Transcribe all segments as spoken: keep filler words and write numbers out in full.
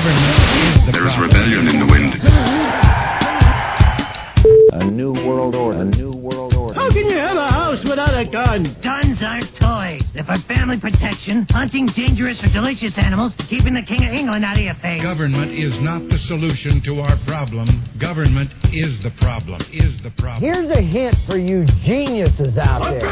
Government is the There is problem. rebellion in the wind. A new world order. A new world order. How can you have a house without a gun? Guns aren't toys. They're for family protection, hunting dangerous or delicious animals, keeping the King of England out of your face. Government is not the solution to our problem. Government is the problem. Is the problem. Here's a hint for you geniuses out there.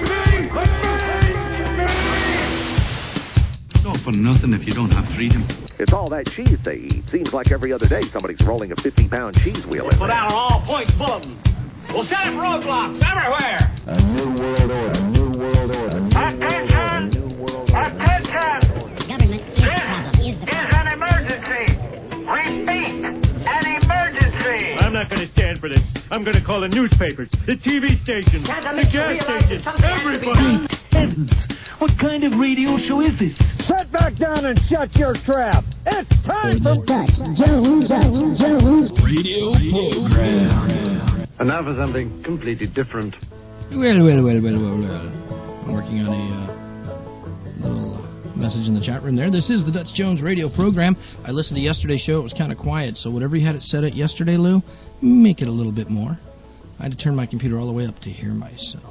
It's all for nothing if you don't have freedom. It's all that cheese they eat. Seems like every other day somebody's rolling a fifty-pound cheese wheel in Put there. out an all-points bulletin. We'll set up roadblocks everywhere. A new world order. A new world order. A new world order. A new world order. Attention! Government is the problem. Is the problem. Is an emergency. Repeat, an emergency. I'm not going to stand for this. I'm going to call the newspapers, the T V stations, the gas stations, everybody. Heavens! What kind of radio show is this? Sit back down and shut your trap. It's time for Dutch Jones, Dutch Jones Radio program. And now for something completely different. Well, well, well, well, well, well. I'm working on a uh, little message in the chat room there. This is the Dutch Jones radio program. I listened to yesterday's show. It was kind of quiet, so whatever you had it set at yesterday, Lou, make it a little bit more. I had to turn my computer all the way up to hear myself.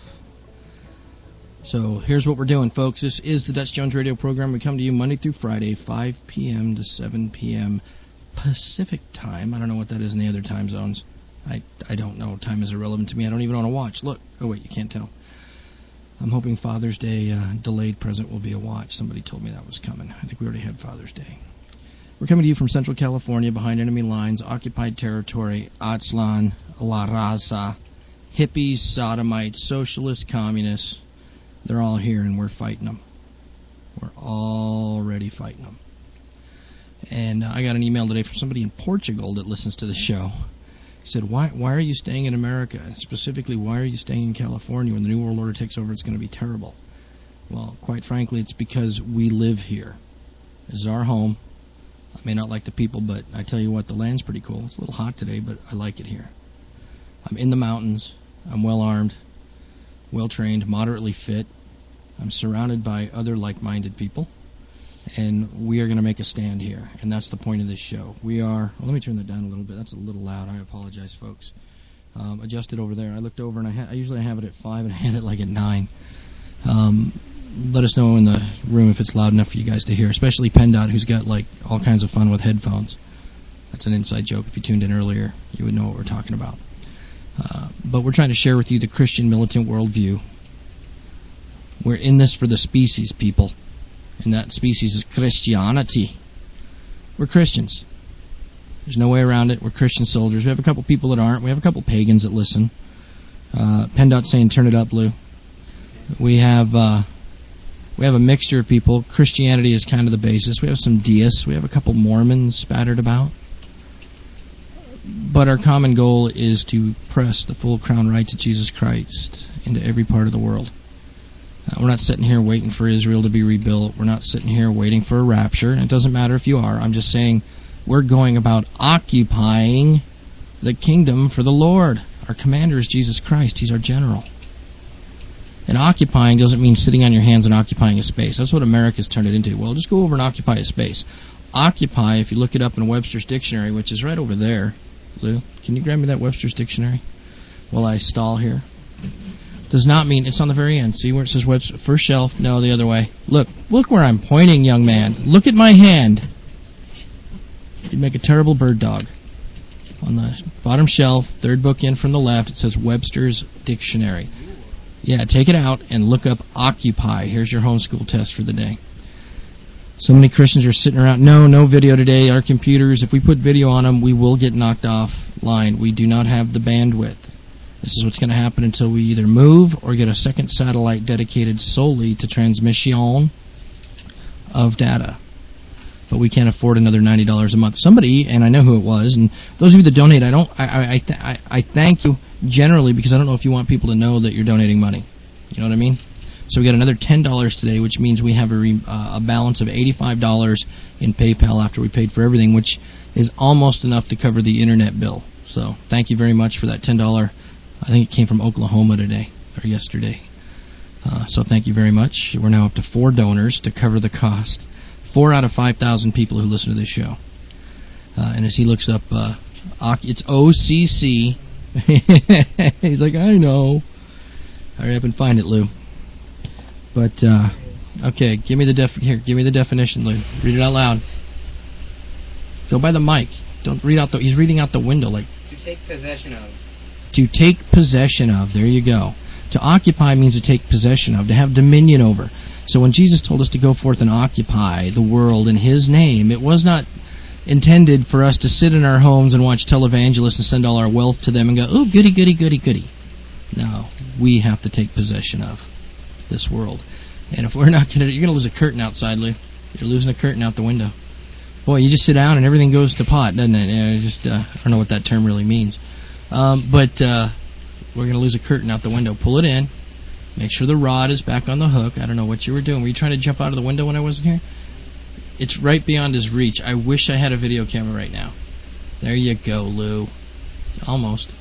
So here's what we're doing, folks. This is the Dutch Jones radio program. We come to you Monday through Friday, five p.m. to seven p.m. Pacific time. I don't know what that is in the other time zones. I, I don't know. Time is irrelevant to me. I don't even want to watch. Look. Oh, wait, you can't tell. I'm hoping Father's Day uh, delayed present will be a watch. Somebody told me that was coming. I think we already had Father's Day. We're coming to you from Central California, behind enemy lines, occupied territory, Aztlan, La Raza, hippies, sodomites, socialists, communists. They're all here, and we're fighting them. We're already fighting them. And uh, I got an email today from somebody in Portugal that listens to the show. He said, why why are you staying in America? Specifically, why are you staying in California? When the New World Order takes over, it's going to be terrible. Well, quite frankly, it's because we live here. This is our home. I may not like the people, but I tell you what, the land's pretty cool. It's a little hot today, but I like it here. I'm in the mountains. I'm well-armed, well-trained, moderately fit. I'm surrounded by other like-minded people. And we are going to make a stand here, and that's the point of this show. We are... Well, let me turn that down a little bit. That's a little loud. I apologize, folks. Um, adjust it over there. I looked over, and I, ha- I usually have it at five, and I had it like at nine. Um, let us know in the room if it's loud enough for you guys to hear, especially PennDOT, who's got, like, all kinds of fun with headphones. That's an inside joke. If you tuned in earlier, you would know what we're talking about. Uh, but we're trying to share with you the Christian militant worldview. We're in this for the species, people. And that species is Christianity. We're Christians. There's no way around it. We're Christian soldiers. We have a couple people that aren't. We have a couple pagans that listen. Uh, PennDOT's saying, turn it up, Lou. We have uh, we have a mixture of people. Christianity is kind of the basis. We have some deists. We have a couple Mormons spattered about. But our common goal is to press the full crown rights of Jesus Christ into every part of the world. Uh, we're not sitting here waiting for Israel to be rebuilt. We're not sitting here waiting for a rapture. It doesn't matter if you are. I'm just saying we're going about occupying the kingdom for the Lord. Our commander is Jesus Christ. He's our general. And occupying doesn't mean sitting on your hands and occupying a space. That's what America's turned it into. Well, just go over and occupy a space. Occupy, if you look it up in Webster's Dictionary, which is right over there. Lou, can you grab me that Webster's Dictionary while I stall here? Does not mean, it's on the very end. See where it says Webster? First shelf? No, the other way. Look, look where I'm pointing, young man. Look at my hand. You'd make a terrible bird dog. On the bottom shelf, third book in from the left, it says Webster's Dictionary. Yeah, take it out and look up occupy. Here's your homeschool test for the day. So many Christians are sitting around. No, no video today. Our computers, if we put video on them, we will get knocked offline. We do not have the bandwidth. This is what's going to happen until we either move or get a second satellite dedicated solely to transmission of data. But we can't afford another ninety dollars a month. Somebody, and I know who it was, and those of you that donate, I don't, I, I, I, th- I, I thank you generally because I don't know if you want people to know that you're donating money. You know what I mean? So we got another ten dollars today, which means we have a, re, uh, a balance of eighty-five dollars in PayPal after we paid for everything, which is almost enough to cover the internet bill. So thank you very much for that ten dollars. I think it came from Oklahoma today, or yesterday. Uh, so thank you very much. We're now up to four donors to cover the cost. Four out of five thousand people who listen to this show. Uh, and as he looks up, uh, it's O C C. He's like, I know. Hurry up and find it, Lou. But, uh, okay, give me the def- here, give me the definition, Lou. Read it out loud. Go by the mic. Don't read out the, he's reading out the window like. To take possession of. To take possession of, there you go. To occupy means to take possession of, to have dominion over. So when Jesus told us to go forth and occupy the world in His name, it was not intended for us to sit in our homes and watch televangelists and send all our wealth to them and go, oh, goody, goody, goody, goody. No, we have to take possession of this world. And if we're not going to, you're going to lose a curtain outside, Lou. You're losing a curtain out the window. Boy, you just sit down and everything goes to pot, doesn't it? You know, just uh, I don't know what that term really means. Um, but uh, we're going to lose a curtain out the window. Pull it in. Make sure the rod is back on the hook. I don't know what you were doing. Were you trying to jump out of the window when I wasn't here? It's right beyond his reach. I wish I had a video camera right now. There you go, Lou. Almost.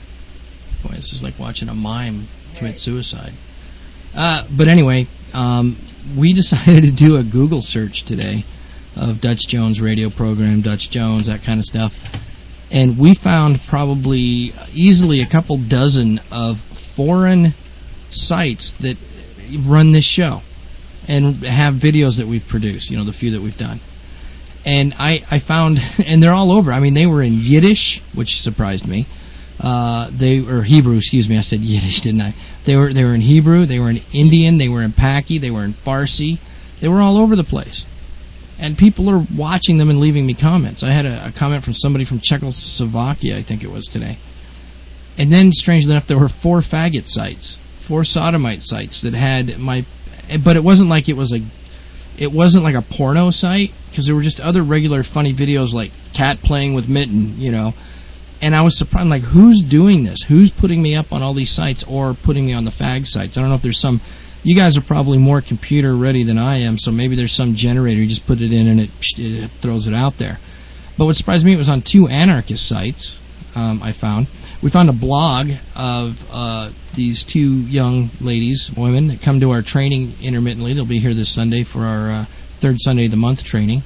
Boy, this is like watching a mime commit suicide. Uh, but anyway, um, we decided to do a Google search today of Dutch Jones radio program, Dutch Jones, that kind of stuff. And we found probably easily a couple dozen of foreign sites that run this show and have videos that we've produced, you know, the few that we've done. And I, I found, and they're all over. I mean, they were in Yiddish, which surprised me. Uh, they or Hebrew, excuse me. I said Yiddish, didn't I? They were they were in Hebrew, they were in Indian, they were in Paki, they were in Farsi. They were all over the place. And people are watching them and leaving me comments. I had a, a comment from somebody from Czechoslovakia, I think it was today. And then, strangely enough, there were four faggot sites, four sodomite sites that had my, but it wasn't like it was a, it wasn't like a porno site, because there were just other regular funny videos like cat playing with mitten, you know. And I was surprised, like, who's doing this? Who's putting me up on all these sites or putting me on the fag sites? I don't know if there's some, you guys are probably more computer ready than I am, so maybe there's some generator, you just put it in and it, it throws it out there. But what surprised me, it was on two anarchist sites, um, I found. We found a blog of uh, these two young ladies, women, that come to our training intermittently. They'll be here this Sunday for our uh, third Sunday of the month training.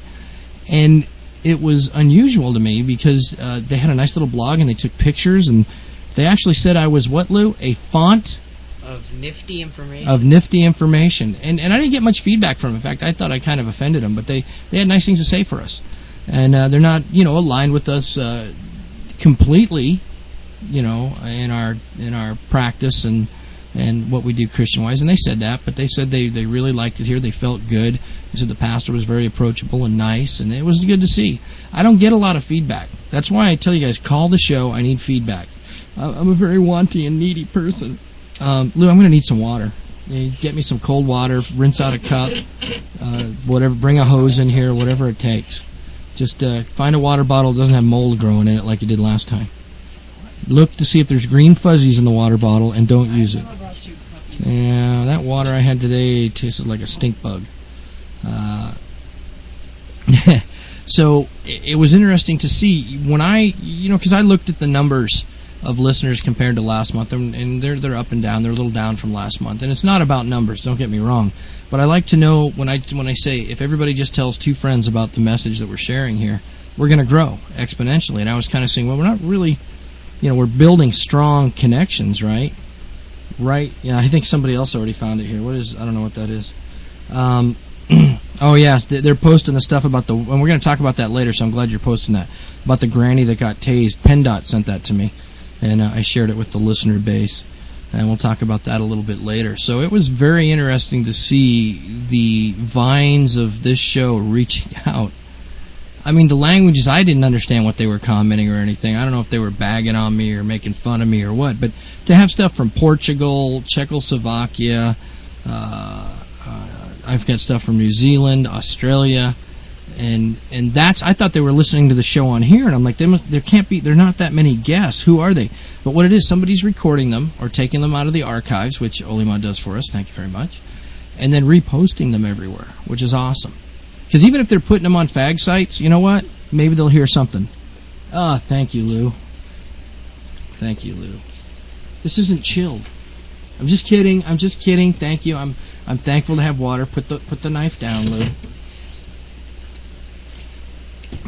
And it was unusual to me because uh, they had a nice little blog and they took pictures, and they actually said I was, what, Lou? A font? Of nifty information. Of nifty information. And and I didn't get much feedback from them. In fact, I thought I kind of offended them, but they, they had nice things to say for us. And uh, they're not, you know, aligned with us uh, completely, you know, in our in our practice and and what we do Christian-wise. And they said that, but they said they, they really liked it here. They felt good. They said the pastor was very approachable and nice, and it was good to see. I don't get a lot of feedback. That's why I tell you guys, call the show. I need feedback. I'm a very wanting and needy person. Um, Lou, I'm going to need some water. You get me some cold water, rinse out a cup, uh, whatever. Bring a hose in here, whatever it takes. Just uh, find a water bottle that doesn't have mold growing in it like you did last time. Look to see if there's green fuzzies in the water bottle and don't use it. Yeah, that water I had today tasted like a stink bug. Uh, so it, it was interesting to see when I, you know, because I looked at the numbers of listeners compared to last month, and, and they're they're up and down. They're a little down from last month, and it's not about numbers. Don't get me wrong, but I like to know when I when I say if everybody just tells two friends about the message that we're sharing here, we're going to grow exponentially. And I was kind of saying, well, we're not really. You know, we're building strong connections, right? Right? Yeah, I think somebody else already found it here. What is, I don't know what that is. Um, oh, yes, they're posting the stuff about the, and we're going to talk about that later, so I'm glad you're posting that, about the granny that got tased. PennDOT sent that to me, and uh, I shared it with the listener base, and we'll talk about that a little bit later. So it was very interesting to see the vines of this show reaching out. I mean, the languages, I didn't understand what they were commenting or anything. I don't know if they were bagging on me or making fun of me or what. But to have stuff from Portugal, Czechoslovakia, uh, uh, I've got stuff from New Zealand, Australia, and and that's, I thought they were listening to the show on here, and I'm like, they must, there can't be, there are not that many guests. Who are they? But what it is, somebody's recording them or taking them out of the archives, which Olima does for us. Thank you very much. And then reposting them everywhere, which is awesome. Because even if they're putting them on fag sites, you know what? Maybe they'll hear something. Ah, oh, thank you, Lou. Thank you, Lou. This isn't chilled. I'm just kidding. I'm just kidding. Thank you. I'm I'm thankful to have water. Put the put the knife down, Lou.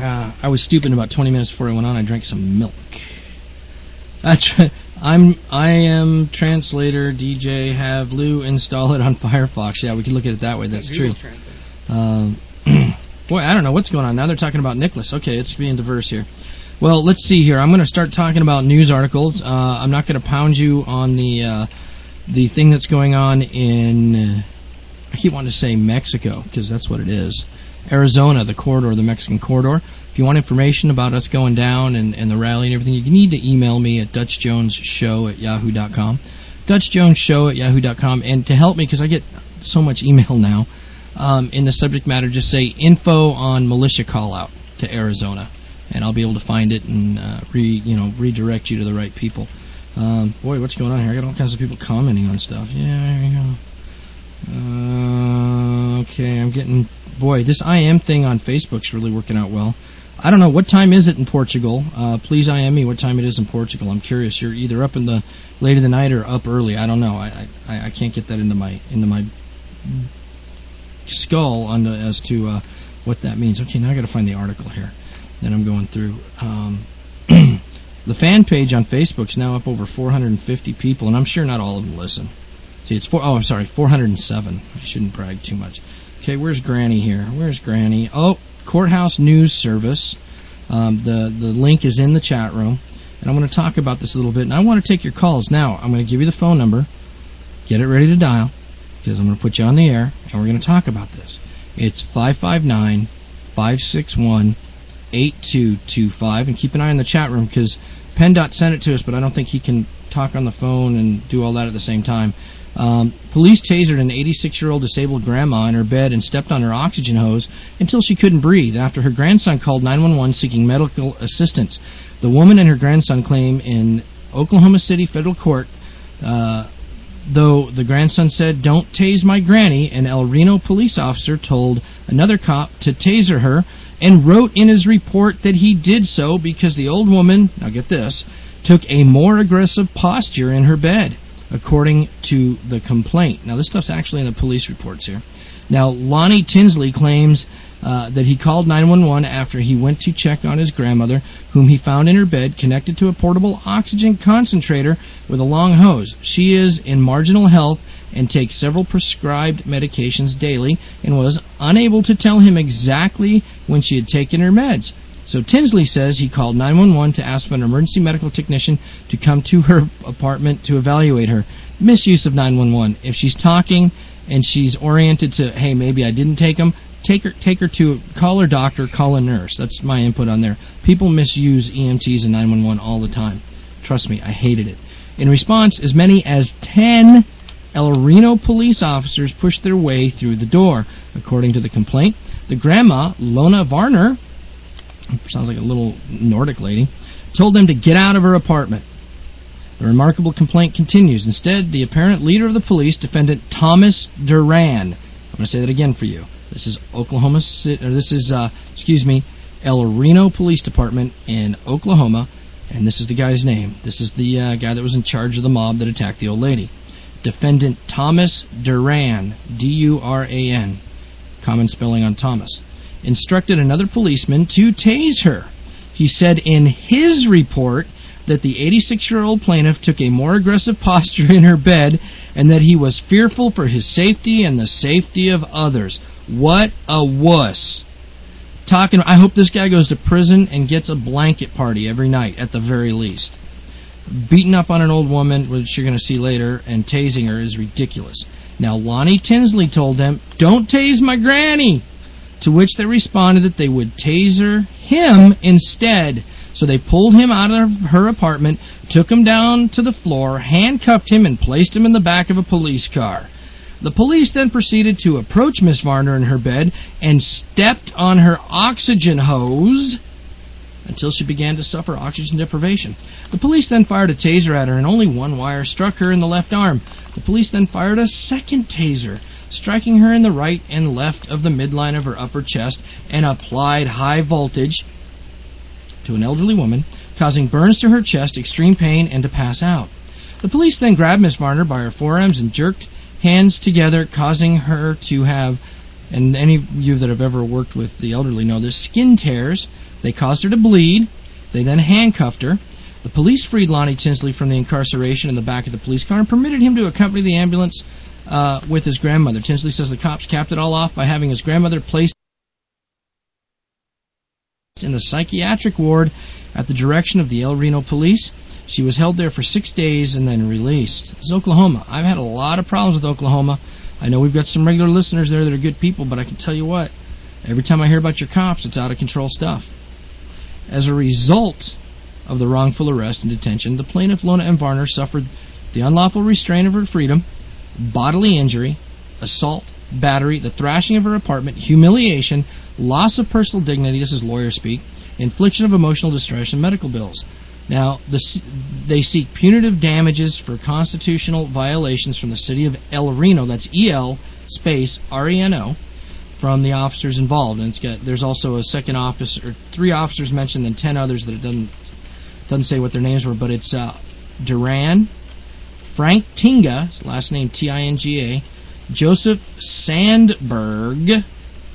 Uh, I was stupid about twenty minutes before I went on. I drank some milk. I tr- I'm I am translator D J. Have Lou install it on Firefox. Yeah, we can look at it that way. That's true. Um, boy, I don't know what's going on now. They're talking about Nicholas. Okay, it's being diverse here. Well, let's see here. I'm going to start talking about news articles. Uh, I'm not going to pound you on the uh, the thing that's going on in. Uh, I keep wanting to say Mexico because that's what it is. Arizona, the corridor, the Mexican corridor. If you want information about us going down and, and the rally and everything, you need to email me at dutch jones show at yahoo dot com. dutch jones show at yahoo dot com. And to help me, because I get so much email now, um, in the subject matter, just say info on militia call out to Arizona. And I'll be able to find it and uh, re, you know, redirect you to the right people. Um, boy, what's going on here? I got all kinds of people commenting on stuff. Yeah, there you go. Uh, okay, I'm getting... Boy, this I M thing on Facebook's really working out well. I don't know, what time is it in Portugal? Uh, please I M me what time it is in Portugal. I'm curious. You're either up in the late of the night or up early. I don't know. I I, I can't get that into my into my skull on the, as to uh, what that means. Okay, now I got to find the article here that I'm going through. Um, the fan page on Facebook's now up over four hundred fifty people, and I'm sure not all of them listen. See, it's four. Oh, I'm sorry, four hundred seven. I shouldn't brag too much. Okay, where's Granny here? Where's Granny? Oh, Courthouse News Service. Um, the the link is in the chat room, and I'm going to talk about this a little bit. And I want to take your calls now. I'm going to give you the phone number. Get it ready to dial, because I'm going to put you on the air, and we're going to talk about this. It's five five nine, five six one, eight two two five, and keep an eye on the chat room, because PennDOT sent it to us, but I don't think he can talk on the phone and do all that at the same time. Um, police tasered an eighty-six-year-old disabled grandma in her bed and stepped on her oxygen hose until she couldn't breathe after her grandson called nine one one seeking medical assistance. The woman and her grandson claim in Oklahoma City federal court, uh, though the grandson said, "Don't tase my granny," an El Reno police officer told another cop to taser her and wrote in his report that he did so because the old woman, now get this, took a more aggressive posture in her bed, according to the complaint. Now, this stuff's actually in the police reports here. Now, Lonnie Tinsley claims uh, that he called nine one one after he went to check on his grandmother, whom he found in her bed connected to a portable oxygen concentrator with a long hose. She is in marginal health and takes several prescribed medications daily and was unable to tell him exactly when she had taken her meds. So Tinsley says he called nine one one to ask for an emergency medical technician to come to her apartment to evaluate her. Misuse of nine one one. If she's talking and she's oriented to, hey, maybe I didn't take them, take her take her to, call her doctor, call a nurse. That's my input on there. People misuse E M Ts and nine one one all the time. Trust me, I hated it. In response, as many as ten El Reno police officers pushed their way through the door. According to the complaint, the grandma, Lona Varner, sounds like a little Nordic lady, told them to get out of her apartment. The remarkable complaint continues. Instead, the apparent leader of the police, defendant Thomas Duran, I'm going to say that again for you. This is Oklahoma City, or this is, uh, excuse me, El Reno Police Department in Oklahoma, and this is the guy's name. This is the uh, guy that was in charge of the mob that attacked the old lady. Defendant Thomas Duran, D U R A N, common spelling on Thomas, instructed another policeman to tase her. He said in his report that the eighty-six-year-old plaintiff took a more aggressive posture in her bed and that he was fearful for his safety and the safety of others. What a wuss. Talking, I hope this guy goes to prison and gets a blanket party every night at the very least. Beating up on an old woman, which you're going to see later, and tasing her is ridiculous. Now, Lonnie Tinsley told them, "Don't tase my granny," to which they responded that they would taser him instead. So they pulled him out of her apartment, took him down to the floor, handcuffed him, and placed him in the back of a police car. The police then proceeded to approach Miss Varner in her bed and stepped on her oxygen hose until she began to suffer oxygen deprivation. The police then fired a taser at her, and only one wire struck her in the left arm. The police then fired a second taser, striking her in the right and left of the midline of her upper chest, and applied high voltage to an elderly woman, causing burns to her chest, extreme pain, and to pass out. The police then grabbed Miss Varner by her forearms and jerked hands together, causing her to have and any of you that have ever worked with the elderly know this, skin tears. They caused her to bleed. They then handcuffed her. The police freed Lonnie Tinsley from the incarceration in the back of the police car and permitted him to accompany the ambulance uh, with his grandmother. Tinsley says the cops capped it all off by having his grandmother placed in the psychiatric ward at the direction of the El Reno police. She was held there for six days and then released. This is Oklahoma. I've had a lot of problems with Oklahoma. I know we've got some regular listeners there that are good people, but I can tell you what, every time I hear about your cops, it's out of control stuff. As a result of the wrongful arrest and detention, the plaintiff, Lona M. Varner, suffered the unlawful restraint of her freedom, bodily injury, assault, battery, the thrashing of her apartment, humiliation, loss of personal dignity, this is lawyer speak, infliction of emotional distress, and medical bills. Now, the, they seek punitive damages for constitutional violations from the city of El Reno, that's E L space R E N O, from the officers involved. And it's got, there's also a second officer, or three officers mentioned, and ten others that it doesn't, doesn't say what their names were, but it's uh, Duran, Frank Tinga, his last name T I N G A, Joseph Sandberg,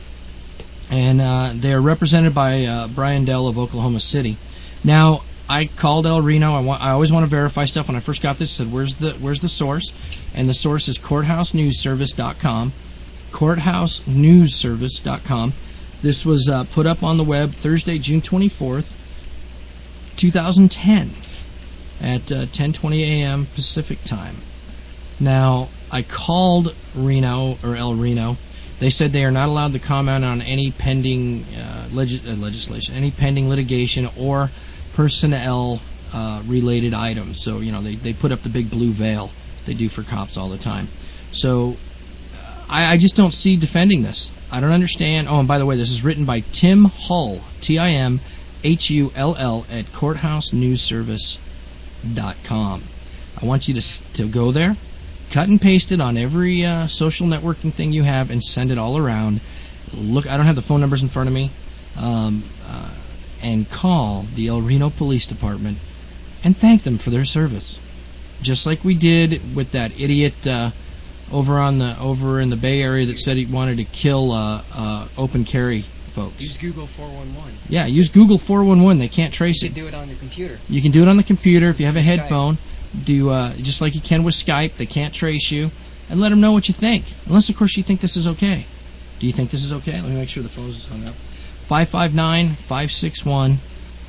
and uh, they are represented by uh, Brian Dell of Oklahoma City. Now, I called El Reno. I, want, I always want to verify stuff. When I first got this, I said, where's the where's the source? And the source is courthouse news service dot com. courthouse news service dot com. This was uh, put up on the web Thursday, June twenty-fourth, two thousand ten, at uh, ten twenty a.m. Pacific time. Now, I called Reno, or El Reno. They said they are not allowed to comment on any pending uh, leg- uh, legislation, any pending litigation, or personnel uh, related items. So, you know, they, they put up the big blue veil they do for cops all the time. So uh, I, I just don't see defending this. I don't understand. Oh, and by the way, this is written by Tim Hull, T I M H U L L, at courthouse news service dot com. I want you to to go there, cut and paste it on every uh, social networking thing you have, and send it all around. Look, I don't have the phone numbers in front of me. Um, uh, and call the El Reno Police Department and thank them for their service, just like we did with that idiot uh, over on the over in the Bay Area that said he wanted to kill uh, uh, open carry folks. Use Google four one one. Yeah, use Google four one one. They can't trace you it. You can do it on your computer. You can do it on the computer if you have a Skype. headphone. Do uh, just like you can with Skype. They can't trace you, and let them know what you think. Unless, of course, you think this is okay. Do you think this is okay? Let me make sure the phone's hung up. five five nine, five six one,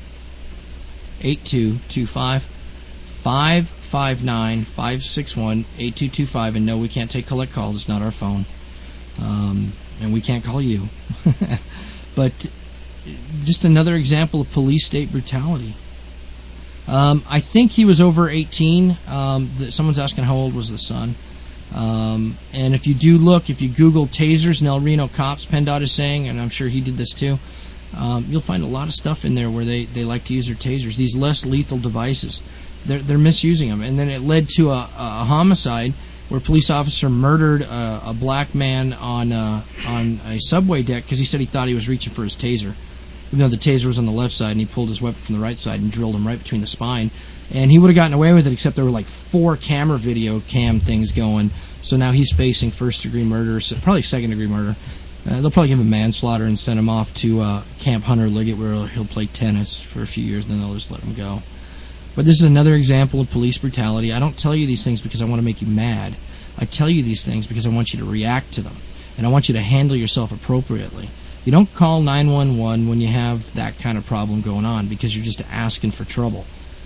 eight two two five. five five nine, five six one, eight two two five. And no, we can't take collect calls. It's not our phone. Um, and we can't call you. But just another example of police state brutality. Um, I think he was over eighteen. Um, the, someone's asking how old was the son. Um, and if you do look, if you Google tasers and El Reno cops, PennDOT is saying, and I'm sure he did this too, um, you'll find a lot of stuff in there where they, they like to use their tasers, these less lethal devices. They're, they're misusing them. And then it led to a, a homicide where a police officer murdered a, a black man on, uh, on a subway deck because he said he thought he was reaching for his taser. Even though the taser was on the left side, and he pulled his weapon from the right side and drilled him right between the spine. And he would have gotten away with it, except there were like four camera video cam things going. So now he's facing first-degree murder, probably second-degree murder. Uh, they'll probably give him manslaughter and send him off to uh, Camp Hunter Liggett, where he'll play tennis for a few years, and then they'll just let him go. But this is another example of police brutality. I don't tell you these things because I want to make you mad. I tell you these things because I want you to react to them, and I want you to handle yourself appropriately. You don't call nine one one when you have that kind of problem going on because you're just asking for trouble.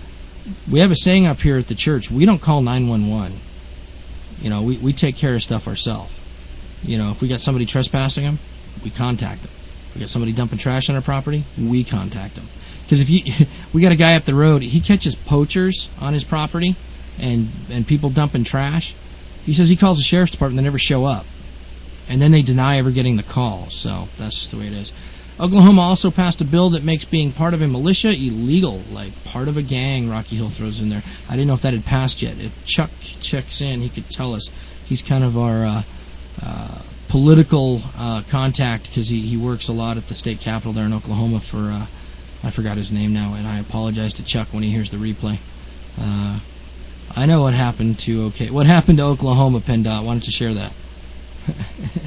We have a saying up here at the church, we don't call nine one one. You know, we, we take care of stuff ourselves. You know, if we got somebody trespassing them, we contact them. If we got somebody dumping trash on our property, we contact them. Because if you, we got a guy up the road, he catches poachers on his property and, and people dumping trash. He says he calls the sheriff's department, they never show up. And then they deny ever getting the call. So that's just the way it is. Oklahoma also passed a bill that makes being part of a militia illegal, like part of a gang, Rocky Hill throws in there. I didn't know if that had passed yet. If Chuck checks in, he could tell us. He's kind of our uh, uh, political uh, contact because he, he works a lot at the state capitol there in Oklahoma for, uh, I forgot his name now, and I apologize to Chuck when he hears the replay. Uh, I know what happened to, okay, what happened to Oklahoma, PennDOT. Why don't you share that?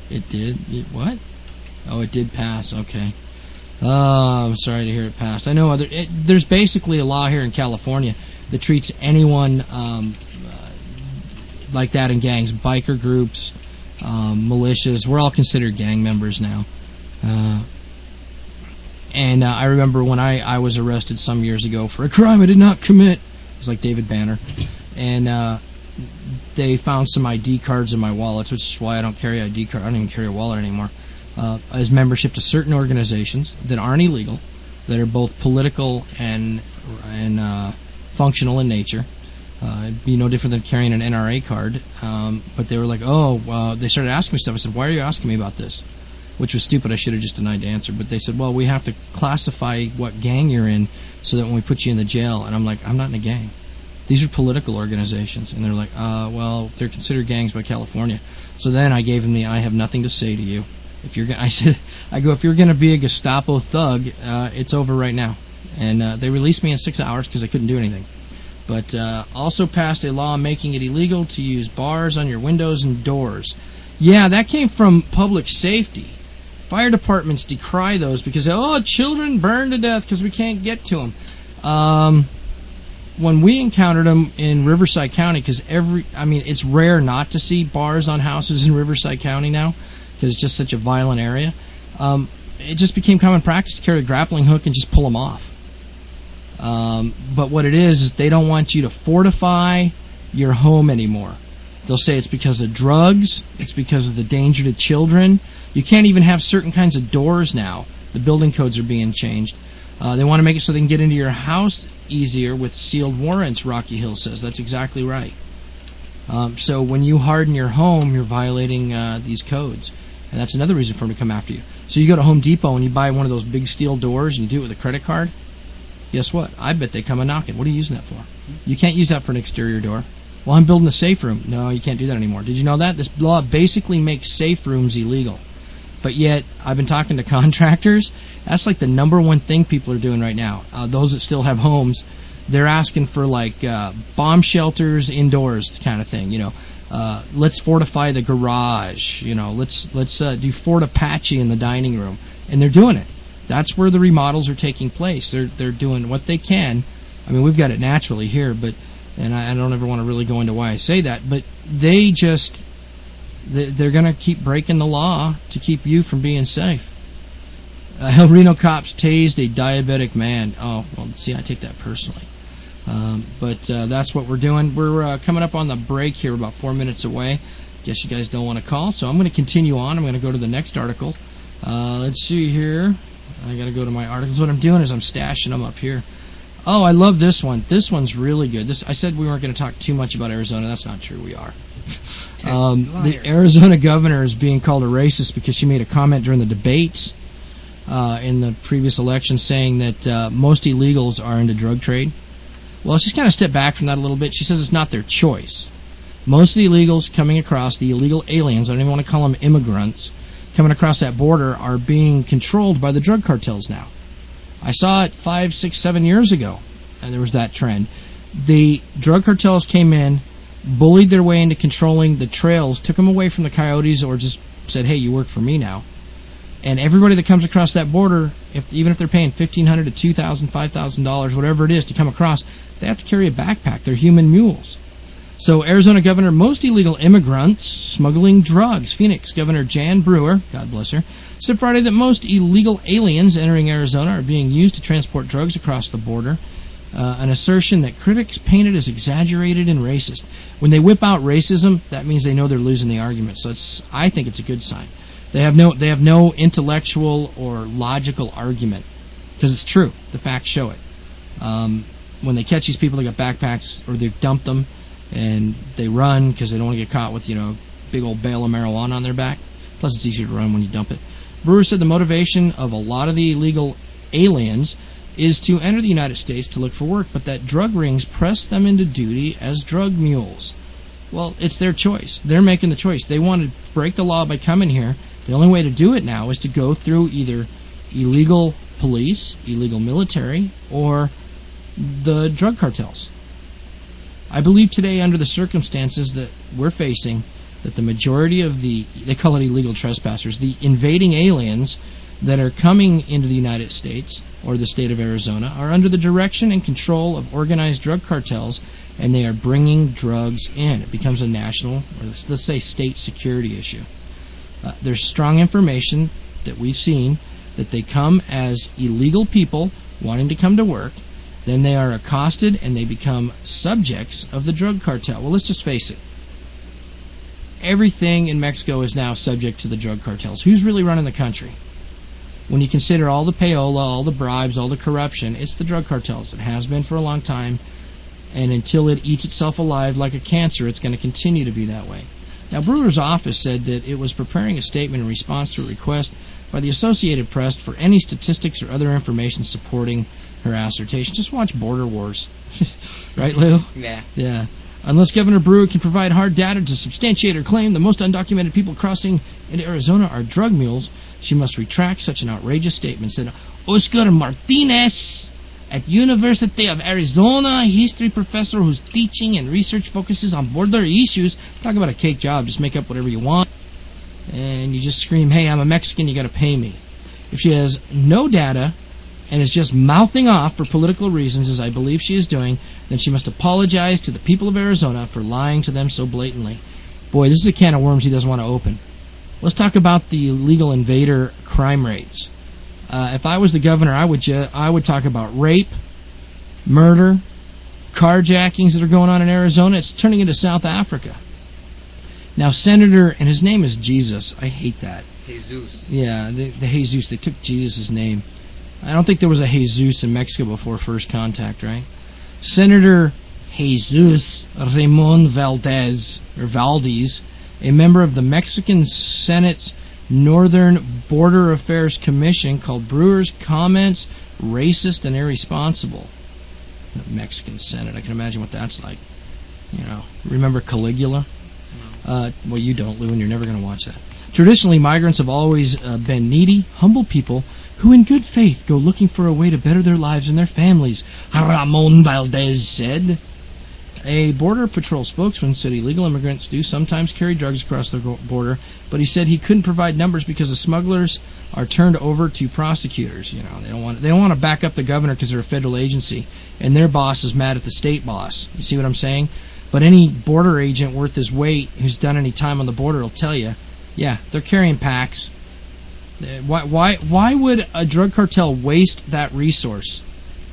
It did? It, what? Oh, it did pass. Okay. Oh, I'm sorry to hear it passed. I know other. It, there's basically a law here in California that treats anyone um, uh, like that in gangs, biker groups, um, militias. We're all considered gang members now. Uh, and uh, I remember when I, I was arrested some years ago for a crime I did not commit. It was like David Banner. And uh, they found some I D cards in my wallets, which is why I don't carry I D card. I don't even carry a wallet anymore. Uh, as membership to certain organizations that aren't illegal, that are both political and and uh, functional in nature. Uh, it'd be no different than carrying an N R A card. Um, but they were like, oh, uh, they started asking me stuff. I said, why are you asking me about this? Which was stupid. I should have just denied the answer. But they said, well, we have to classify what gang you're in so that when we put you in the jail. And I'm like, I'm not in a gang. These are political organizations. And they're like, uh, well, they're considered gangs by California. So then I gave them the I have nothing to say to you. If you're, I said, I go, if you're going to be a Gestapo thug, uh, it's over right now. And uh, they released me in six hours because I couldn't do anything. But uh, also passed a law making it illegal to use bars on your windows and doors. Yeah, that came from public safety. Fire departments decry those because, oh, children burn to death because we can't get to them. Um, when we encountered them in Riverside County, because every, I mean, it's rare not to see bars on houses in Riverside County now, because it's just such a violent area. Um, it just became common practice to carry a grappling hook and just pull them off. Um, but what it is is they don't want you to fortify your home anymore. They'll say it's because of drugs, it's because of the danger to children. You can't even have certain kinds of doors now. The building codes are being changed. Uh, they want to make it so they can get into your house easier with sealed warrants, Rocky Hill says. That's exactly right. Um, so when you harden your home, you're violating uh, these codes. And that's another reason for them to come after you. So you go to Home Depot and you buy one of those big steel doors and you do it with a credit card. Guess what? I bet they come a knocking. What are you using that for? You can't use that for an exterior door. Well, I'm building a safe room. No, you can't do that anymore. Did you know that? This law basically makes safe rooms illegal. But yet, I've been talking to contractors. That's like the number one thing people are doing right now. Uh, those that still have homes, they're asking for like uh, bomb shelters indoors kind of thing, you know. Uh, let's fortify the garage, you know. Let's let's uh, do Fort Apache in the dining room, and they're doing it. That's where the remodels are taking place. They're they're doing what they can. I mean, we've got it naturally here, but and I, I don't ever want to really go into why I say that, but they just they, they're going to keep breaking the law to keep you from being safe. Uh, El Reno cops tased a diabetic man. Oh, well, see, I take that personally. Um, but uh, that's what we're doing. We're uh, coming up on the break here, about four minutes away. Guess you guys don't want to call, so I'm going to continue on. I'm going to go to the next article. Uh, let's see here. I got to go to my articles. What I'm doing is I'm stashing them up here. Oh, I love this one. This one's really good. This I said we weren't going to talk too much about Arizona. That's not true. We are. Um, the Arizona governor is being called a racist because she made a comment during the debates uh, in the previous election saying that uh, most illegals are into drug trade. Well, let's just kind of step back from that a little bit. She says it's not their choice. Most of the illegals coming across, the illegal aliens, I don't even want to call them immigrants, coming across that border are being controlled by the drug cartels now. I saw it five, six, seven years ago, and there was that trend. The drug cartels came in, bullied their way into controlling the trails, took them away from the coyotes, or just said, hey, you work for me now. And everybody that comes across that border, if even if they're paying fifteen hundred dollars to two thousand dollars, five thousand dollars, whatever it is to come across, they have to carry a backpack. They're human mules. So Arizona Governor, most illegal immigrants smuggling drugs. Phoenix Governor Jan Brewer, God bless her, said Friday that most illegal aliens entering Arizona are being used to transport drugs across the border. Uh, an assertion that critics painted as exaggerated and racist. When they whip out racism, that means they know they're losing the argument. So it's, I think it's a good sign. They have no, they have no intellectual or logical argument because it's true. The facts show it. Um, when they catch these people, they got backpacks or they dump them and they run because they don't want to get caught with, you know, big old bale of marijuana on their back. Plus, it's easier to run when you dump it. Brewer said the motivation of a lot of the illegal aliens is to enter the United States to look for work, but that drug rings press them into duty as drug mules. Well, it's their choice. They're making the choice. They want to break the law by coming here. The only way to do it now is to go through either illegal police, illegal military, or the drug cartels. I believe today, under the circumstances that we're facing, that the majority of the, they call it illegal trespassers, the invading aliens that are coming into the United States or the state of Arizona are under the direction and control of organized drug cartels, and they are bringing drugs in. It becomes a national, or let's, let's say state security issue. Uh, there's strong information that we've seen that they come as illegal people wanting to come to work, then they are accosted and they become subjects of the drug cartel. Well, let's just face it. Everything in Mexico is now subject to the drug cartels. Who's really running the country? When you consider all the payola, all the bribes, all the corruption, it's the drug cartels. It has been for a long time, and until it eats itself alive like a cancer, it's going to continue to be that way. Now, Brewer's office said that it was preparing a statement in response to a request by the Associated Press for any statistics or other information supporting her assertion. Just watch Border Wars. Right, Lou? Yeah. Yeah. Unless Governor Brewer can provide hard data to substantiate her claim the most undocumented people crossing into Arizona are drug mules, she must retract such an outrageous statement, said Oscar Martinez at University of Arizona, a history professor whose teaching and research focuses on border issues. Talk about a cake job. Just make up whatever you want, and you just scream, hey, I'm a Mexican, you got to pay me. If she has no data and is just mouthing off for political reasons, as I believe she is doing, then she must apologize to the people of Arizona for lying to them so blatantly. Boy, this is a can of worms he doesn't want to open. Let's talk about the illegal invader crime rates. Uh, if I was the governor, I would ju- I would talk about rape, murder, carjackings that are going on in Arizona. It's turning into South Africa. Now, Senator, and his name is Jesus. I hate that. Jesus. Yeah, the, the Jesus. They took Jesus' name. I don't think there was a Jesus in Mexico before first contact, right? Senator Jesus Ramon Valdez, or Valdez, a member of the Mexican Senate's Northern Border Affairs Commission, called Brewer's comments racist and irresponsible. The Mexican Senate, I can imagine what that's like. You know, remember Caligula? Uh, well, you don't, Lou, and you're never going to watch that. Traditionally, migrants have always uh, been needy, humble people who in good faith go looking for a way to better their lives and their families, Ramon Valdez said. A Border Patrol spokesman said illegal immigrants do sometimes carry drugs across the border, but he said he couldn't provide numbers because the smugglers are turned over to prosecutors. You know, they don't want they don't want to back up the governor because they're a federal agency, and their boss is mad at the state boss. You see what I'm saying? But any border agent worth his weight who's done any time on the border will tell you, yeah, they're carrying packs. Why why why would a drug cartel waste that resource?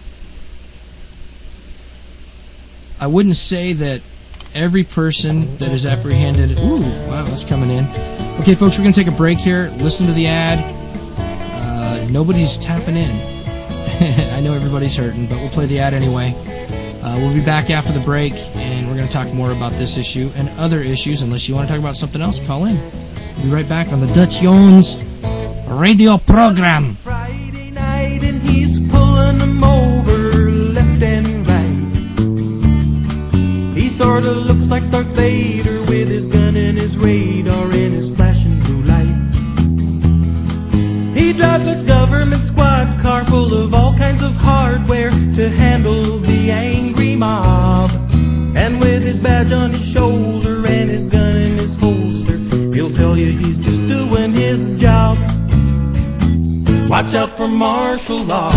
I wouldn't say that every person that is apprehended... Ooh, wow, that's coming in. Okay, folks, we're going to take a break here. Listen to the ad. Uh, nobody's tapping in. I know everybody's hurting, but we'll play the ad anyway. Uh, we'll be back after the break, and we're going to talk more about this issue and other issues. Unless you want to talk about something else, call in. We'll be right back on the Dutch Jones radio program. Friday night, and he's pulling them over left and right. He sort of looks like Darth Vader with his gun and his radar and his flashing blue light. He drives a government squad car full of all kinds of hardware to handle the angry mob. And with his badge on his shoulder and his gun in his holster, he'll tell you he's just doing his job. Watch out for martial law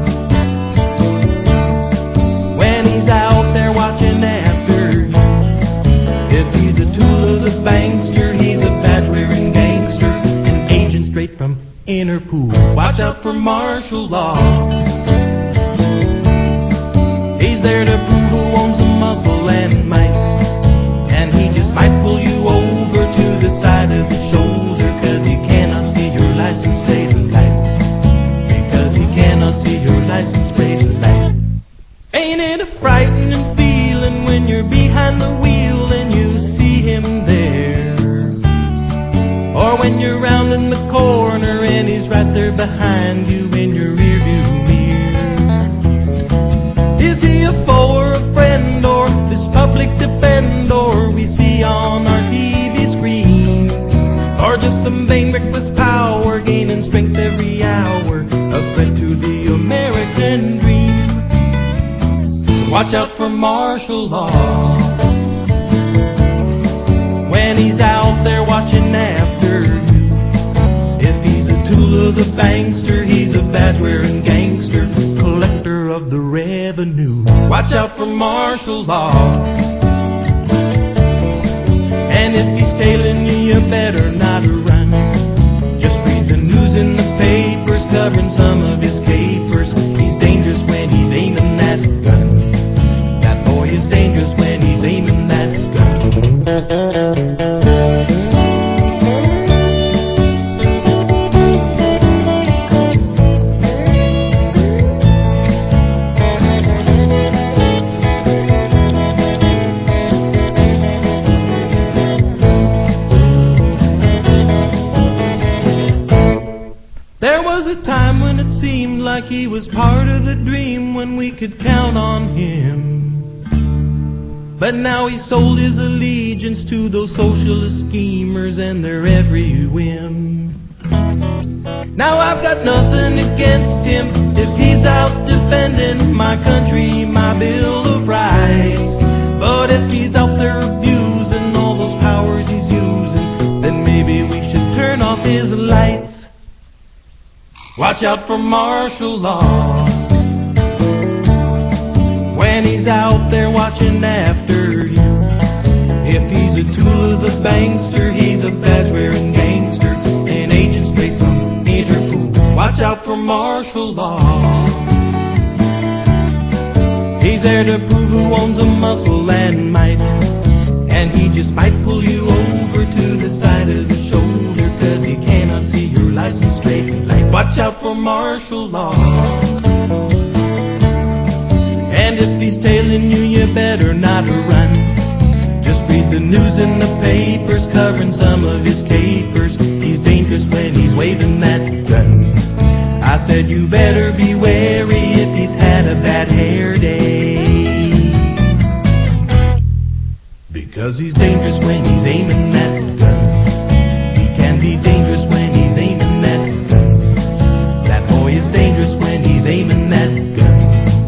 when he's out there watching after you. If he's a tool of the bankster, he's a badge-wearing gangster, an agent straight from Interpol. Watch out for martial law. He's there to prove who owns the muscle and might, and he just might pull you over to the side of the shoulder, cause he cannot see your license plate of light. Because he cannot see your license plate of light. Ain't it a frightening feeling when you're behind the wheel and you see him there? Or when you're rounding the corner and he's right there behind you in your rearview mirror. Is he a foe or a friend, or this public defender we see on our T V screen? Or just some vain reckless power gaining strength every hour, a threat to the American dream? Watch out for martial law when he's out watching after you. If he's a tool of the bankster, he's a badge-wearing gangster, collector of the revenue. Watch out for martial law. And if he's tailing you, you better not run. Just read the news in the papers covering some of his capers. He's dangerous when he's aiming that gun. That boy is dangerous when he's aiming that gun. There was a time when it seemed like he was part of the dream, when we could count on him. But now he sold his allegiance to those socialist schemers and their every whim. Now I've got nothing against him if he's out defending my country, my Bill of Rights. But if he's out there abusing all those powers he's using, then maybe we should turn off his lights. Watch out for martial law. When he's out there watching after you. If he's a tool of the bankster, he's a badge-wearing gangster, an agent straight from Interpol. Watch out for martial law. He's there to prove who owns a muscle and might, and he just might pull you over to the side of the shoulder, cause he cannot see your license plate. Watch out for martial law. And if he's tailing you, you better not run. Just read the news in the papers covering some of his capers. He's dangerous when he's waving that gun. I said you better be wary if he's had a bad hair day, because he's dangerous when he's aiming that gun. He can be dangerous when he's aiming that gun. That boy is dangerous when he's aiming that gun.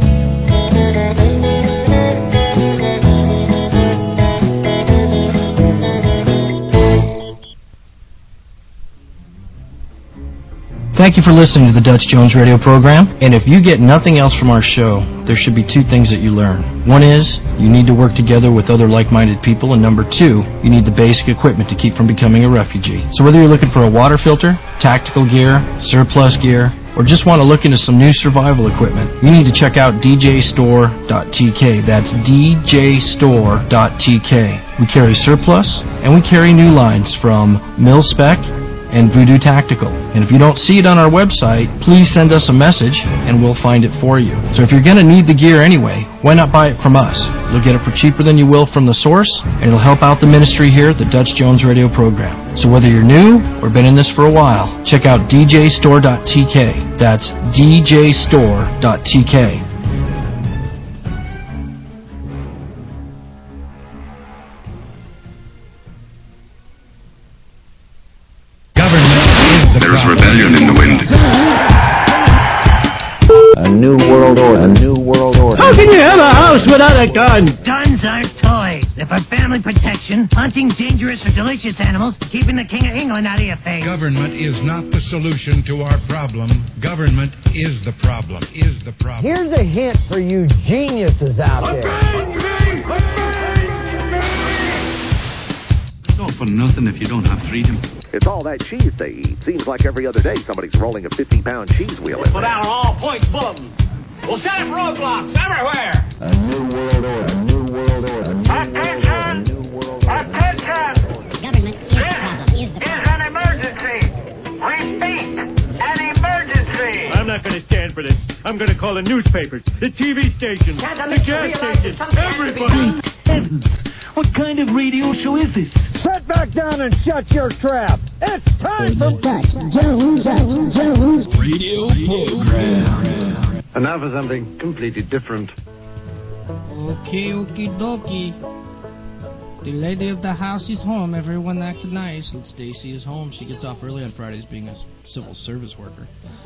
Thank you for listening to the Dutch Jones Radio program. And if you get nothing else from our show, there should be two things that you learn. One is, you need to work together with other like-minded people. And number two, you need the basic equipment to keep from becoming a refugee. So whether you're looking for a water filter, tactical gear, surplus gear, or just want to look into some new survival equipment, you need to check out d j store dot t k. That's d j store dot t k. We carry surplus, and we carry new lines from Mil-Spec and Voodoo Tactical. And if you don't see it on our website, please send us a message and we'll find it for you. So if you're going to need the gear anyway, why not buy it from us? You'll get it for cheaper than you will from the source, and it'll help out the ministry here at the Dutch Jones Radio program. So whether you're new or been in this for a while, check out d j store dot t k. That's d j store dot t k. There's rebellion in the wind. A new world order. A new world order. How can you have a house without a gun? Guns aren't toys. They're for family protection, hunting dangerous or delicious animals, keeping the King of England out of your face. Government is not the solution to our problem. Government is the problem. Is the problem. Here's a hint for you geniuses out there. It's all for nothing if you don't have freedom. It's all that cheese they eat. Seems like every other day somebody's rolling a fifty-pound cheese wheel in Put there. out an all-points bulletin. We'll set up roadblocks everywhere. A new world order. A new world order. A new Attention! world order. Attention! Government is the This problem. Is the is problem. an emergency. Repeat, an emergency. I'm not going to stand for this. I'm going to call the newspapers, the T V stations, the gas stations, everybody. Heavens! What kind of radio show is this? Sit back down and shut your trap. It's time for Dutch Jones, Dutch Jones Radio program. And now for something completely different. Okay, okie dokie. The lady of the house is home. Everyone acted nice. And Stacy is home. She gets off early on Fridays being a civil service worker.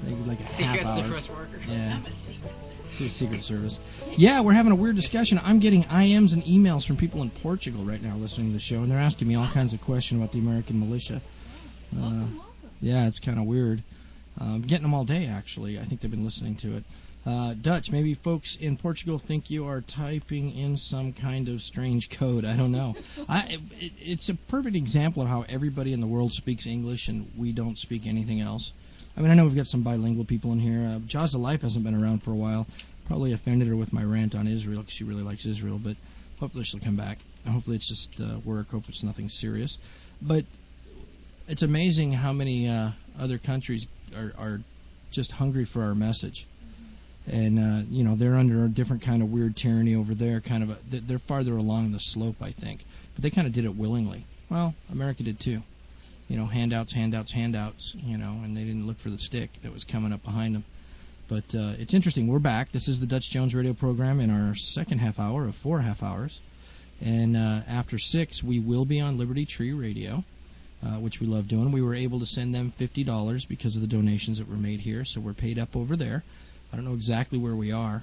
Like, like a Secret half hour. Service worker. Yeah. I'm a Secret Service. She's Secret Service. Yeah, we're having a weird discussion. I'm getting I Ms and emails from people in Portugal right now listening to the show, and they're asking me all kinds of questions about the American militia. Uh, yeah, it's kind of weird. I'm getting them all day, actually. I think they've been listening to it. Uh, Dutch, maybe folks in Portugal think you are typing in some kind of strange code. I don't know. I, it, it's a perfect example of how everybody in the world speaks English and we don't speak anything else. I mean, I know we've got some bilingual people in here. Uh, Jaws of Life hasn't been around for a while. Probably offended her with my rant on Israel because she really likes Israel, but hopefully she'll come back. Hopefully it's just uh, work. Hope it's nothing serious. But it's amazing how many uh, other countries are, are just hungry for our message. And, uh, you know, they're under a different kind of weird tyranny over there. Kind of a, they're farther along the slope, I think. But they kind of did it willingly. Well, America did too. You know, handouts, handouts, handouts, you know, and they didn't look for the stick that was coming up behind them. But uh, it's interesting. We're back. This is the Dutch Jones radio program in our second half hour of four half hours. And uh, after six, we will be on Liberty Tree Radio, uh, which we love doing. We were able to send them fifty dollars because of the donations that were made here, so we're paid up over there. I don't know exactly where we are.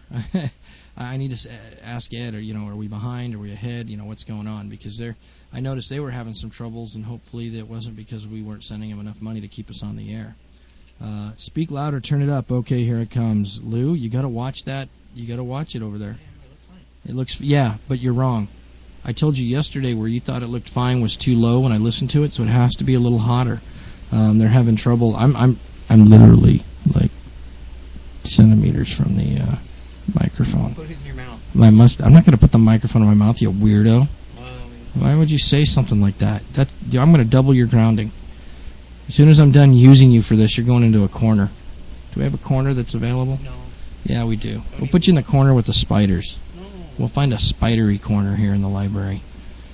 I need to ask Ed, or, you know, are we behind? Are we ahead? You know, what's going on? Because they're, I noticed they were having some troubles, and hopefully that wasn't because we weren't sending them enough money to keep us on the air. Uh, speak louder, turn it up. Okay, here it comes. Lou, you got to watch that. You got to watch it over there. It looks, yeah, but you're wrong. I told you yesterday where you thought it looked fine was too low when I listened to it, so it has to be a little hotter. Um, they're having trouble. I'm, I'm, I'm literally like centimeters from the uh, microphone. Put it in your mouth. I must. I'm not going to put the microphone in my mouth, you weirdo. Why would you say something like that? That I'm going to double your grounding. As soon as I'm done using you for this, you're going into a corner. Do we have a corner that's available? No. Yeah, we do. We'll put you in the corner with the spiders. No. We'll find a spidery corner here in the library.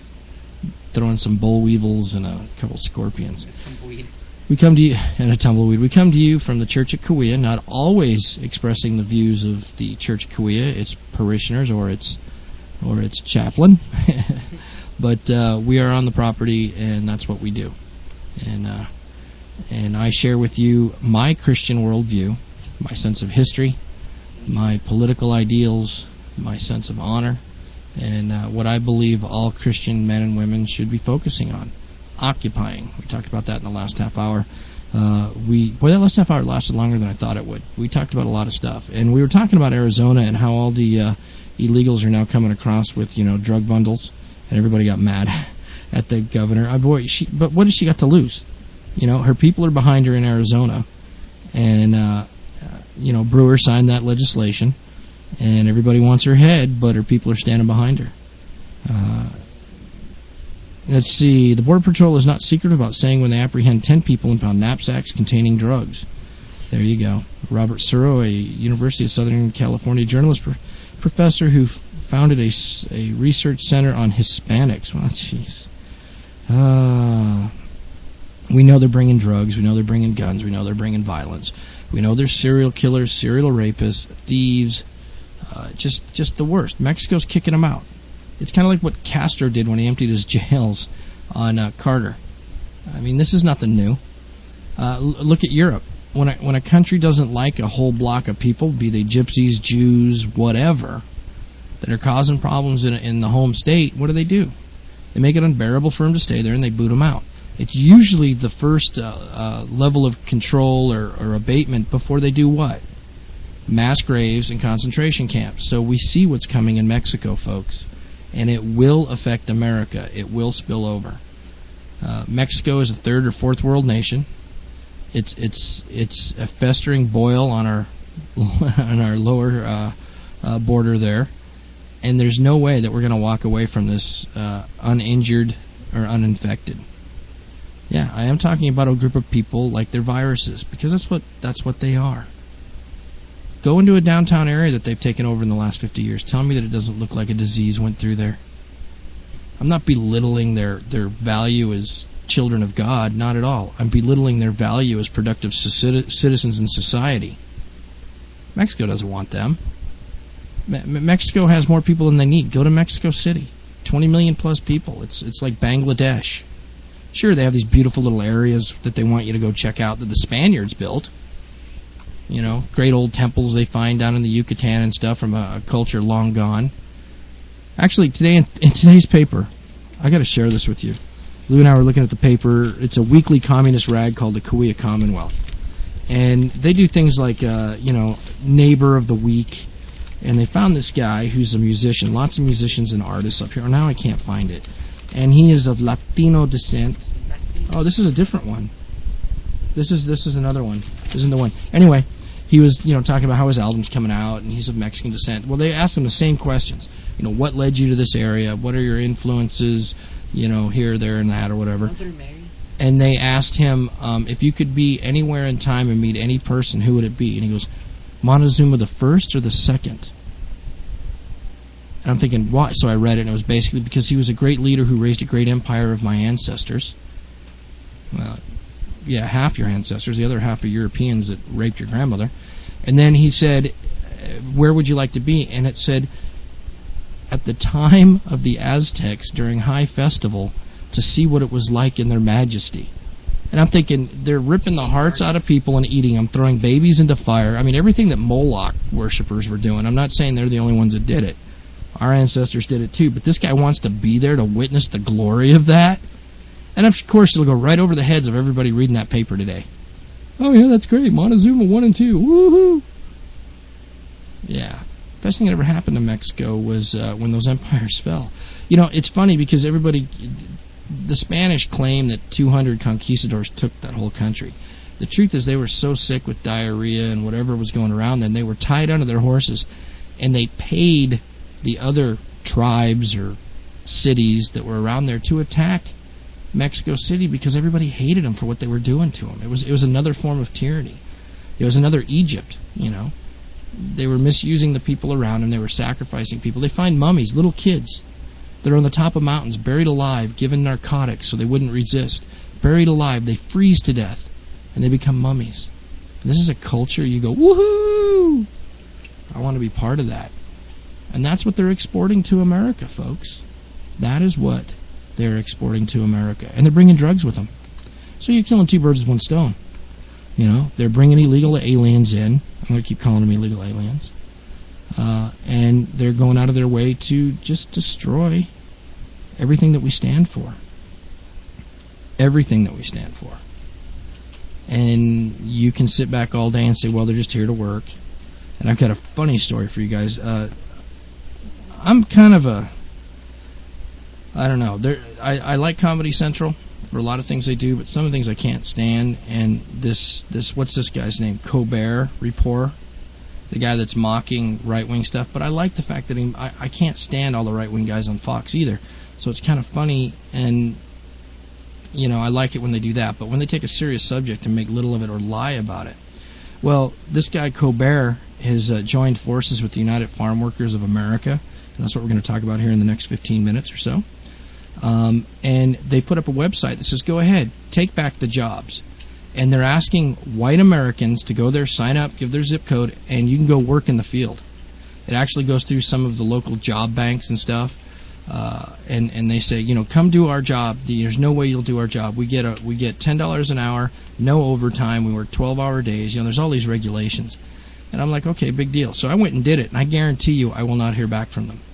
Throw in some boll weevils and a couple scorpions. Tumbleweed. We come to you, and a tumbleweed. We come to you from the Church of Kauai, not always expressing the views of the Church of Kauai, its parishioners, or its or its chaplain. But uh, we are on the property, and that's what we do. And uh, and I share with you my Christian worldview, my sense of history, my political ideals, my sense of honor, and uh, what I believe all Christian men and women should be focusing on, occupying. We talked about that in the last half hour. Uh, we boy, that last half hour lasted longer than I thought it would. We talked about a lot of stuff, and we were talking about Arizona and how all the uh, illegals are now coming across with, you know, drug bundles, and everybody got mad at the governor. Oh, boy, she, but what has she got to lose? You know, her people are behind her in Arizona, and uh, you know, Brewer signed that legislation, and everybody wants her head, but her people are standing behind her. Uh, let's see. The Border Patrol is not secretive about saying when they apprehend ten people and found knapsacks containing drugs. There you go. Robert Suro, a University of Southern California journalist pro- professor who f- founded a, a research center on Hispanics. Well, jeez. Uh, we know they're bringing drugs. We know they're bringing guns. We know they're bringing violence. We know they're serial killers, serial rapists, thieves. Uh, just, just the worst. Mexico's kicking them out. It's kind of like what Castro did when he emptied his jails on uh, Carter. I mean, this is nothing new. Uh, l- look at Europe. When a, when a country doesn't like a whole block of people, be they gypsies, Jews, whatever, that are causing problems in, in the home state, what do they do? They make it unbearable for them to stay there, and they boot them out. It's usually the first uh, uh, level of control or, or abatement before they do what? Mass graves and concentration camps. So we see what's coming in Mexico, folks, and it will affect America. It will spill over. Uh, Mexico is a third or fourth world nation. It's it's it's a festering boil on our on our lower uh, uh, border there. And there's no way that we're going to walk away from this uh, uninjured or uninfected. Yeah, I am talking about a group of people like they're viruses, because that's what that's what they are. Go into a downtown area that they've taken over in the last fifty years. Tell me that it doesn't look like a disease went through there. I'm not belittling their, their value as children of God, not at all. I'm belittling their value as productive citizens in society. Mexico doesn't want them. Me- Mexico has more people than they need. Go to Mexico City. twenty million plus people. It's it's like Bangladesh. Sure, they have these beautiful little areas that they want you to go check out that the Spaniards built. You know, great old temples they find down in the Yucatan and stuff from a, a culture long gone. Actually, today in, in today's paper, I got to share this with you. Lou and I were looking at the paper. It's a weekly communist rag called the Kauai Commonwealth. And they do things like, uh, you know, neighbor of the week. And they found this guy who's a musician. Lots of musicians and artists up here. Now I can't find it. And he is of Latino descent. Oh, this is a different one. This is this is another one. This isn't the one. Anyway, he was, you know, talking about how his album's coming out, and he's of Mexican descent. Well, they asked him the same questions. You know, what led you to this area? What are your influences? You know, here, there, and that, or whatever. And they asked him um, if you could be anywhere in time and meet any person, who would it be? And he goes, Montezuma the first or the second? And I'm thinking, why? So I read it, and it was basically because he was a great leader who raised a great empire of my ancestors. Well, yeah, half your ancestors, the other half are Europeans that raped your grandmother. And then he said, where would you like to be? And it said, at the time of the Aztecs during High Festival, to see what it was like in their majesty. And I'm thinking, they're ripping the hearts out of people and eating them, throwing babies into fire. I mean, everything that Moloch worshippers were doing. I'm not saying they're the only ones that did it. Our ancestors did it too. But this guy wants to be there to witness the glory of that. And of course, it'll go right over the heads of everybody reading that paper today. Oh, yeah, that's great. Montezuma one and two. Woohoo! Yeah. Best thing that ever happened to Mexico was uh, when those empires fell. You know, it's funny because everybody... The Spanish claim that two hundred conquistadors took that whole country. The truth is they were so sick with diarrhea and whatever was going around then, they were tied onto their horses, and they paid the other tribes or cities that were around there to attack Mexico City because everybody hated them for what they were doing to them. It was it was another form of tyranny. It was another Egypt, you know. They were misusing the people around them. They were sacrificing people. They find mummies, little kids. They're on the top of mountains, buried alive, given narcotics so they wouldn't resist. Buried alive, they freeze to death, and they become mummies. And this is a culture you go, woohoo! I want to be part of that. And that's what they're exporting to America, folks. That is what they're exporting to America. And they're bringing drugs with them. So you're killing two birds with one stone. You know, they're bringing illegal aliens in. I'm going to keep calling them illegal aliens. Uh, and they're going out of their way to just destroy everything that we stand for. Everything that we stand for. And you can sit back all day and say, well, they're just here to work. And I've got a funny story for you guys. Uh, I'm kind of a... I don't know. There, I, I like Comedy Central for a lot of things they do, but some of the things I can't stand. And this, this what's this guy's name? Colbert Report. The guy that's mocking right-wing stuff, but I like the fact that he, I, I can't stand all the right-wing guys on Fox either, so it's kind of funny, and, you know, I like it when they do that, but when they take a serious subject and make little of it or lie about it. Well, this guy Colbert has uh, joined forces with the United Farm Workers of America, and that's what we're going to talk about here in the next fifteen minutes or so, um, and they put up a website that says, go ahead, take back the jobs. And they're asking white Americans to go there, sign up, give their zip code, and you can go work in the field. It actually goes through some of the local job banks and stuff, uh, and and they say, you know, come do our job. There's no way you'll do our job. We get a we get ten dollars an hour, no overtime. We work twelve-hour days. You know, there's all these regulations, and I'm like, okay, big deal. So I went and did it, and I guarantee you, I will not hear back from them.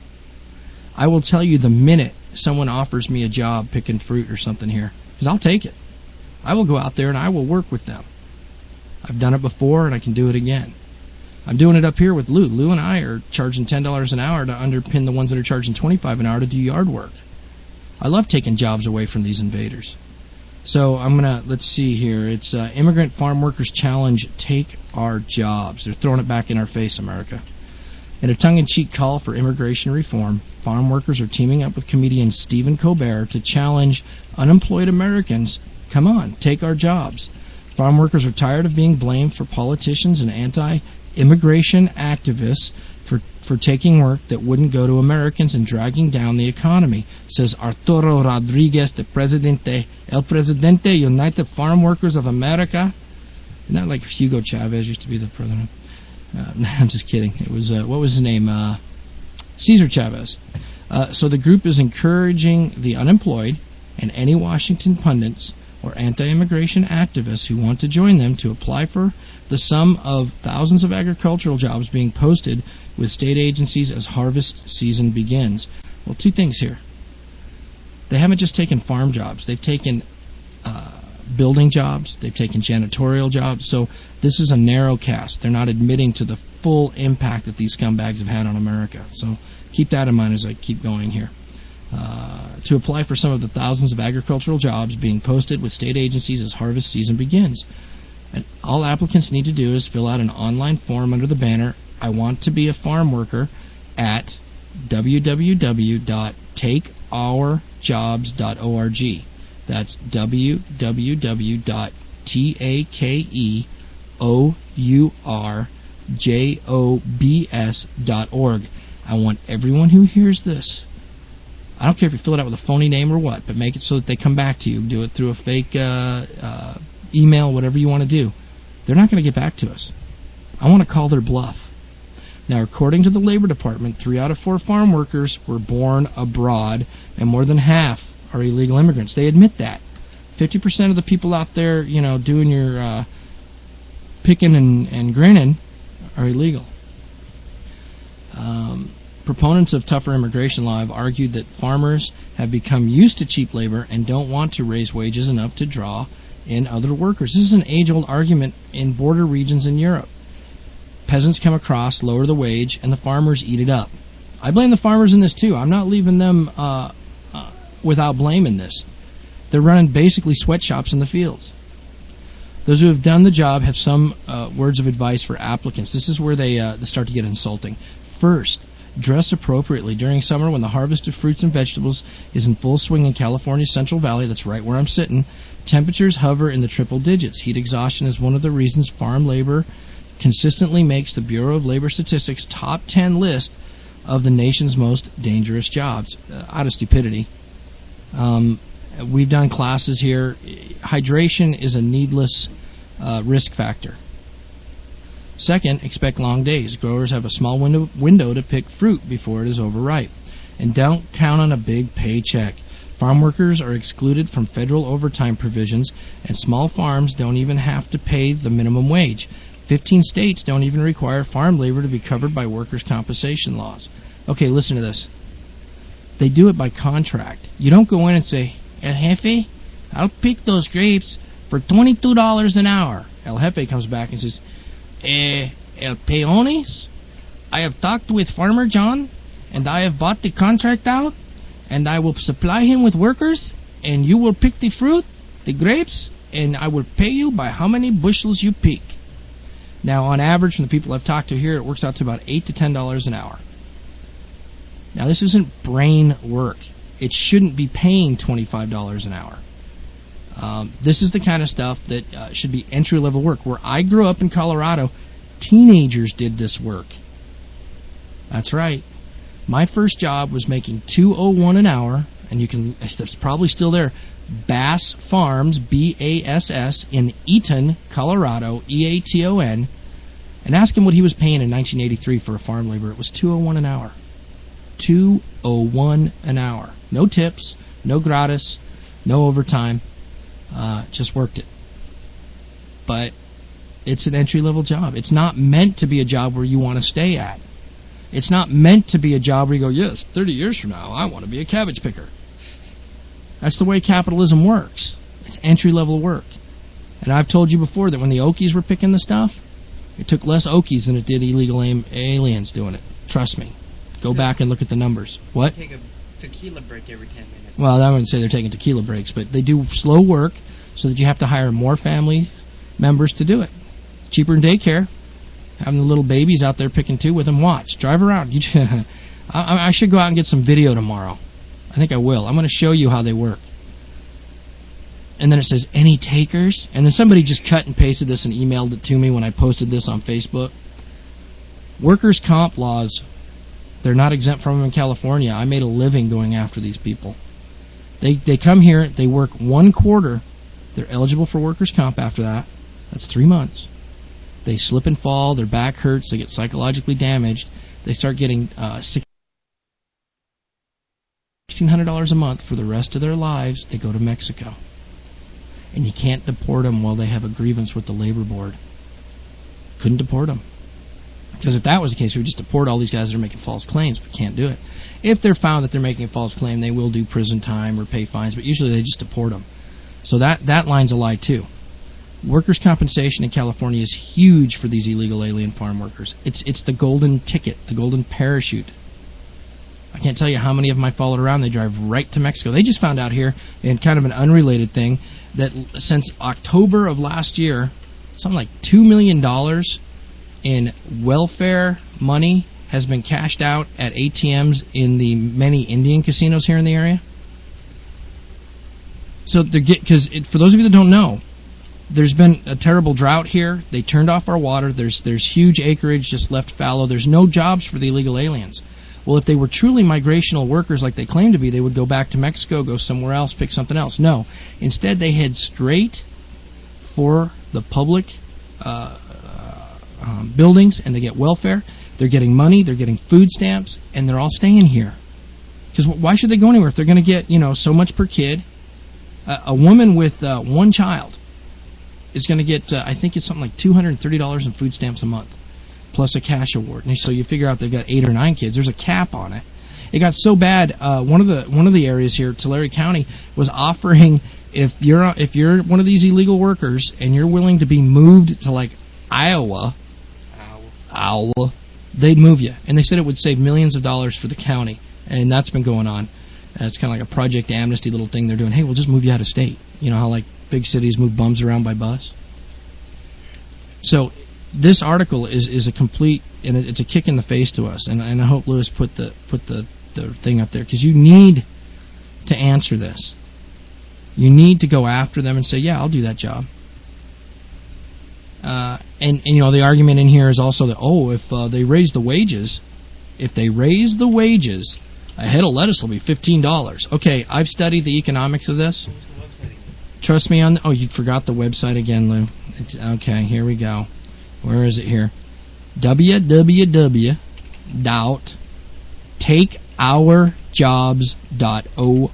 I will tell you the minute someone offers me a job picking fruit or something here, because I'll take it. I will go out there and I will work with them. I've done it before and I can do it again. I'm doing it up here with Lou. Lou and I are charging ten dollars an hour to underpin the ones that are charging twenty-five dollars an hour to do yard work. I love taking jobs away from these invaders. So I'm going to, let's see here. It's uh, Immigrant Farm Workers Challenge, Take Our Jobs. They're throwing it back in our face, America. In a tongue-in-cheek call for immigration reform, farm workers are teaming up with comedian Stephen Colbert to challenge unemployed Americans. Come on, take our jobs. Farm workers are tired of being blamed for politicians and anti-immigration activists for, for taking work that wouldn't go to Americans and dragging down the economy, says Arturo Rodriguez, the Presidente, El Presidente, United Farm Workers of America. Isn't that like Hugo Chavez used to be the president? Uh, no, I'm just kidding. It was, uh, what was his name? Uh, Cesar Chavez. Uh, so the group is encouraging the unemployed and any Washington pundits or anti-immigration activists who want to join them to apply for the sum of thousands of agricultural jobs being posted with state agencies as harvest season begins. Well, two things here. They haven't just taken farm jobs. They've taken uh, building jobs. They've taken janitorial jobs. So this is a narrow cast. They're not admitting to the full impact that these scumbags have had on America. So keep that in mind as I keep going here. Uh, to apply for some of the thousands of agricultural jobs being posted with state agencies as harvest season begins. And all applicants need to do is fill out an online form under the banner, I want to be a farm worker, at w w w dot take our jobs dot org. That's w w w dot take our jobs dot org. I want everyone who hears this, I don't care if you fill it out with a phony name or what, but make it so that they come back to you. Do it through a fake uh, uh, email, whatever you want to do. They're not going to get back to us. I want to call their bluff. Now, according to the Labor Department, three out of four farm workers were born abroad, and more than half are illegal immigrants. They admit that. fifty percent of the people out there, you know, doing your uh, picking and, and grinning are illegal. Um... Proponents of tougher immigration law have argued that farmers have become used to cheap labor and don't want to raise wages enough to draw in other workers. This is an age-old argument in border regions in Europe. Peasants come across, lower the wage, and the farmers eat it up. I blame the farmers in this too. I'm not leaving them uh, uh, without blame in this. They're running basically sweatshops in the fields. Those who have done the job have some uh, words of advice for applicants. This is where they, uh, they start to get insulting. First, dress appropriately. During summer, when the harvest of fruits and vegetables is in full swing in California's Central Valley, that's right where I'm sitting, temperatures hover in the triple digits. Heat exhaustion is one of the reasons farm labor consistently makes the Bureau of Labor Statistics top ten list of the nation's most dangerous jobs. Uh, out of stupidity. Um, we've done classes here. Hydration is a needless uh, risk factor. Second, expect long days. Growers have a small window, window to pick fruit before it is overripe. And don't count on a big paycheck. Farm workers are excluded from federal overtime provisions, and small farms don't even have to pay the minimum wage. Fifteen states don't even require farm labor to be covered by workers' compensation laws. Okay, listen to this. They do it by contract. You don't go in and say, El Jefe, I'll pick those grapes for twenty-two dollars an hour. El Jefe comes back and says, Eh, El Peones, I have talked with Farmer John, and I have bought the contract out, and I will supply him with workers, and you will pick the fruit, the grapes, and I will pay you by how many bushels you pick. Now, on average, from the people I've talked to here, it works out to about eight to ten dollars an hour. Now, this isn't brain work. It shouldn't be paying twenty-five dollars an hour. Um, this is the kind of stuff that uh, should be entry-level work. Where I grew up in Colorado, teenagers did this work. That's right. My first job was making two oh one an hour, and you can, it's probably still there, Bass Farms, B A S S, in Eaton, Colorado, E A T O N, and ask him what he was paying in nineteen eighty-three for a farm labor. It was two oh one an hour. two oh one an hour. No tips, no gratis, no overtime. Uh, just worked it. But it's an entry-level job. It's not meant to be a job where you want to stay at. It's not meant to be a job where you go, yes, thirty years from now, I want to be a cabbage picker. That's the way capitalism works. It's entry-level work. And I've told you before that when the Okies were picking the stuff, it took less Okies than it did illegal aliens doing it. Trust me. Go back and look at the numbers. What? Take a tequila break every ten minutes. Well, I wouldn't say they're taking tequila breaks, but they do slow work so that you have to hire more family members to do it. Cheaper than daycare. Having the little babies out there picking too with them. Watch. Drive around. You I, I should go out and get some video tomorrow. I think I will. I'm going to show you how they work. And then it says, any takers? And then somebody just cut and pasted this and emailed it to me when I posted this on Facebook. Workers' comp laws, they're not exempt from them in California. I made a living going after these people. They they come here, they work one quarter, they're eligible for workers' comp after that. That's three months. They slip and fall, their back hurts, they get psychologically damaged. They start getting uh, sixteen hundred dollars a month for the rest of their lives. They go to Mexico. and you can't deport them while they have a grievance with the labor board. Couldn't deport them. Because if that was the case, we would just deport all these guys that are making false claims, but can't do it. If they're found that they're making a false claim, they will do prison time or pay fines, but usually they just deport them. So that, that line's a lie, too. Workers' compensation in California is huge for these illegal alien farm workers. It's it's the golden ticket, the golden parachute. I can't tell you how many of them I followed around. They drive right to Mexico. They just found out here, in kind of an unrelated thing, that since October of last year, something like two million dollars in welfare money has been cashed out at A T Ms in the many Indian casinos here in the area. So, because for those of you that don't know, there's been a terrible drought here. They turned off our water. There's there's huge acreage just left fallow. There's no jobs for the illegal aliens. Well, if they were truly migrational workers like they claim to be, they would go back to Mexico, go somewhere else, pick something else. No. Instead, they head straight for the public uh, uh, um, buildings, and they get welfare. They're getting money. They're getting food stamps, and they're all staying here. Because why should they go anywhere if they're going to get, you know, so much per kid? Uh, a woman with uh, one child is going to get, uh, I think it's something like two hundred thirty dollars in food stamps a month, plus a cash award. And so you figure out they've got eight or nine kids. There's a cap on it. It got so bad. Uh, one of the one of the areas here, Tulare County, was offering if you're if you're one of these illegal workers and you're willing to be moved to like Iowa, Iowa, Iowa, they'd move you. And they said it would save millions of dollars for the county, and that's been going on. Uh, it's kind of like a Project Amnesty little thing they're doing. Hey, we'll just move you out of state. You know how like big cities move bums around by bus. So this article is, is a complete, and it's a kick in the face to us. And, and I hope Lewis put the put the, the thing up there, because you need to answer this. You need to go after them and say, yeah, I'll do that job. Uh, and, and, you know, the argument in here is also that, oh, if uh, they raise the wages, if they raise the wages, a head of lettuce will be fifteen dollars. Okay, I've studied the economics of this. Trust me on... The, oh, you forgot the website again, Lou. It's, okay, here we go. Where is it here? w w w dot take our jobs dot org.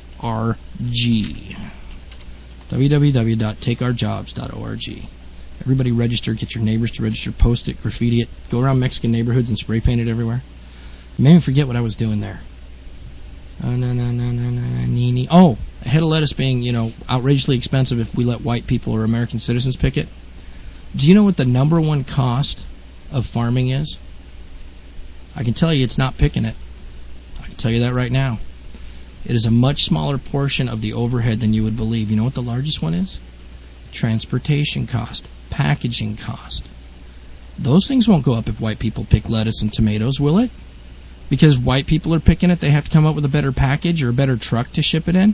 w w w dot take our jobs dot org. Everybody register, get your neighbors to register, post it, graffiti it, go around Mexican neighborhoods and spray paint it everywhere. You made me forget what I was doing there. Oh, no, no, no, no, no, no, nee, nee. Oh, a head of lettuce being, you know, outrageously expensive if we let white people or American citizens pick it. Do you know what the number one cost of farming is? I can tell you it's not picking it. I can tell you that right now. It is a much smaller portion of the overhead than you would believe. You know what the largest one is? Transportation cost, packaging cost. Those things won't go up if white people pick lettuce and tomatoes, will it? Because white people are picking it, they have to come up with a better package or a better truck to ship it in?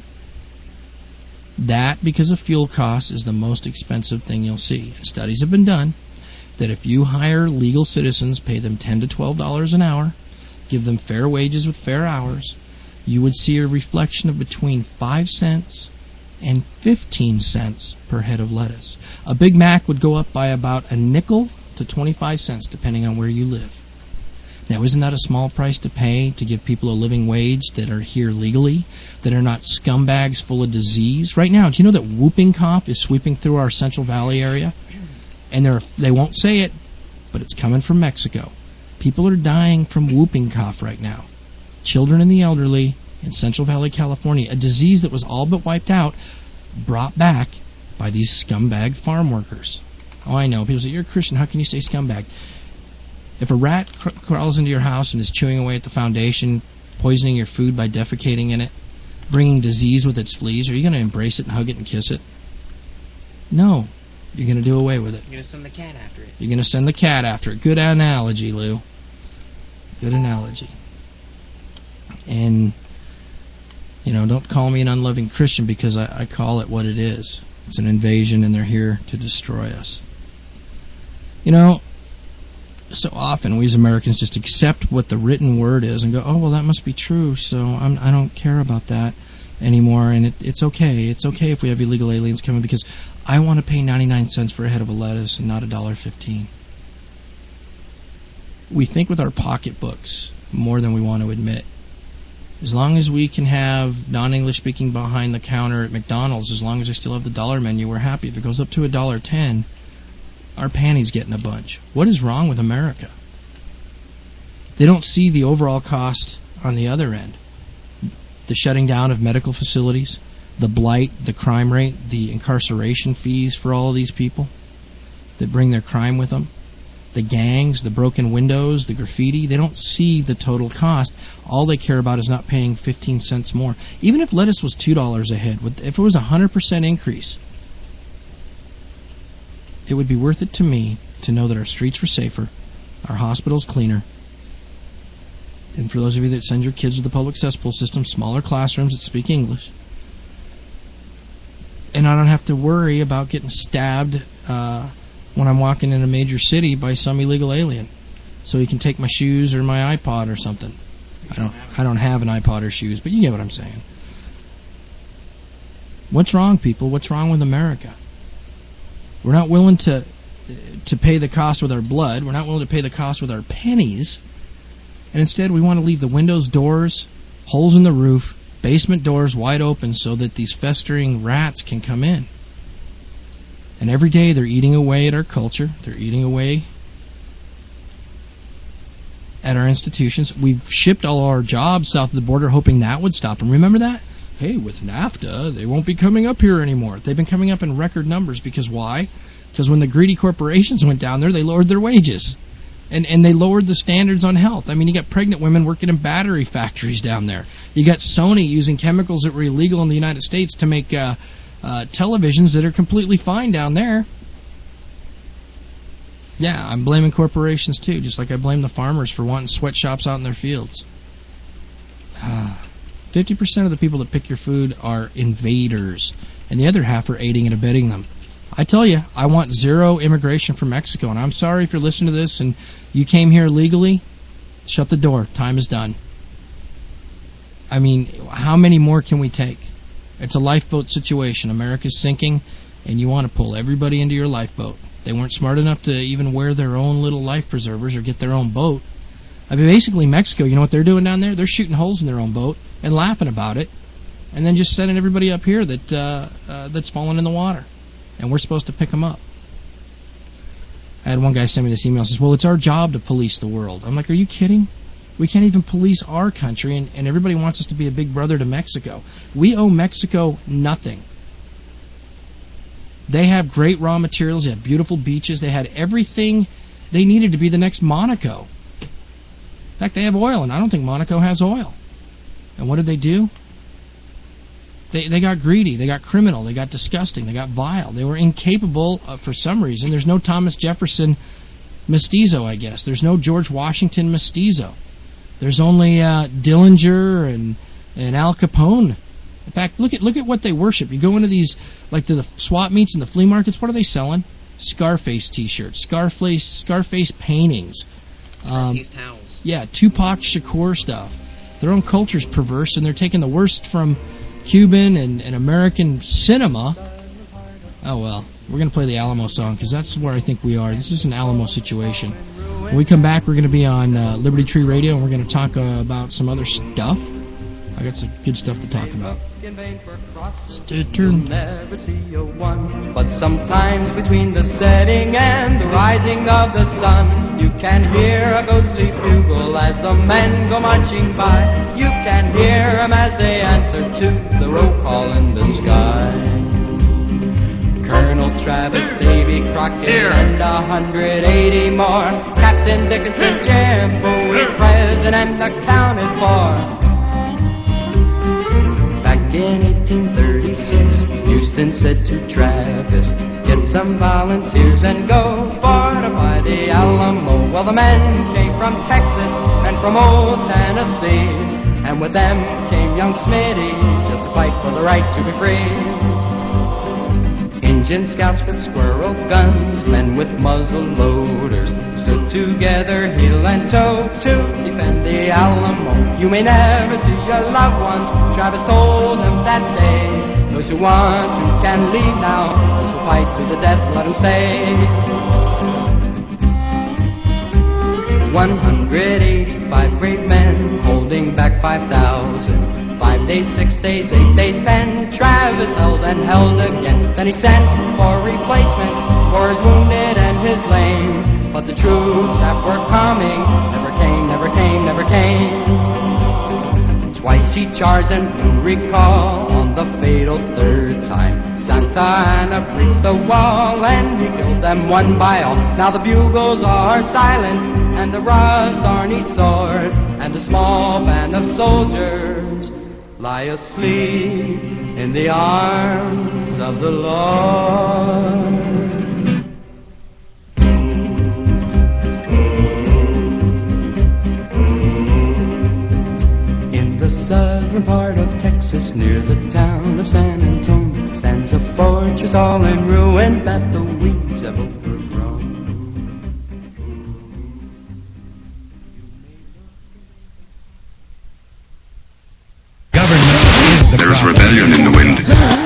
That, because of fuel costs, is the most expensive thing you'll see. And studies have been done that if you hire legal citizens, pay them ten to twelve dollars an hour, give them fair wages with fair hours, you would see a reflection of between five cents and fifteen cents per head of lettuce. A Big Mac would go up by about a nickel to twenty-five cents, depending on where you live. Now, isn't that a small price to pay to give people a living wage that are here legally, that are not scumbags full of disease? Right now, do you know that whooping cough is sweeping through our Central Valley area? And they're, they won't say it, but it's coming from Mexico. People are dying from whooping cough right now. Children and the elderly in Central Valley, California, a disease that was all but wiped out, brought back by these scumbag farm workers. Oh, I know. People say, you're a Christian. How can you say scumbag? If a rat cr- crawls into your house and is chewing away at the foundation, poisoning your food by defecating in it, bringing disease with its fleas, are you going to embrace it and hug it and kiss it? No. You're going to do away with it. You're going to send the cat after it. You're going to send the cat after it. Good analogy, Lou. Good analogy. And, you know, don't call me an unloving Christian, because I, I call it what it is. It's an invasion, and they're here to destroy us. You know, so often we as Americans just accept what the written word is and go, oh, well, that must be true, so I'm, I don't care about that anymore, and it, it's okay. It's okay if we have illegal aliens coming, because I want to pay ninety-nine cents for a head of a lettuce and not one dollar fifteen. We think with our pocketbooks more than we want to admit. As long as we can have non-English speaking behind the counter at McDonald's, as long as they still have the dollar menu, we're happy. If it goes up to a dollar ten, our panties getting a bunch. What is wrong with America? They don't see the overall cost on the other end. The shutting down of medical facilities, the blight, the crime rate, the incarceration fees for all of these people that bring their crime with them, the gangs, the broken windows, the graffiti. They don't see the total cost. All they care about is not paying fifteen cents more. Even if lettuce was two dollars a head, if it was a one hundred percent increase, it would be worth it to me to know that our streets were safer, our hospitals cleaner, and for those of you that send your kids to the public cesspool system, smaller classrooms that speak English. And I don't have to worry about getting stabbed uh, when I'm walking in a major city by some illegal alien, so he can take my shoes or my iPod or something. I don't. I don't have an iPod or shoes, but you get what I'm saying. What's wrong, people? What's wrong with America? We're not willing to to pay the cost with our blood. We're not willing to pay the cost with our pennies. And instead, we want to leave the windows, doors, holes in the roof, basement doors wide open so that these festering rats can come in. And every day they're eating away at our culture. They're eating away at our institutions. We've shipped all our jobs south of the border hoping that would stop them. Remember that? Hey, with NAFTA, they won't be coming up here anymore. They've been coming up in record numbers because why? Because when the greedy corporations went down there, they lowered their wages. And and they lowered the standards on health. I mean, you got pregnant women working in battery factories down there. You got Sony using chemicals that were illegal in the United States to make uh, uh, televisions that are completely fine down there. Yeah, I'm blaming corporations too, just like I blame the farmers for wanting sweatshops out in their fields. fifty percent of the people that pick your food are invaders, and the other half are aiding and abetting them. I tell you, I want zero immigration from Mexico, and I'm sorry if you're listening to this and you came here legally. Shut the door. Time is done. I mean, how many more can we take? It's a lifeboat situation. America's sinking, and you want to pull everybody into your lifeboat. They weren't smart enough to even wear their own little life preservers or get their own boat. I mean, basically, Mexico, you know what they're doing down there? They're shooting holes in their own boat and laughing about it, and then just sending everybody up here that uh, uh, that's fallen in the water. And we're supposed to pick them up. I had one guy send me this email and says, well, it's our job to police the world. I'm like, are you kidding? We can't even police our country, and, and everybody wants us to be a big brother to Mexico. We owe Mexico nothing. They have great raw materials. They have beautiful beaches. They had everything they needed to be the next Monaco. In fact, they have oil, and I don't think Monaco has oil. And what did they do? They they got greedy, they got criminal, they got disgusting, they got vile. They were incapable, uh, for some reason. There's no Thomas Jefferson mestizo, I guess. There's no George Washington mestizo. There's only uh, Dillinger and and Al Capone. In fact, look at look at what they worship. You go into these, like to the swap meets and the flea markets. What are they selling? Scarface T-shirts, Scarface Scarface paintings, um, Scarface towels. Yeah, Tupac Shakur stuff. Their own culture's perverse, and they're taking the worst from Cuban and, and American cinema. Oh well, we're going to play the Alamo song because that's where I think we are. This is an Alamo situation. When we come back, we're going to be on uh, Liberty Tree Radio, and we're going to talk uh, about some other stuff. I got some good stuff to talk about. Stay tuned. Never see a one, but sometimes between the setting and the rising of the sun, you can hear a ghostly bugle as the men go marching by. You can hear them as they answer to the roll call in the sky. Colonel Travis, Davy Crockett, Here. and a hundred eighty more. Captain Dickinson, Jim Bowie, President, the count is four. Back in eighteen thirty-six, Houston said to Travis, get some volunteers and go fortify the Alamo. Well, the men came from Texas and from old Tennessee, and with them came young Smitty, just to fight for the right to be free. Indian scouts with squirrel guns, men with muzzle loaders, stood together heel and toe to defend the Alamo. You may never see your loved ones, Travis told him that day. Those who want to can leave now, those who fight to the death, let them stay. one hundred eighty-five brave men holding back five thousand days, six days, eight days, ten. Travis held and held again. Then he sent for replacements for his wounded and his lame. But the troops that were coming never came, never came, never came. Twice he charged and blew recall. On the fatal third time, Santa Anna breached the wall, and he killed them one by all. Now the bugles are silent, and the rust are neat sword, and a small band of soldiers lie asleep in the arms of the Lord. In the southern part of Texas, near the town of San Antonio, stands a fortress all in ruins that the weeds have overgrown. There is rebellion in the wind.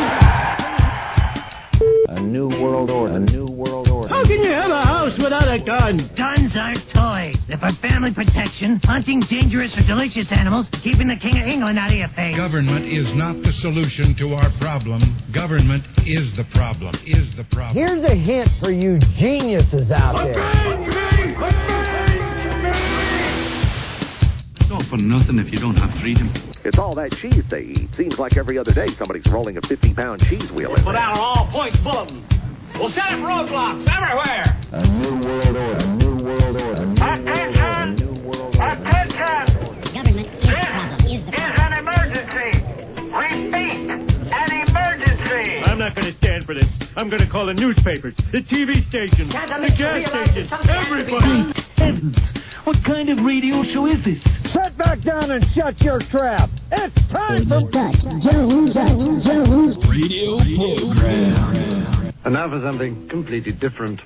A new world order. A new world order. How can you have a house without a gun? Guns aren't toys. They're for family protection, hunting dangerous or delicious animals, keeping the King of England out of your face. Government is not the solution to our problem. Government is the problem. Is the problem. Here's a hint for you geniuses out there. It's all for nothing if you don't have freedom. It's all that cheese they eat. Seems like every other day somebody's rolling a fifty-pound cheese wheel in Put there. out an all-points bulletin. We'll set up roadblocks everywhere. A new world order. A new world order. A new world order. A new world order. Attention! Government is the problem. Is the problem. an emergency. Repeat, an emergency. I'm not going to stand for this. I'm going to call the newspapers, the T V stations, the gas stations, everybody. Heavens, what kind of radio show is this? Sit back down and shut your trap. It's time for Dutch Jones, Dutch Jones Radio program. And now for something completely different.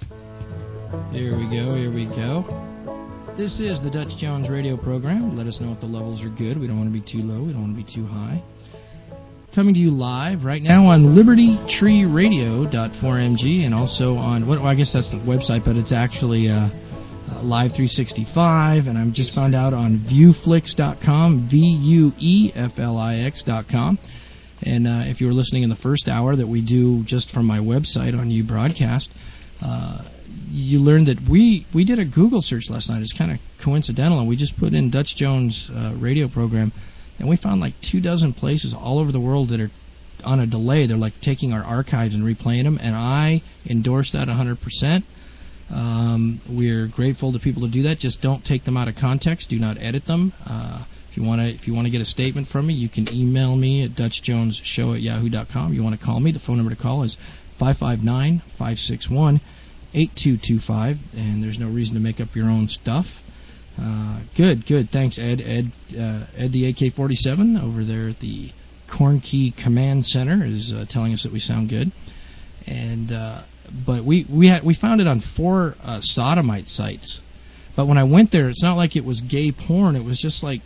Here we go, here we go. This is the Dutch Jones radio program. Let us know if the levels are good. We don't want to be too low, we don't want to be too high. Coming to you live right now on liberty tree radio dot four M G and also on, well, I guess that's the website, but it's actually uh, uh, Live three sixty-five, and I've just found out on viewflix dot com, V U E F L I X dot com. And uh, if you were listening in the first hour that we do just from my website on uBroadcast, uh, you learned that we, we did a Google search last night. It's kind of coincidental, and we just put in Dutch Jones uh, radio program, and we found like two dozen places all over the world that are on a delay. They're like taking our archives and replaying them, and I endorse that one hundred percent. Um, we're grateful to people who do that. Just don't take them out of context. Do not edit them. Uh, if you want to, if you want to get a statement from me, you can email me at dutch jones show at yahoo dot com. You want to call me? The phone number to call is five five nine, five six one, eight two two five, and there's no reason to make up your own stuff. Uh, good, good. Thanks, Ed. Ed, uh, Ed, the A K forty-seven over there at the Corn Key Command Center is uh, telling us that we sound good. And uh, but we we had we found it on four uh, sodomite sites. But when I went there, it's not like it was gay porn. It was just like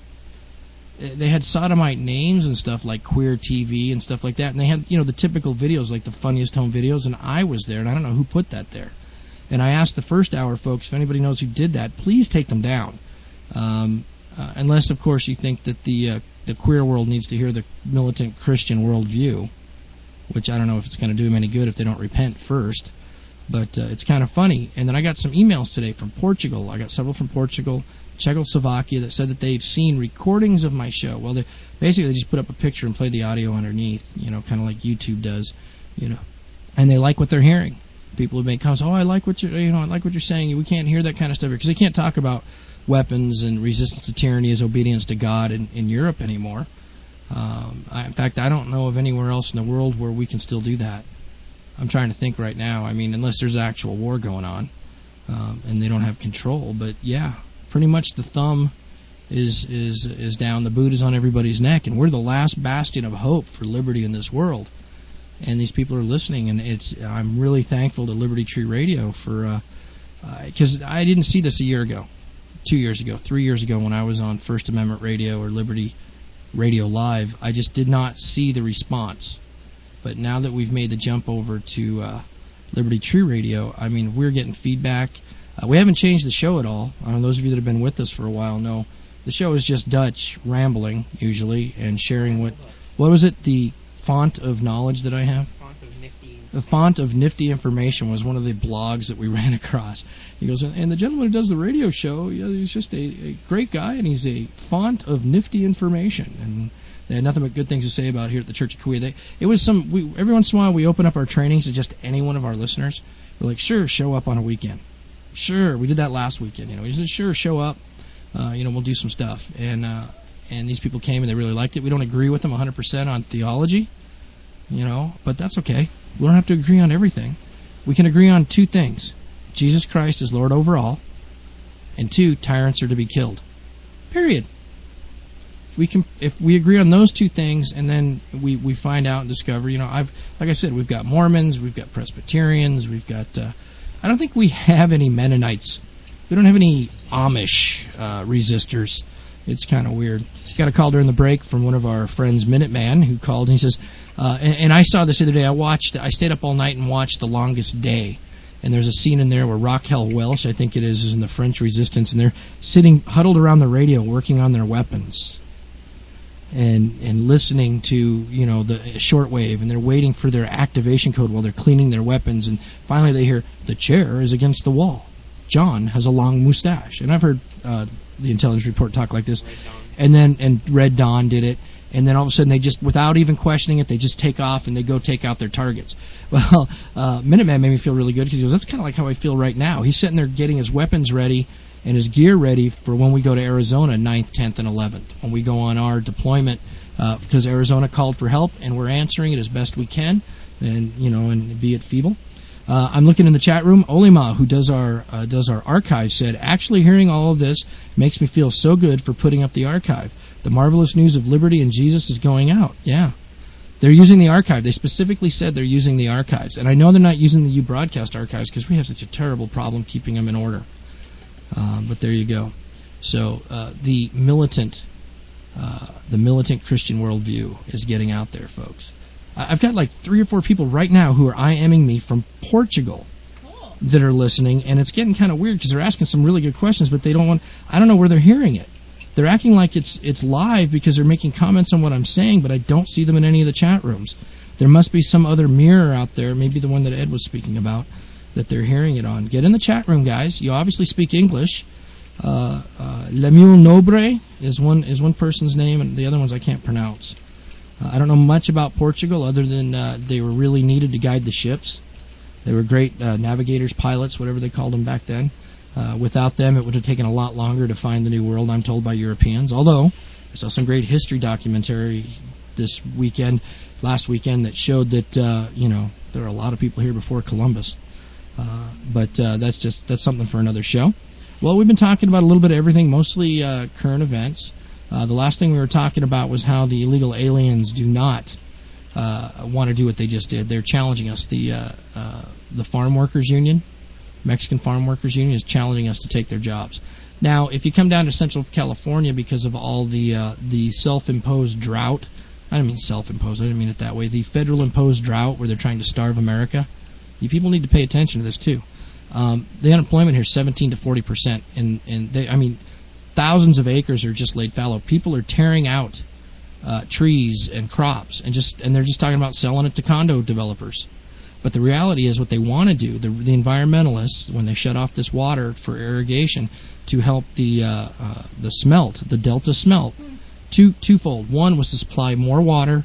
they had sodomite names and stuff like Queer T V and stuff like that. And they had, you know, the typical videos like the Funniest Home Videos. And I was there, and I don't know who put that there. And I asked the first hour folks if anybody knows who did that, please take them down. Um, uh, unless, of course, you think that the uh, the queer world needs to hear the militant Christian worldview, which I don't know if it's going to do them any good if they don't repent first. But uh, it's kind of funny. And then I got some emails today from Portugal. I got several from Portugal, Czechoslovakia, that said that they've seen recordings of my show. Well, they basically they just put up a picture and play the audio underneath, you know, kind of like YouTube does, you know. And they like what they're hearing. People who make comments, oh, I like what you're, you know, I like what you're saying. We can't hear that kind of stuff because they can't talk about weapons and resistance to tyranny as obedience to God in, in Europe anymore. Um, I, in fact, I don't know of anywhere else in the world where we can still do that. I'm trying to think right now. I mean, unless there's actual war going on, um, and they don't have control. But yeah, pretty much the thumb is is is down. The boot is on everybody's neck, and we're the last bastion of hope for liberty in this world. And these people are listening, and it's I'm really thankful to Liberty Tree Radio for because uh, uh, I didn't see this a year ago, two years ago, three years ago when I was on First Amendment Radio or Liberty Radio Live. I just did not see the response. But now that we've made the jump over to uh, Liberty Tree Radio, I mean, we're getting feedback. Uh, we haven't changed the show at all. Uh, those of you that have been with us for a while know the show is just Dutch rambling, usually, and sharing what what was it? The font of knowledge that I have? Font of nifty. The font of nifty information was one of the blogs that we ran across. He goes, and the gentleman who does the radio show, you know, he's just a, a great guy, and he's a font of nifty information. And they had nothing but good things to say about here at the Church of Kauai. They, it was some. We, every once in a while, we open up our trainings to just any one of our listeners. We're like, sure, show up on a weekend. Sure, we did that last weekend. You know, we said, sure, show up. Uh, you know, we'll do some stuff. And uh, and these people came and they really liked it. We don't agree with them one hundred percent on theology, you know, but that's okay. We don't have to agree on everything. We can agree on two things: Jesus Christ is Lord over all, and two, tyrants are to be killed. Period. We can, if we agree on those two things, and then we, we find out and discover, you know, I've like I said, we've got Mormons, we've got Presbyterians, we've got. Uh, I don't think we have any Mennonites. We don't have any Amish uh, resistors. It's kind of weird. Got a call during the break from one of our friends, Minuteman, who called, and he says, uh, and, and I saw this the other day. I watched. I stayed up all night and watched The Longest Day. And there's a scene in there where Raquel Welch, I think it is, is in the French Resistance, and they're sitting huddled around the radio working on their weapons. And and listening to, you know, the shortwave, and they're waiting for their activation code while they're cleaning their weapons, and finally they hear, the chair is against the wall. John has a long mustache. And I've heard uh, the intelligence report talk like this. And then and Red Dawn did it, and then all of a sudden they just, without even questioning it, they just take off and they go take out their targets. Well, uh, Minuteman made me feel really good, because he goes, that's kind of like how I feel right now. He's sitting there getting his weapons ready and his gear ready for when we go to Arizona ninth, tenth, and eleventh, when we go on our deployment, uh, because Arizona called for help, and we're answering it as best we can, and, you know, and be it feeble. Uh, I'm looking in the chat room. Olima, who does our uh, does our archive, said, actually hearing all of this makes me feel so good for putting up the archive. The marvelous news of liberty and Jesus is going out. Yeah. They're using the archive. They specifically said they're using the archives. And I know they're not using the U-Broadcast archives because we have such a terrible problem keeping them in order. Uh, but there you go. So uh, the militant, uh, the militant Christian worldview is getting out there, folks. I've got like three or four people right now who are IMing me from Portugal cool. that are listening, and it's getting kind of weird because they're asking some really good questions, but they don't want. I don't know where they're hearing it. They're acting like it's it's live because they're making comments on what I'm saying, but I don't see them in any of the chat rooms. There must be some other mirror out there, maybe the one that Ed was speaking about, that they're hearing it on. Get in the chat room, guys. You obviously speak English. Uh, uh, Lemuel Nobre is one is one person's name, and the other ones I can't pronounce. Uh, I don't know much about Portugal other than uh, they were really needed to guide the ships. They were great uh, navigators, pilots, whatever they called them back then. Uh, without them, it would have taken a lot longer to find the New World, I'm told by Europeans. Although, I saw some great history documentary this weekend, last weekend, that showed that, uh, you know, there were a lot of people here before Columbus. Uh, but uh, that's just that's something for another show. Well, we've been talking about a little bit of everything, mostly uh, current events. Uh, the last thing we were talking about was how the illegal aliens do not uh, want to do what they just did. They're challenging us. The uh, uh, the Farm Workers Union, Mexican Farm Workers Union, is challenging us to take their jobs. Now, if you come down to Central California because of all the uh, the self-imposed drought, I don't mean self-imposed, I didn't mean it that way, the federal-imposed drought where they're trying to starve America, you people need to pay attention to this too. Um, the unemployment here is seventeen to forty percent, and, and they, I mean, thousands of acres are just laid fallow. People are tearing out uh, trees and crops, and just and they're just talking about selling it to condo developers. But the reality is, what they want to do, the, the environmentalists, when they shut off this water for irrigation to help the uh, uh, the smelt, the Delta smelt, two twofold. One was to supply more water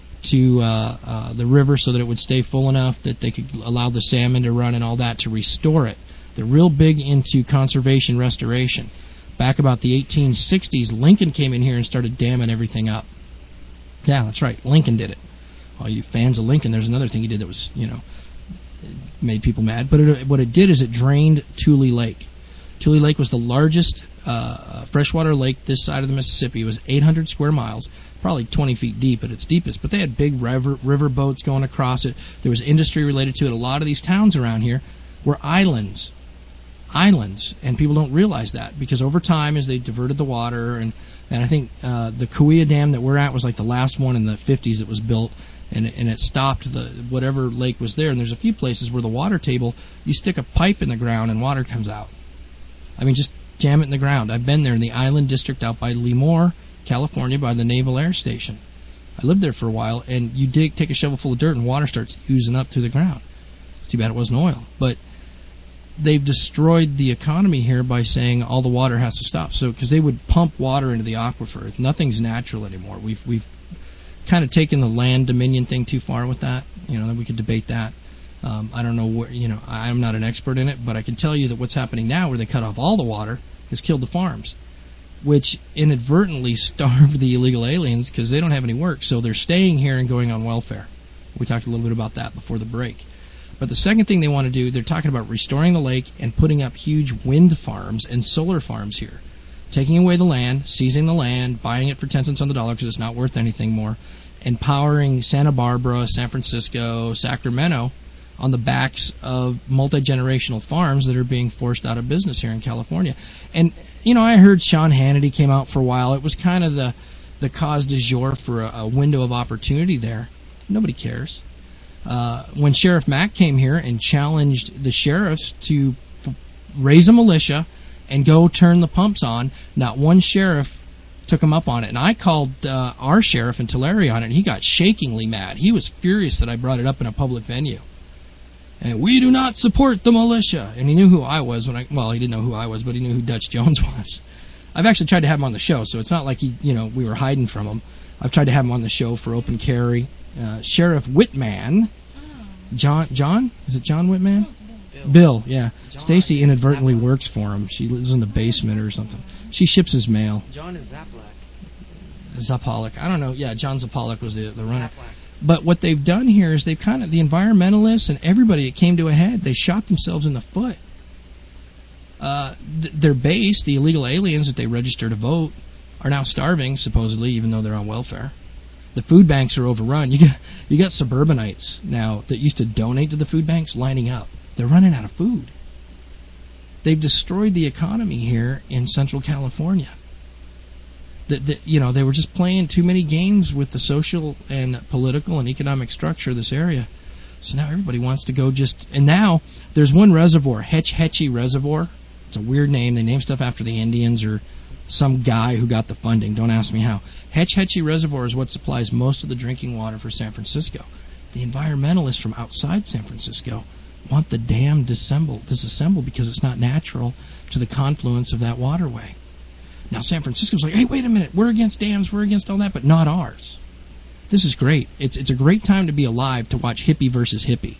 to uh, uh, the river so that it would stay full enough that they could allow the salmon to run and all that to restore it. They're real big into conservation restoration. Back about the eighteen sixties, Lincoln came in here and started damming everything up. Yeah, that's right. Lincoln did it. All you fans of Lincoln, there's another thing he did that was, you know, made people mad. But it, what it did is it drained Tule Lake. Tule Lake was the largest uh, freshwater lake this side of the Mississippi. It was eight hundred square miles, probably twenty feet deep at its deepest. But they had big river, river boats going across it. There was industry related to it. A lot of these towns around here were islands. Islands, and people don't realize that because over time, as they diverted the water, and and I think uh, the Kauai Dam that we're at was like the last one in the fifties that was built, and and it stopped the whatever lake was there. And there's a few places where the water table, you stick a pipe in the ground and water comes out. I mean, just jam it in the ground. I've been there in the Island District out by Lemoore, California, by the Naval Air Station, I lived there for a while, and you dig, take a shovel full of dirt, and water starts oozing up through the ground. Too bad it wasn't oil. But they've destroyed the economy here by saying all the water has to stop. So, because they would pump water into the aquifer. Nothing's natural anymore. We've we've kind of taken the land dominion thing too far with that. You know, we could debate that. Um, I don't know where. You know, I'm not an expert in it, but I can tell you that what's happening now, where they cut off all the water, has killed the farms, which inadvertently starved the illegal aliens because they don't have any work. So they're staying here and going on welfare. We talked a little bit about that before the break. But the second thing they want to do, they're talking about restoring the lake and putting up huge wind farms and solar farms here. Taking away the land, seizing the land, buying it for ten cents on the dollar because it's not worth anything more, and powering Santa Barbara, San Francisco, Sacramento on the backs of multi-generational farms that are being forced out of business here in California. And, you know, I heard Sean Hannity came out for a while. It was kind of the, the cause du jour for a, a window of opportunity there. Nobody cares. Uh, when Sheriff Mack came here and challenged the sheriffs to f- raise a militia and go turn the pumps on, not one sheriff took him up on it. And I called uh, our sheriff in Tulare on it, and he got shakingly mad. He was furious that I brought it up in a public venue. And we do not support the militia. And he knew who I was when I, well, he didn't know who I was, but he knew who Dutch Jones was. I've actually tried to have him on the show, so it's not like he, you know, we were hiding from him. I've tried to have him on the show for Open Carry. Uh, Sheriff Whitman, John, John, is it John Whitman? Bill, Bill yeah. Stacy inadvertently works for him. She lives in the basement or something. She ships his mail. John is Zaplak. Zapolak. I don't know. Yeah, John Zapolak was the, the runner. Zaplak. But what they've done here is they've kind of, the environmentalists and everybody, it came to a head. They shot themselves in the foot. Uh, th- their base, the illegal aliens that they register to vote, are now starving, supposedly, even though they're on welfare. The food banks are overrun. You got you got suburbanites now that used to donate to the food banks lining up. They're running out of food. They've destroyed the economy here in Central California. The, the, you know, they were just playing too many games with the social and political and economic structure of this area. So now everybody wants to go just... And now there's one reservoir, Hetch Hetchy Reservoir. It's a weird name. They name stuff after the Indians or some guy who got the funding. Don't ask me how. Hetch Hetchy Reservoir is what supplies most of the drinking water for San Francisco. The environmentalists from outside San Francisco want the dam disassembled, disassembled because it's not natural to the confluence of that waterway. Now San Francisco's like, hey, wait a minute, we're against dams, we're against all that, but not ours. This is great. It's it's a great time to be alive to watch hippie versus hippie.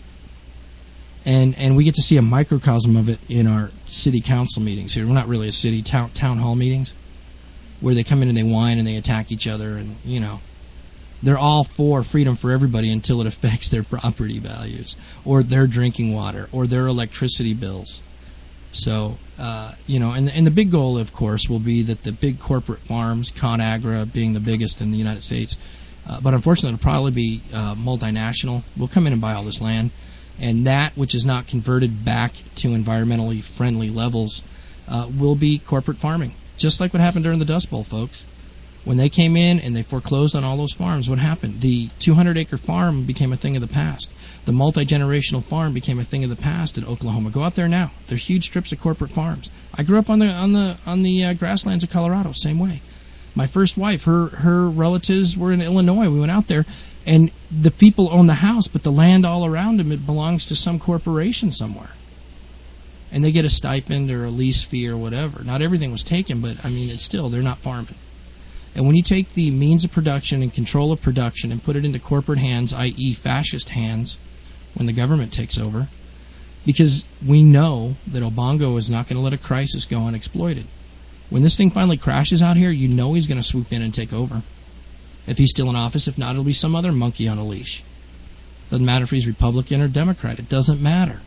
And and we get to see a microcosm of it in our city council meetings here. We're not really a city, town, town hall meetings, where they come in and they whine and they attack each other, and, you know, they're all for freedom for everybody until it affects their property values or their drinking water or their electricity bills. So, uh, you know, and, and the big goal, of course, will be that the big corporate farms, ConAgra being the biggest in the United States, uh, but unfortunately it'll probably be uh, multinational, will come in and buy all this land. And that which is not converted back to environmentally friendly levels uh, will be corporate farming. Just like what happened during the Dust Bowl, folks. When they came in and they foreclosed on all those farms, what happened? The two hundred acre farm became a thing of the past. The multi-generational farm became a thing of the past in Oklahoma. Go out there now. They're huge strips of corporate farms. I grew up on the on the on the uh, grasslands of Colorado, same way. My first wife, her her relatives were in Illinois. We went out there, and the people own the house, but the land all around them, it belongs to some corporation somewhere. And they get a stipend or a lease fee or whatever. Not everything was taken, but, I mean, it's still, they're not farming. And when you take the means of production and control of production and put it into corporate hands, that is fascist hands, when the government takes over, because we know that Obongo is not going to let a crisis go unexploited. When this thing finally crashes out here, you know he's going to swoop in and take over. If he's still in office, if not, it'll be some other monkey on a leash. Doesn't matter if he's Republican or Democrat. It doesn't matter.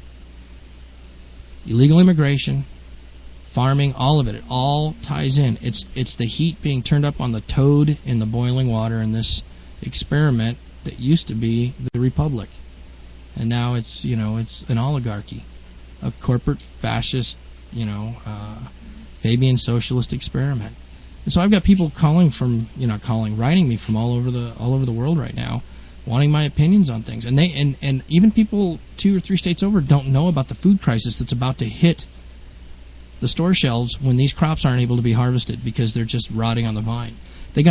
Illegal immigration, farming, all of it, it all ties in. It's it's the heat being turned up on the toad in the boiling water in this experiment that used to be the Republic. And now it's, you know, it's an oligarchy, a corporate fascist, you know, uh, Fabian socialist experiment. And so I've got people calling from, you know, calling, writing me from all over the all over the world right now, wanting my opinions on things. And they and, and even people two or three states over don't know about the food crisis that's about to hit the store shelves when these crops aren't able to be harvested because they're just rotting on the vine. They got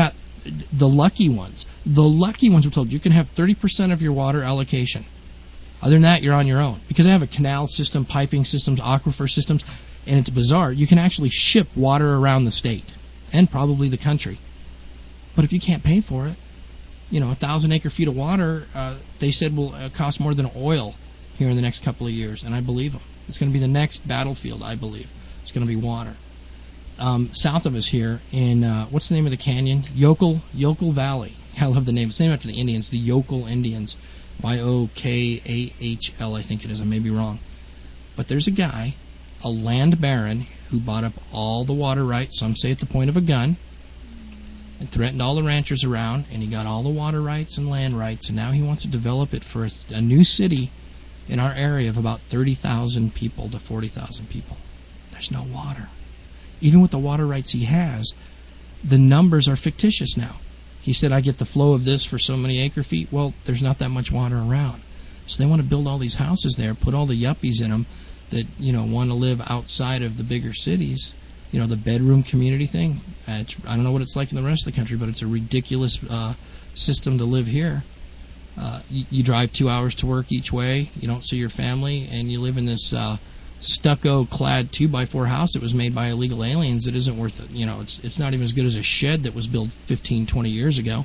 the lucky ones, the lucky ones were told you can have thirty percent of your water allocation. Other than that, you're on your own. Because they have a canal system, piping systems, aquifer systems, and it's bizarre. You can actually ship water around the state and probably the country. But if you can't pay for it, you know, a thousand acre feet of water, uh, they said will uh, cost more than oil here in the next couple of years, and I believe them. It's going to be the next battlefield, I believe. It's going to be water. Um, south of us here in, uh, what's the name of the canyon? Yokel, Yokel Valley. I love the name. It's named after the Indians, the Yokel Indians. Y O K A H L, I think it is. I may be wrong. But there's a guy, a land baron, who bought up all the water rights, some say at the point of a gun, and threatened all the ranchers around, and he got all the water rights and land rights, and now he wants to develop it for a, a new city in our area of about thirty thousand people to forty thousand people. There's no water. Even with the water rights he has, the numbers are fictitious now. He said, I get the flow of this for so many acre feet. Well, there's not that much water around. So they want to build all these houses there, put all the yuppies in them that, you know, want to live outside of the bigger cities. You know, the bedroom community thing. Uh, it's, I don't know what it's like in the rest of the country, but it's a ridiculous uh, system to live here. Uh, you, you drive two hours to work each way. You don't see your family, and you live in this uh, stucco-clad two by four house that was made by illegal aliens that isn't worth it. You know, it's it's not even as good as a shed that was built fifteen, twenty years ago.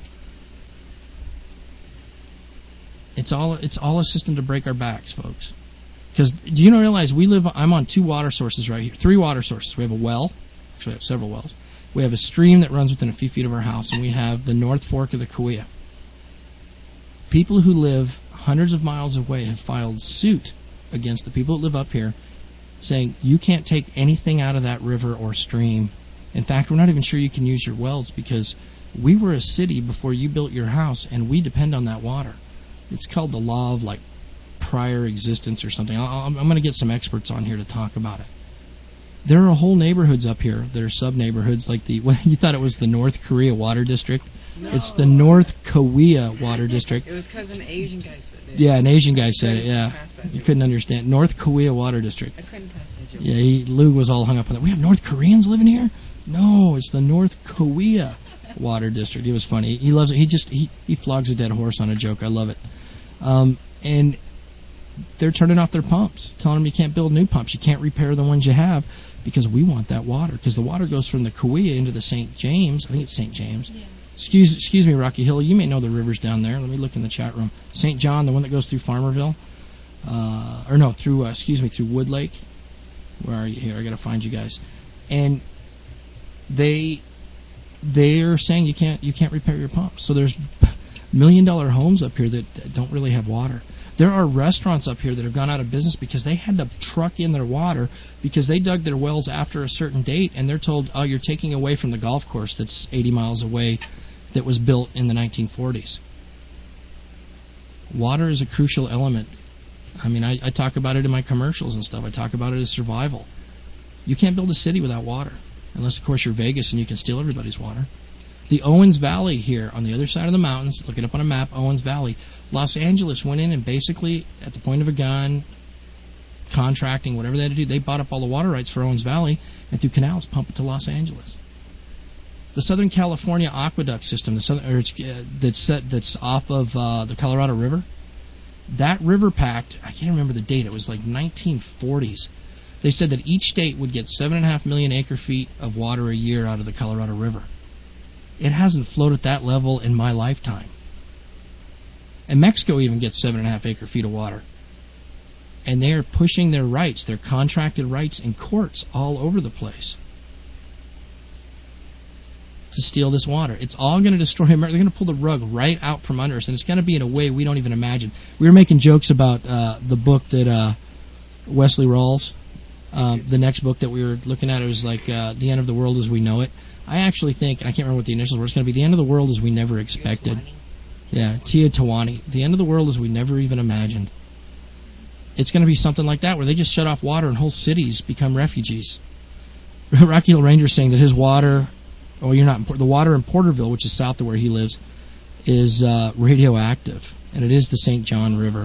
It's all it's all a system to break our backs, folks. Because do you not realize we live? I'm on two water sources right here, three water sources. We have a well, actually we have several wells. We have a stream that runs within a few feet of our house, and we have the North Fork of the Kaweah. People who live hundreds of miles away have filed suit against the people that live up here, saying you can't take anything out of that river or stream. In fact, we're not even sure you can use your wells because we were a city before you built your house, and we depend on that water. It's called the law of like prior existence or something. I'll, I'm going to get some experts on here to talk about it. There are whole neighborhoods up here that are sub-neighborhoods, like the, well, you thought it was the North Korea Water District. No. It's the North Kaweah Water District. It was because an Asian guy said it. Yeah, an Asian guy said it, yeah. You couldn't understand. North Kaweah Water District. I couldn't pass that joke. Yeah, he, Lou was all hung up on that. We have North Koreans living here? No, it's the North Kaweah Water District. It was funny. He loves it. He just, he, he flogs a dead horse on a joke. I love it. Um, and they're turning off their pumps, telling them you can't build new pumps. You can't repair the ones you have because we want that water. Because the water goes from the Kaweah into the Saint James. I think it's Saint James. Yeah. Excuse excuse me, Rocky Hill. You may know the rivers down there. Let me look in the chat room. Saint John, the one that goes through Farmerville. Uh, or no, through, uh, excuse me, through Wood Lake. Where are you here? I got to find you guys. And they they are saying you can't you can't repair your pumps. So there's million dollar homes up here that don't really have water. There are restaurants up here that have gone out of business because they had to truck in their water because they dug their wells after a certain date, and they're told, oh, you're taking away from the golf course that's eighty miles away that was built in the nineteen forties. Water is a crucial element. I mean, I, I talk about it in my commercials and stuff. I talk about it as survival. You can't build a city without water, unless, of course, you're Vegas and you can steal everybody's water. The Owens Valley here on the other side of the mountains, look it up on a map, Owens Valley. Los Angeles went in and basically, at the point of a gun, contracting, whatever they had to do, they bought up all the water rights for Owens Valley and through canals pump it to Los Angeles. The Southern California aqueduct system, the southern, or it's, uh, that's set, that's off of uh, the Colorado River, that river pact, I can't remember the date, it was like nineteen forties. They said that each state would get seven and a half million acre feet of water a year out of the Colorado River. It hasn't flowed at that level in my lifetime. And Mexico even gets seven and a half acre feet of water. And they are pushing their rights, their contracted rights in courts all over the place to steal this water. It's all going to destroy America. They're going to pull the rug right out from under us, and it's going to be in a way we don't even imagine. We were making jokes about uh, the book that uh, Wesley Rawls, uh, the next book that we were looking at, it was like uh, The End of the World as We Know It. I actually think, and I can't remember what the initials were, it's going to be The End of the World as We Never Expected. Yeah, Teotihuacán. The end of the world as we never even imagined. It's going to be something like that, where they just shut off water and whole cities become refugees. Rocky Hill Ranger is saying that his water, oh, you're not in, the water in Porterville, which is south of where he lives, is uh, radioactive, and it is the Saint John River.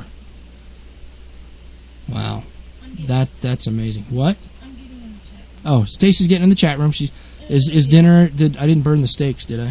Wow, that that's amazing. What? I'm getting in the chat. Oh, Stacy's getting in the chat room. She is is dinner. Did I didn't burn the steaks, did I?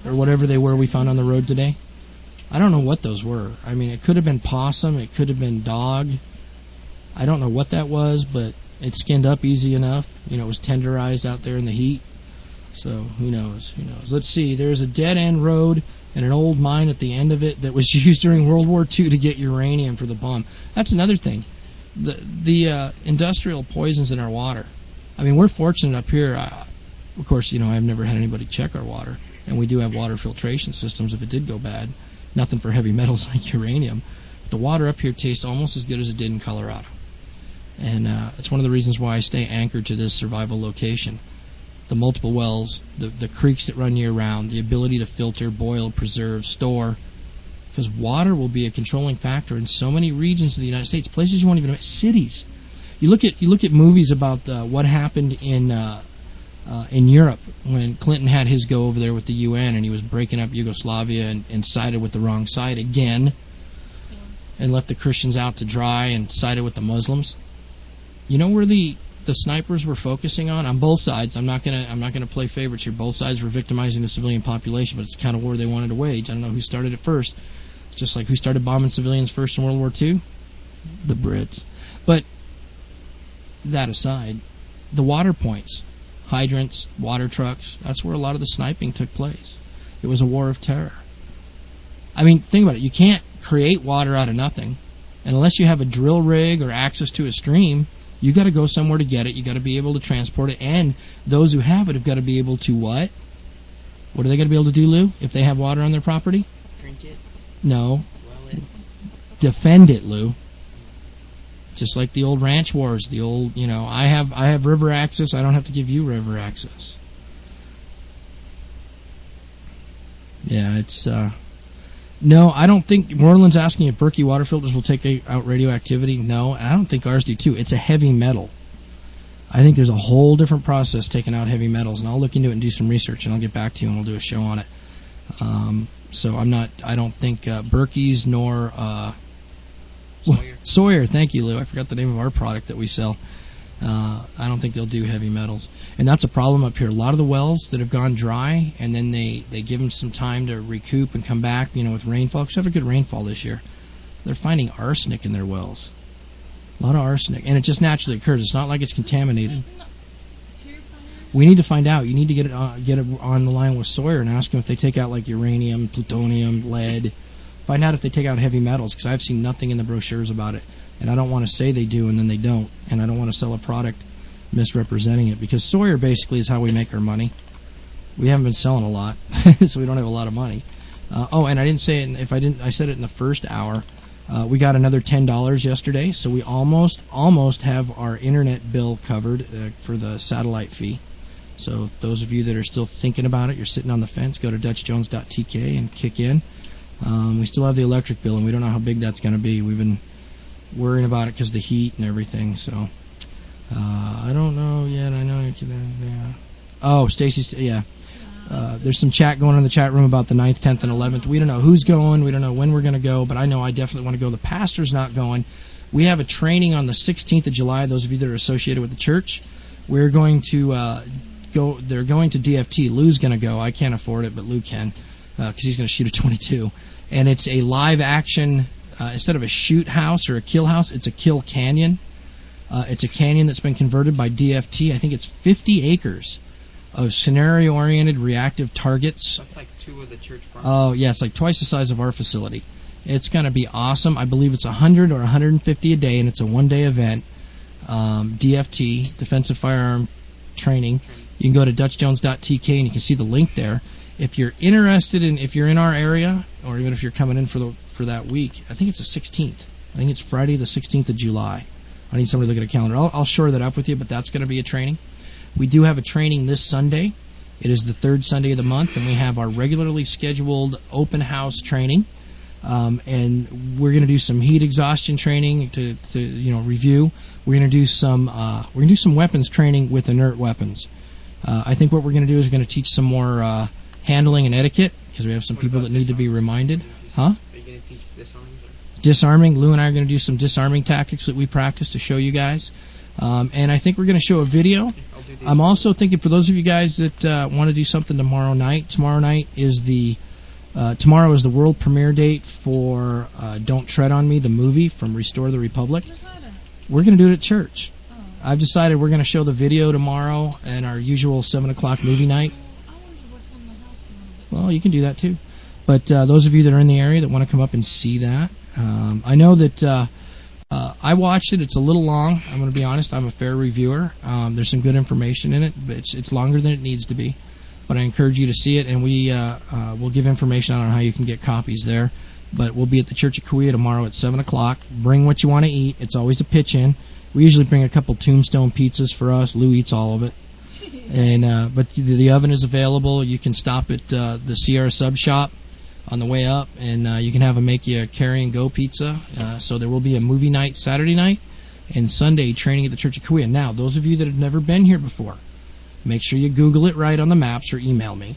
or whatever they were we found on the road today. I don't know what those were. I mean, it could have been possum. It could have been dog. I don't know what that was, but it skinned up easy enough. You know, it was tenderized out there in the heat. So, who knows? Who knows? Let's see. There's a dead-end road and an old mine at the end of it that was used during World War Two to get uranium for the bomb. That's another thing. The the uh, industrial poisons in our water. I mean, we're fortunate up here. I, of course, you know, I've never had anybody check our water. And we do have water filtration systems if it did go bad. Nothing for heavy metals like uranium. But the water up here tastes almost as good as it did in Colorado. And uh, it's one of the reasons why I stay anchored to this survival location. The multiple wells, the, the creeks that run year-round, the ability to filter, boil, preserve, store. Because water will be a controlling factor in so many regions of the United States, places you won't even know, cities. You look at you look at movies about uh, what happened in uh, uh, in Europe when Clinton had his go over there with the U N and he was breaking up Yugoslavia and, and sided with the wrong side again, and left the Christians out to dry and sided with the Muslims. You know where the the snipers were focusing on? On both sides. I'm not gonna I'm not gonna play favorites here. Both sides were victimizing the civilian population, but it's the kind of war they wanted to wage. I don't know who started it first. It's just like who started bombing civilians first in World War Two? The Brits. But that aside, the water points, hydrants, water trucks, that's where a lot of the sniping took place. It was a war of terror. I mean, think about it. You can't create water out of nothing. And unless you have a drill rig or access to a stream, you got to go somewhere to get it. You got to be able to transport it. And those who have it have got to be able to what? What are they going to be able to do, Lou, if they have water on their property? Drink it. No. Well it. Defend it, Lou. Just like the old ranch wars, the old, you know, I have I have river access, I don't have to give you river access. Yeah, it's, uh, no, I don't think, Moreland's asking if Berkey water filters will take out radioactivity. No, I don't think ours do too. It's a heavy metal. I think there's a whole different process taking out heavy metals, and I'll look into it and do some research, and I'll get back to you, and we'll do a show on it. Um, so I'm not, I don't think uh, Berkey's nor... Uh, Sawyer. Sawyer, thank you, Lou. I forgot the name of our product that we sell. Uh, I don't think they'll do heavy metals. And that's a problem up here. A lot of the wells that have gone dry, and then they, they give them some time to recoup and come back, you know, with rainfall. Because we have a good rainfall this year. They're finding arsenic in their wells. A lot of arsenic. And it just naturally occurs. It's not like it's contaminated. We need to find out. You need to get it on, get it on the line with Sawyer and ask them if they take out, like, uranium, plutonium, lead. Find out if they take out heavy metals, because I've seen nothing in the brochures about it. And I don't want to say they do and then they don't. And I don't want to sell a product misrepresenting it, because Sawyer basically is how we make our money. We haven't been selling a lot, so we don't have a lot of money. Uh, oh, and I didn't say it, in, if I didn't, I said it in the first hour. Uh, we got another ten dollars yesterday, so we almost, almost have our internet bill covered uh, for the satellite fee. So those of you that are still thinking about it, you're sitting on the fence, go to Dutch Jones dot T K and kick in. Um, we still have the electric bill, and we don't know how big that's going to be. We've been worrying about it because of the heat and everything. So uh, I don't know yet. I know. Yeah. Oh, Stacy's. Yeah. Uh, there's some chat going on in the chat room about the ninth, tenth, and eleventh. We don't know who's going. We don't know when we're going to go, but I know I definitely want to go. The pastor's not going. We have a training on the sixteenth of July. Those of you that are associated with the church, we're going to uh, go. They're going to D F T. Lou's going to go. I can't afford it, but Lou can, because uh, he's going to shoot a twenty-two. And it's a live action, uh, instead of a shoot house or a kill house, it's a kill canyon. Uh, it's a canyon that's been converted by D F T. I think it's fifty acres of scenario-oriented reactive targets. That's like two of the church farms. Oh, yeah, it's like twice the size of our facility. It's going to be awesome. I believe it's one hundred or one hundred fifty a day, and it's a one-day event. Um, D F T, Defensive Firearm Training. You can go to Dutch Jones dot T K, and you can see the link there. If you're interested in, if you're in our area, or even if you're coming in for the for that week, I think it's the sixteenth. I think it's Friday the sixteenth of July. I need somebody to look at a calendar. I'll, I'll shore that up with you, but that's going to be a training. We do have a training this Sunday. It is the third Sunday of the month, and we have our regularly scheduled open house training. Um, and we're going to do some heat exhaustion training to, to you know review. We're going to do some uh, we're going to do some weapons training with inert weapons. Uh, I think what we're going to do is we're going to teach some more uh, handling and etiquette, because we have some people that need to be reminded. Huh? Are you going to teach disarming? Disarming. Lou and I are going to do some disarming tactics that we practice to show you guys. Um, and I think we're going to show a video I'm also thinking for those of you guys that uh, want to do something tomorrow night. Tomorrow night is the uh, tomorrow is the world premiere date for uh, Don't Tread on Me, the movie from Restore the Republic. We're going to do it at church. Oh. I've decided we're going to show the video tomorrow and our usual seven o'clock movie night. Well, you can do that too. But uh, those of you that are in the area that want to come up and see that, um, I know that uh, uh, I watched it. It's a little long. I'm going to be honest. I'm a fair reviewer. Um, there's some good information in it, but it's, it's longer than it needs to be. But I encourage you to see it, and we uh, uh, will give information on how you can get copies there. But we'll be at the Church of Kauai tomorrow at seven o'clock. Bring what you want to eat. It's always a pitch-in. We usually bring a couple Tombstone pizzas for us. Lou eats all of it. And uh, but the, the oven is available. You can stop at uh, the Sierra Sub Shop on the way up, and uh, you can have them make you a carry-and-go pizza. Uh, so there will be a movie night Saturday night and Sunday training at the Church of Kauai. Now, those of you that have never been here before, make sure you Google it right on the maps or email me.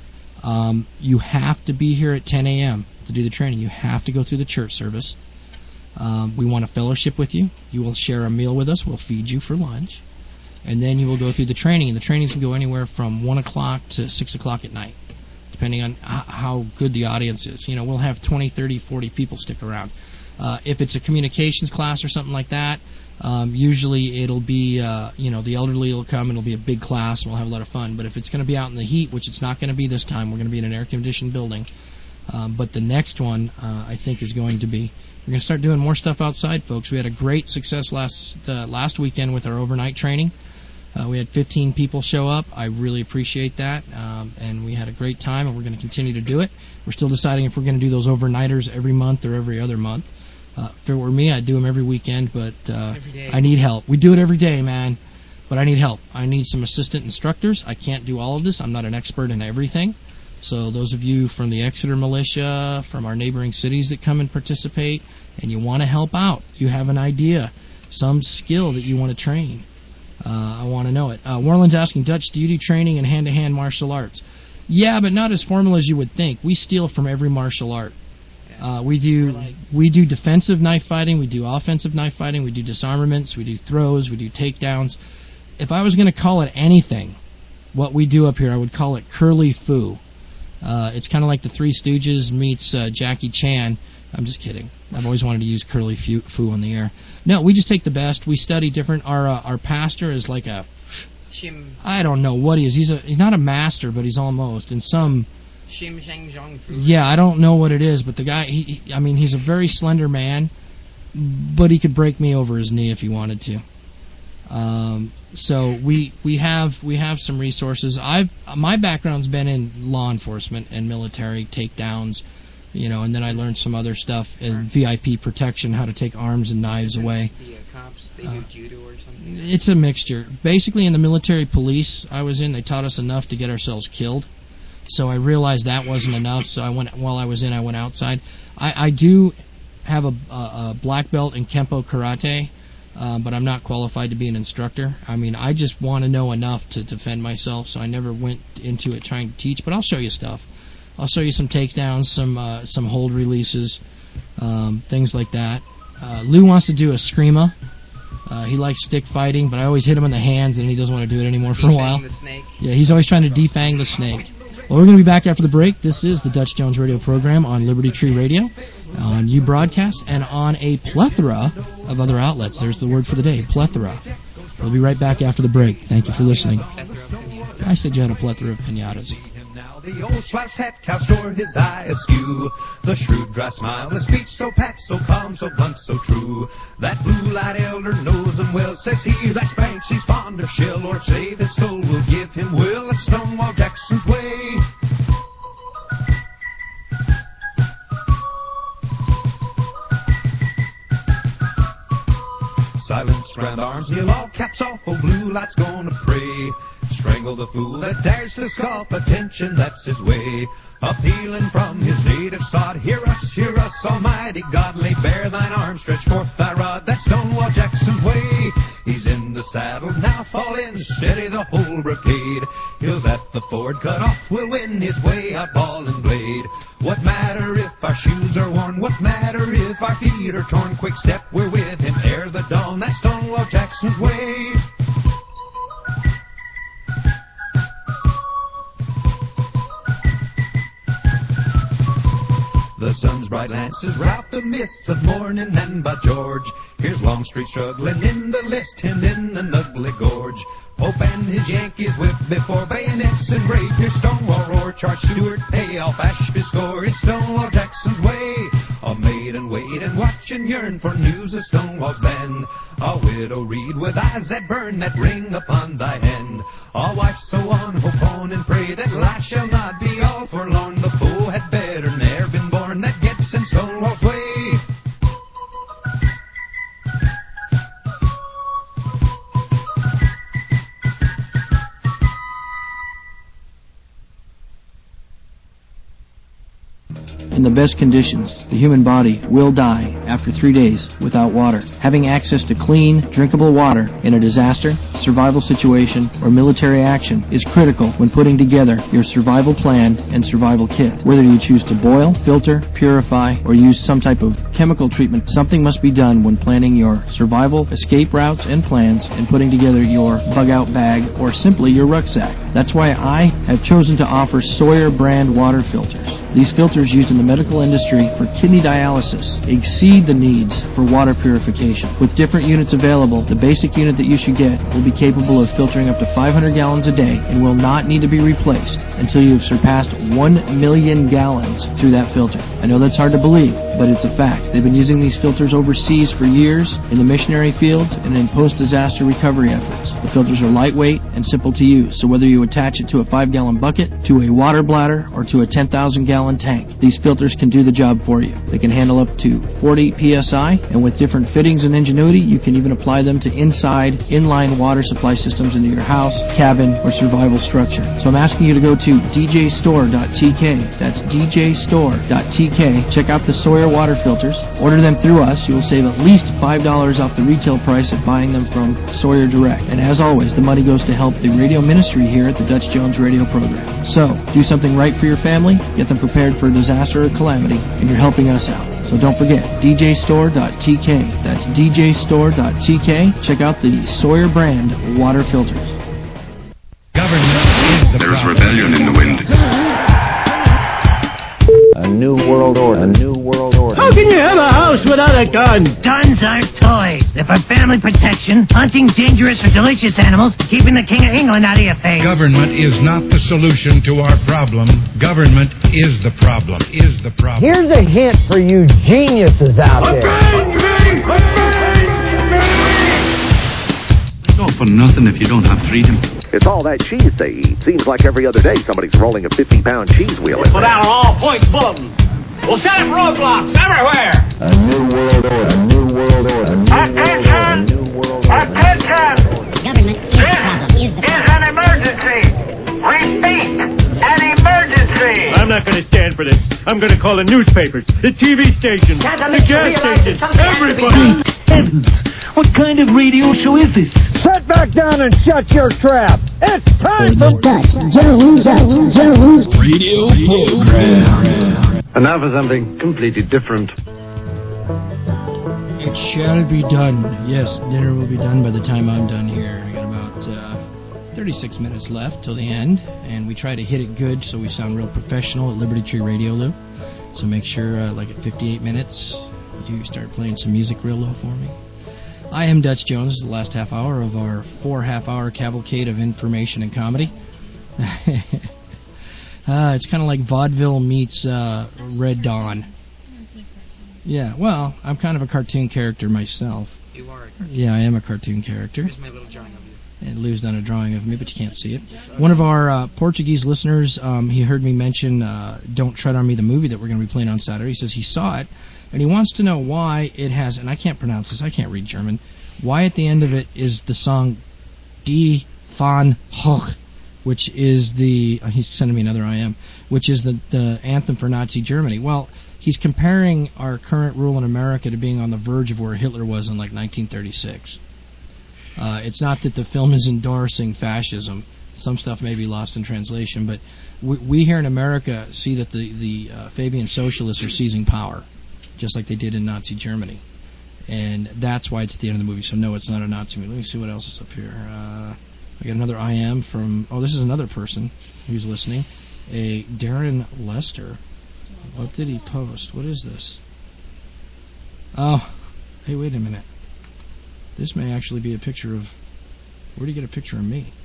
Um, you have to be here at ten a.m. to do the training. You have to go through the church service. Um, we want a fellowship with you. You will share a meal with us. We'll feed you for lunch. And then you will go through the training. And the trainings can go anywhere from one o'clock to six o'clock at night, depending on how good the audience is. You know, we'll have twenty, thirty, forty people stick around. Uh, if it's a communications class or something like that, um, usually it'll be, uh, you know, the elderly will come and it'll be a big class and we'll have a lot of fun. But if it's going to be out in the heat, which it's not going to be this time, we're going to be in an air-conditioned building. Um, but the next one, uh, I think, is going to be, we're going to start doing more stuff outside, folks. We had a great success last uh, last weekend with our overnight training. Uh, we had fifteen people show up. I really appreciate that, um, and we had a great time, and we're going to continue to do it. We're still deciding if we're going to do those overnighters every month or every other month. Uh, if it were me, I'd do them every weekend, but uh, every I need help. We do it every day, man, but I need help. I need some assistant instructors. I can't do all of this. I'm not an expert in everything. So those of you from the Exeter Militia, from our neighboring cities that come and participate, and you want to help out, you have an idea, some skill that you want to train, Uh, I want to know it. Uh, Warland's asking, Dutch, do you do training in hand-to-hand martial arts? Yeah, but not as formal as you would think. We steal from every martial art. Uh, we do like, we do defensive knife fighting. We do offensive knife fighting. We do disarmaments. We do throws. We do takedowns. If I was going to call it anything, what we do up here, I would call it curly fu. Uh, it's kind of like the Three Stooges meets uh, Jackie Chan. I'm just kidding. I've always wanted to use curly fu on the air. No, we just take the best. We study different. Our uh, our pastor is like a, Shim. I don't know what he is. He's a he's not a master, but he's almost in some. Shim Shang Zhong Fu. Yeah, I don't know what it is, but the guy. He, he, I mean, he's a very slender man, but he could break me over his knee if he wanted to. Um, so we we have we have some resources. I've my background's been in law enforcement and military takedowns. You know, and then I learned some other stuff in V I P protection, how to take arms and knives away. The uh, cops, they do uh, judo or something? It's a mixture. Basically, in the military police I was in, they taught us enough to get ourselves killed. So I realized that wasn't enough, so I went while I was in, I went outside. I, I do have a, a, a black belt in Kempo Karate, uh, but I'm not qualified to be an instructor. I mean, I just want to know enough to defend myself, so I never went into it trying to teach, but I'll show you stuff. I'll show you some takedowns, some uh, some hold releases, um, things like that. Uh, Lou wants to do a screama. Uh, he likes stick fighting, but I always hit him in the hands, and he doesn't want to do it anymore for a while. The snake. Yeah, he's always trying to defang the snake. Well, we're going to be back after the break. This is the Dutch Jones Radio program on Liberty Tree Radio, on U Broadcast, and on a plethora of other outlets. There's the word for the day, plethora. We'll be right back after the break. Thank you for listening. I said you had a plethora of pinatas. The old slouched hat cast o'er his eye askew. The shrewd, dry smile, the speech so pat, so calm, so blunt, so true. That blue-eyed elder knows him well, says he. That's Banks, he's fond of shell, Lord save his soul, will give him will. It's Stonewall Jackson's way. Silence round arms, kneel all caps off, oh blue light's gonna pray. Strangle the fool that dares to scoff, attention, that's his way. Appealing from his native sod, hear us, hear us, almighty God. Lay bare thine arm, stretch forth thy rod, that's Stonewall Jackson's way. He's in the saddle, now fall in, steady the whole brigade. Hills at the ford, cut off, will win his way, out ball and blade. What matter if our shoes are worn, what matter if our feet are torn? Quick step, we're with him ere the dawn, that's Stonewall Jackson's way. the sun's bright lances rout the mists of morning, and by George, here's Longstreet struggling in the list, hemmed in an ugly gorge. Pope and his Yankees whip before bayonets and rapier. Stonewall roar, Charge Stewart, pay off Ashby score. It's Stonewall Jackson's way. A maiden wait and watch and yearn for news of Stonewall's band. A widow read with eyes that burn, that ring upon thy hand. A wife so on, hope on and pray that life shall not be all forlorn. The foe had better ne'er been born that gets in Stonewall's way. In the best conditions, the human body will die after three days without water. Having access to clean, drinkable water in a disaster, survival situation, or military action is critical when putting together your survival plan and survival kit. Whether you choose to boil, filter, purify, or use some type of chemical treatment, something must be done when planning your survival, escape routes, and plans, and putting together your bug-out bag or simply your rucksack. That's why I have chosen to offer Sawyer brand water filters. These filters used in the medical industry for kidney dialysis exceed the needs for water purification. With different units available, the basic unit that you should get will be capable of filtering up to five hundred gallons a day and will not need to be replaced until you have surpassed one million gallons through that filter. I know that's hard to believe, but it's a fact. They've been using these filters overseas for years in the missionary fields and in post-disaster recovery efforts. The filters are lightweight and simple to use, so whether you attach it to a five-gallon bucket, to a water bladder, or to a ten thousand gallon tank, these filters can do the job for you. They can handle up to forty P S I, and with different fittings and ingenuity, you can even apply them to inside, inline water supply systems into your house, cabin, or survival structure. So I'm asking you to go to d j store dot t k. That's d j store dot t k. Check out the Sawyer water filters. Order them through us. You will save at least five dollars off the retail price of buying them from Sawyer Direct. And as always, the money goes to help the radio ministry here at the Dutch Jones Radio Program. So, do something right for your family, get them prepared for a disaster or calamity, and you're helping us out. So don't forget, d j store dot t k. That's d j store dot t k. Check out the Sawyer brand water filters. Government is the There's problem. rebellion in the wind. A new world order. A new world order. How can you have a house without a gun? Guns aren't toys. They're for family protection, hunting dangerous or delicious animals, keeping the King of England out of your face. Government is not the solution to our problem. Government is the problem. Is the problem. Here's a hint for you geniuses out there. It's all for nothing if you don't have freedom. It's all that cheese they eat. Seems like every other day somebody's rolling a fifty-pound cheese wheel in Put there. out an all-points bulletin. We'll set up roadblocks everywhere. A new world order. A new world order. A new world order. A new world order. Government Attention! is the problem. Is the This is problem. an emergency. Repeat, an emergency. I'm not going to stand for this. I'm going to call the newspapers, the T V stations, the gas stations, everybody. Heavens! What kind of radio show is this? Sit back down and shut your trap. It's time for Dutch Jones. Dutch Jones. Radio program. And now for something completely different. It shall be done. Yes, dinner will be done by the time I'm done here. I got about uh, thirty-six minutes left till the end, and we try to hit it good so we sound real professional at Liberty Tree Radio, Lou. So make sure, uh, like at fifty-eight minutes, you start playing some music real low for me. I am Dutch Jones. This is the last half hour of our four half-hour cavalcade of information and comedy. uh, it's kind of like vaudeville meets uh, Red Dawn. Yeah, well, I'm kind of a cartoon character myself. You are a cartoon. Yeah, I am a cartoon character. Here's my little drawing of you. And Lou's done a drawing of me, but you can't see it. One of our uh, Portuguese listeners, um, he heard me mention uh, Don't Tread on Me, the movie that we're going to be playing on Saturday. He says he saw it, and he wants to know why it has, and I can't pronounce this, I can't read German, why at the end of it is the song Die Van Hoch, which is the, uh, he's sending me another I M, which is the, the anthem for Nazi Germany. Well, he's comparing our current rule in America to being on the verge of where Hitler was in like nineteen thirty-six. Uh, it's not that the film is endorsing fascism. Some stuff may be lost in translation, but we, we here in America see that the, the uh, Fabian socialists are seizing power, just like they did in Nazi Germany. And that's why it's at the end of the movie. So no, it's not a Nazi movie. Let me see what else is up here. Uh, I got another I M from, oh, this is another person who's listening. A Darren Lester. What did he post? What is this? Oh, hey, wait a minute. This may actually be a picture of... Where did he get a picture of me?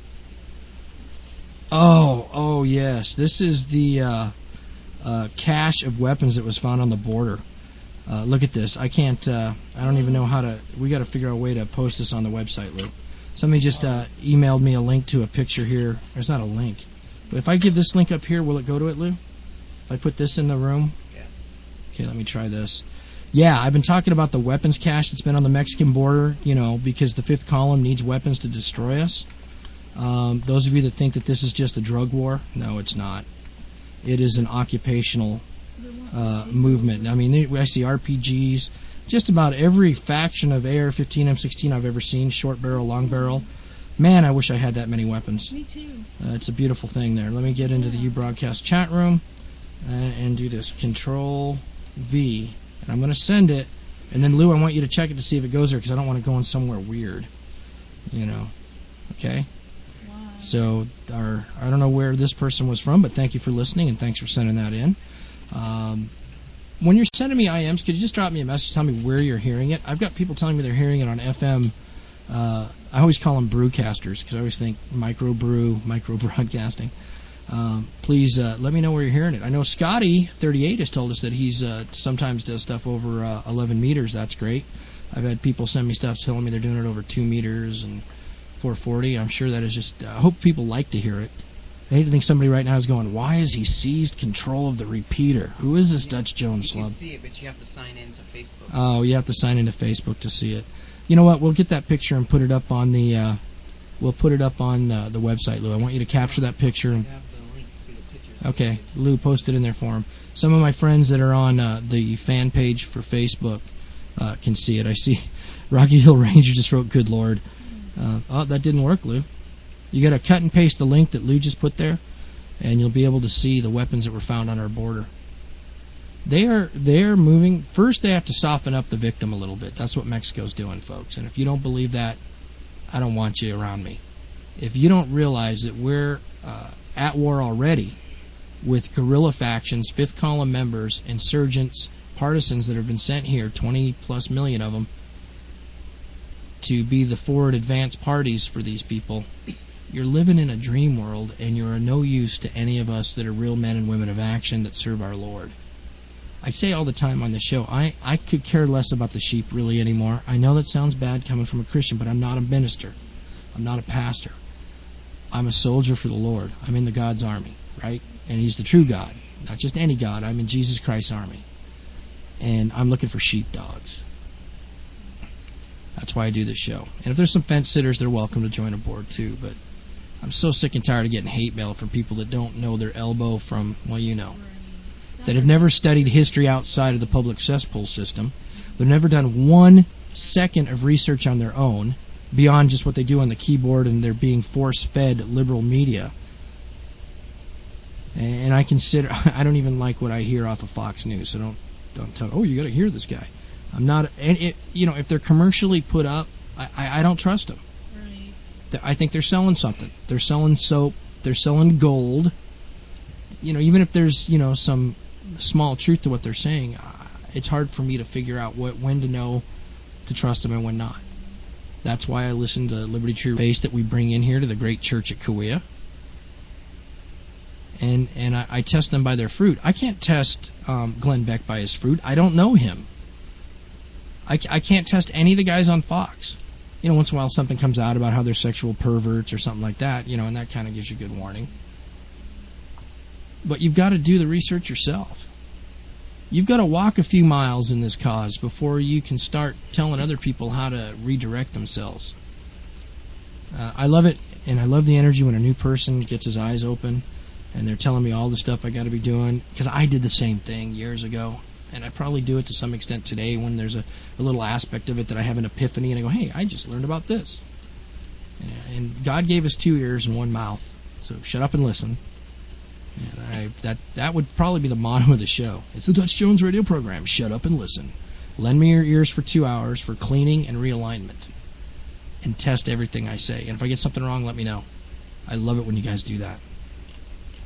Oh, oh yes. This is the uh, uh, cache of weapons that was found on the border. Uh, look at this. I can't... Uh, I don't even know how to... We got to figure out a way to post this on the website, Lou. Somebody just uh, emailed me a link to a picture here. There's not a link. But if I give this link up here, will it go to it, Lou? If I put this in the room? Yeah. Okay, let me try this. Yeah, I've been talking about the weapons cache that's been on the Mexican border, you know, because the fifth column needs weapons to destroy us. Um, those of you that think that this is just a drug war, no, it's not. It is an occupational uh, movement. I mean, I see R P Gs. Just about every faction of A R fifteen, M sixteen I've ever seen, short barrel, long barrel. Man, I wish I had that many weapons. Me too. Uh, it's a beautiful thing there. Let me get into the uBroadcast chat room uh, and do this. Control V. And I'm going to send it. And then, Lou, I want you to check it to see if it goes there because I don't want to go in somewhere weird. You know. Okay? Wow. So, our I don't know where this person was from, but thank you for listening and thanks for sending that in. Um, when you're sending me I Ms, could you just drop me a message, tell me where you're hearing it? I've got people telling me they're hearing it on F M. Uh, I always call them brewcasters because I always think micro brew, micro broadcasting. Um, please uh, let me know where you're hearing it. I know Scotty thirty-eight has told us that he's uh, sometimes does stuff over uh, eleven meters. That's great. I've had people send me stuff telling me they're doing it over two meters and four forty. I'm sure that is just. I uh, hope people like to hear it. I hate to think somebody right now is going, why has he seized control of the repeater? Who is this Dutch Jones You slub? can see it, but you have to sign in to Facebook. Oh, you have to sign into Facebook to see it. You know what? We'll get that picture and put it up on the. Uh, we'll put it up on uh, the website, Lou. I want you to capture that picture and. Okay, Lou, post it in there for him. Some of my friends that are on uh, the fan page for Facebook uh, can see it. I see Rocky Hill Ranger just wrote, good Lord. Uh, oh, that didn't work, Lou. You got to cut and paste the link that Lou just put there, and you'll be able to see the weapons that were found on our border. They are they're moving. First, they have to soften up the victim a little bit. That's what Mexico's doing, folks. And if you don't believe that, I don't want you around me. If you don't realize that we're uh, at war already with guerrilla factions, fifth column members, insurgents, partisans that have been sent here, twenty plus million of them, to be the forward advance parties for these people, you're living in a dream world, and you're of no use to any of us that are real men and women of action that serve our Lord. I say all the time on the show, I, I could care less about the sheep really anymore. I know that sounds bad coming from a Christian, but I'm not a minister. I'm not a pastor. I'm a soldier for the Lord. I'm in the God's army, right? And He's the true God, not just any God. I'm in Jesus Christ's army. And I'm looking for sheepdogs. That's why I do this show. And if there's some fence sitters, they're welcome to join aboard too. But I'm so sick and tired of getting hate mail from people that don't know their elbow from, well, you know, that have never studied history outside of the public cesspool system. They've never done one second of research on their own beyond just what they do on the keyboard, and they're being force-fed liberal media. And I consider, I don't even like what I hear off of Fox News, so don't don't tell, oh, you got to hear this guy. I'm not, and it, you know, if they're commercially put up, I, I, I don't trust them. Right. I think they're selling something. They're selling soap. They're selling gold. You know, even if there's, you know, some small truth to what they're saying, uh, it's hard for me to figure out what when to know to trust them and when not. That's why I listen to Liberty True Base that we bring in here to the great church at Kauai. And and I, I test them by their fruit. I can't test um, Glenn Beck by his fruit. I don't know him. I, I can't test any of the guys on Fox. You know, once in a while something comes out about how they're sexual perverts or something like that, you know, and that kind of gives you good warning. But you've got to do the research yourself. You've got to walk a few miles in this cause before you can start telling other people how to redirect themselves. Uh, I love it, and I love the energy when a new person gets his eyes open and they're telling me all the stuff I got to be doing, because I did the same thing years ago, and I probably do it to some extent today when there's a, a little aspect of it that I have an epiphany and I go, hey, I just learned about this. And God gave us two ears and one mouth, so shut up and listen. And I, that that would probably be the motto of the show. It's the Dutch Jones radio program. Shut up and listen. Lend me your ears for two hours for cleaning and realignment. And test everything I say. And if I get something wrong, let me know. I love it when you guys do that.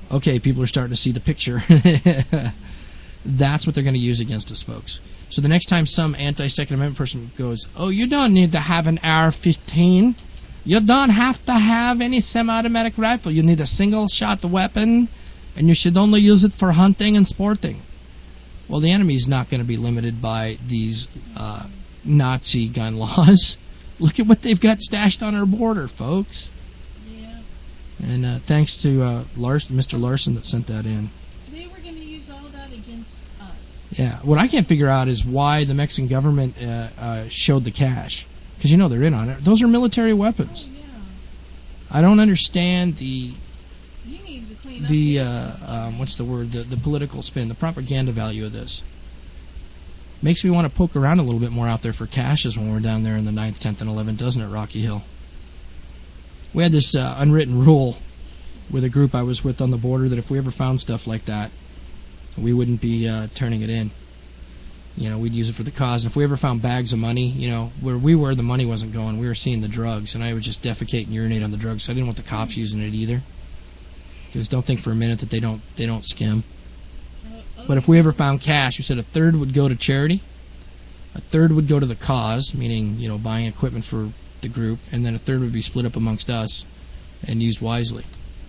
Okay, people are starting to see the picture. That's what they're going to use against us, folks. So the next time some anti-Second Amendment person goes, oh, you don't need to have an A R fifteen. You don't have to have any semi-automatic rifle. You need a single-shot weapon, and you should only use it for hunting and sporting. Well, the enemy's not going to be limited by these uh, Nazi gun laws. Look at what they've got stashed on our border, folks. Yeah. And uh, thanks to uh, Larson, Mister Larson that sent that in. They were going to use all that against us. Yeah. What I can't figure out is why the Mexican government uh, uh, showed the cash. Because, you know, they're in on it. Those are military weapons. Oh, yeah. I don't understand the... He needs to clean up the, his uh, um, what's the word, the, the political spin, the propaganda value of this. Makes me want to poke around a little bit more out there for caches when we're down there in the ninth, tenth, and eleventh, doesn't it, Rocky Hill? We had this uh, unwritten rule with a group I was with on the border that if we ever found stuff like that, we wouldn't be uh, turning it in. You know, we'd use it for the cause. And if we ever found bags of money, you know, where we were, the money wasn't going. We were seeing the drugs, and I would just defecate and urinate on the drugs. So I didn't want the cops using it either. Because don't think for a minute that they don't they don't skim. But if we ever found cash, we said a third would go to charity, a third would go to the cause, meaning, you know, buying equipment for the group, and then a third would be split up amongst us and used wisely.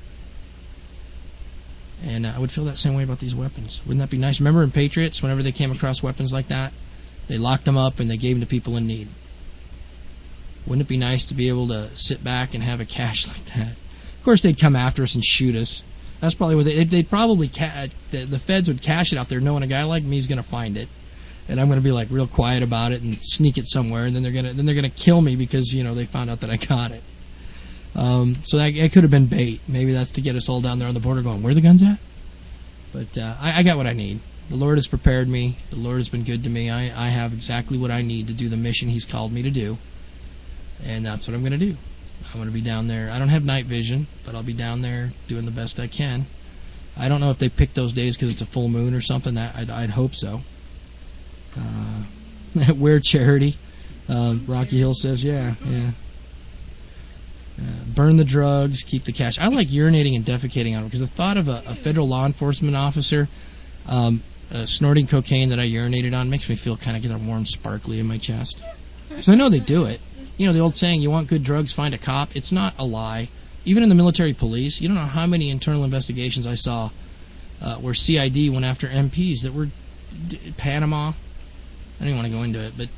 And uh, I would feel that same way about these weapons. Wouldn't that be nice? Remember in Patriots, whenever they came across weapons like that, they locked them up and they gave them to people in need. Wouldn't it be nice to be able to sit back and have a cache like that? Of course, they'd come after us and shoot us. That's probably what they, they'd probably ca- the, the feds would cache it out there, knowing a guy like me is going to find it, and I'm going to be like real quiet about it and sneak it somewhere, and then they're going to then they're going to kill me because, you know, they found out that I got it. Um, so that it could have been bait. Maybe that's to get us all down there on the border going, where are the guns at? But uh, I, I got what I need. The Lord has prepared me. The Lord has been good to me. I, I have exactly what I need to do the mission He's called me to do, and that's what I'm going to do. I'm going to be down there. I don't have night vision, but I'll be down there doing the best I can. I don't know if they picked those days because it's a full moon or something. That I'd, I'd hope so. Uh, wear charity. Um, Rocky Hill says, yeah, yeah. Uh, burn the drugs, keep the cash. I like urinating and defecating on them because the thought of a, a federal law enforcement officer um, uh, snorting cocaine that I urinated on makes me feel kind of get a warm sparkly in my chest. Because I know they do it. You know, the old saying, you want good drugs, find a cop. It's not a lie. Even in the military police, you don't know how many internal investigations I saw uh, where C I D went after M Ps that were d- Panama. I don't even want to go into it, but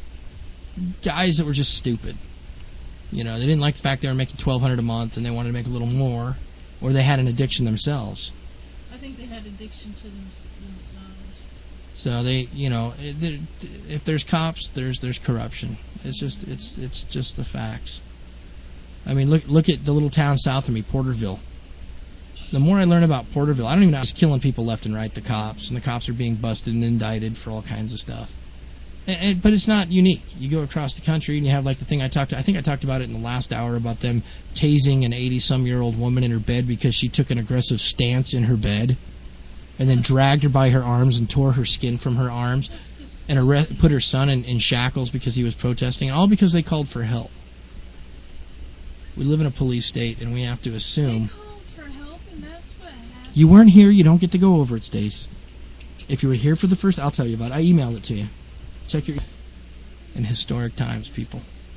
guys that were just stupid. You know, they didn't like the fact they were making twelve hundred dollars a month and they wanted to make a little more, or they had an addiction themselves. I think they had addiction to them, themselves. So they, you know, if there's cops, there's there's corruption. It's just it's it's just the facts. I mean, look look at the little town south of me, Porterville. The more I learn about Porterville, I don't even know. It's killing people left and right, the cops, and the cops are being busted and indicted for all kinds of stuff. And, and, but it's not unique. You go across the country and you have like the thing I talked. I think I talked about it in the last hour about them tasing an eighty-some-year-old woman in her bed because she took an aggressive stance in her bed. And then dragged her by her arms and tore her skin from her arms, and arre- put her son in, in shackles because he was protesting, all because they called for help. We live in a police state, and we have to assume. They called for help, and that's what happened. You weren't here. You don't get to go over it, Stace. If you were here for the first, I'll tell you about it. I emailed it to you. Check your. In historic times, people.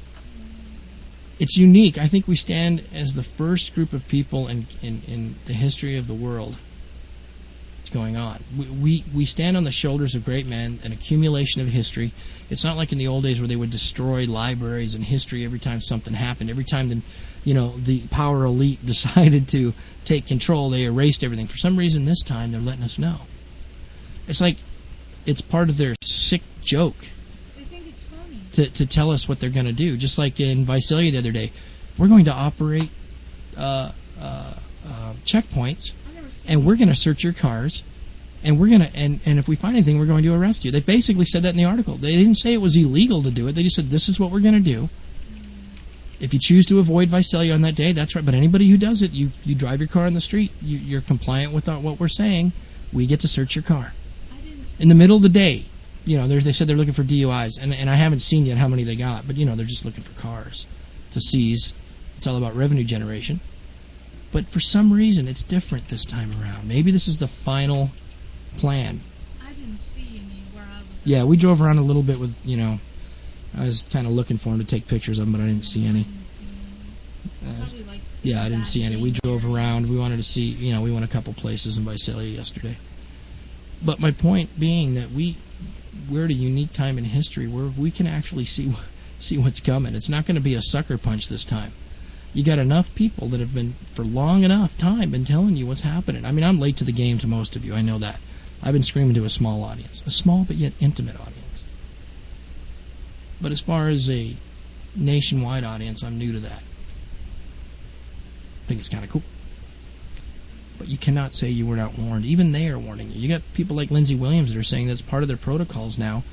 It's unique. I think we stand as the first group of people in in, in the history of the world. Going on. We, we we stand on the shoulders of great men, an accumulation of history. It's not like in the old days where they would destroy libraries and history every time something happened. Every time the, you know, the power elite decided to take control, they erased everything. For some reason this time they're letting us know. It's like it's part of their sick joke. They think it's funny. To, to tell us what they're going to do. Just like in Visalia the other day. We're going to operate uh, uh, uh, checkpoints. And we're going to search your cars, and we're going to and, and if we find anything, we're going to arrest you. They basically said that in the article. They didn't say it was illegal to do it. They just said this is what we're going to do. If you choose to avoid Visalia on that day, that's right. But anybody who does it, you, you drive your car on the street. You, you're compliant with our, what we're saying. We get to search your car in the middle of the day. You know, they said they're looking for D U Is, and and I haven't seen yet how many they got. But you know, they're just looking for cars to seize. It's all about revenue generation. But for some reason, it's different this time around. Maybe this is the final plan. I didn't see any where I was. Yeah, we drove around a little bit with, you know, I was kind of looking for him to take pictures of them, but I didn't see any. Uh, yeah, I didn't see any. We drove around. We wanted to see, you know, we went a couple places in Visalia yesterday. But my point being that we, we're at a unique time in history where we can actually see see what's coming. It's not going to be a sucker punch this time. You got enough people that have been, for long enough time, been telling you what's happening. I mean, I'm late to the game to most of you. I know that. I've been screaming to a small audience. A small but yet intimate audience. But as far as a nationwide audience, I'm new to that. I think it's kind of cool. But you cannot say you were not warned. Even they are warning you. You got people like Lindsey Williams that are saying that's part of their protocols now.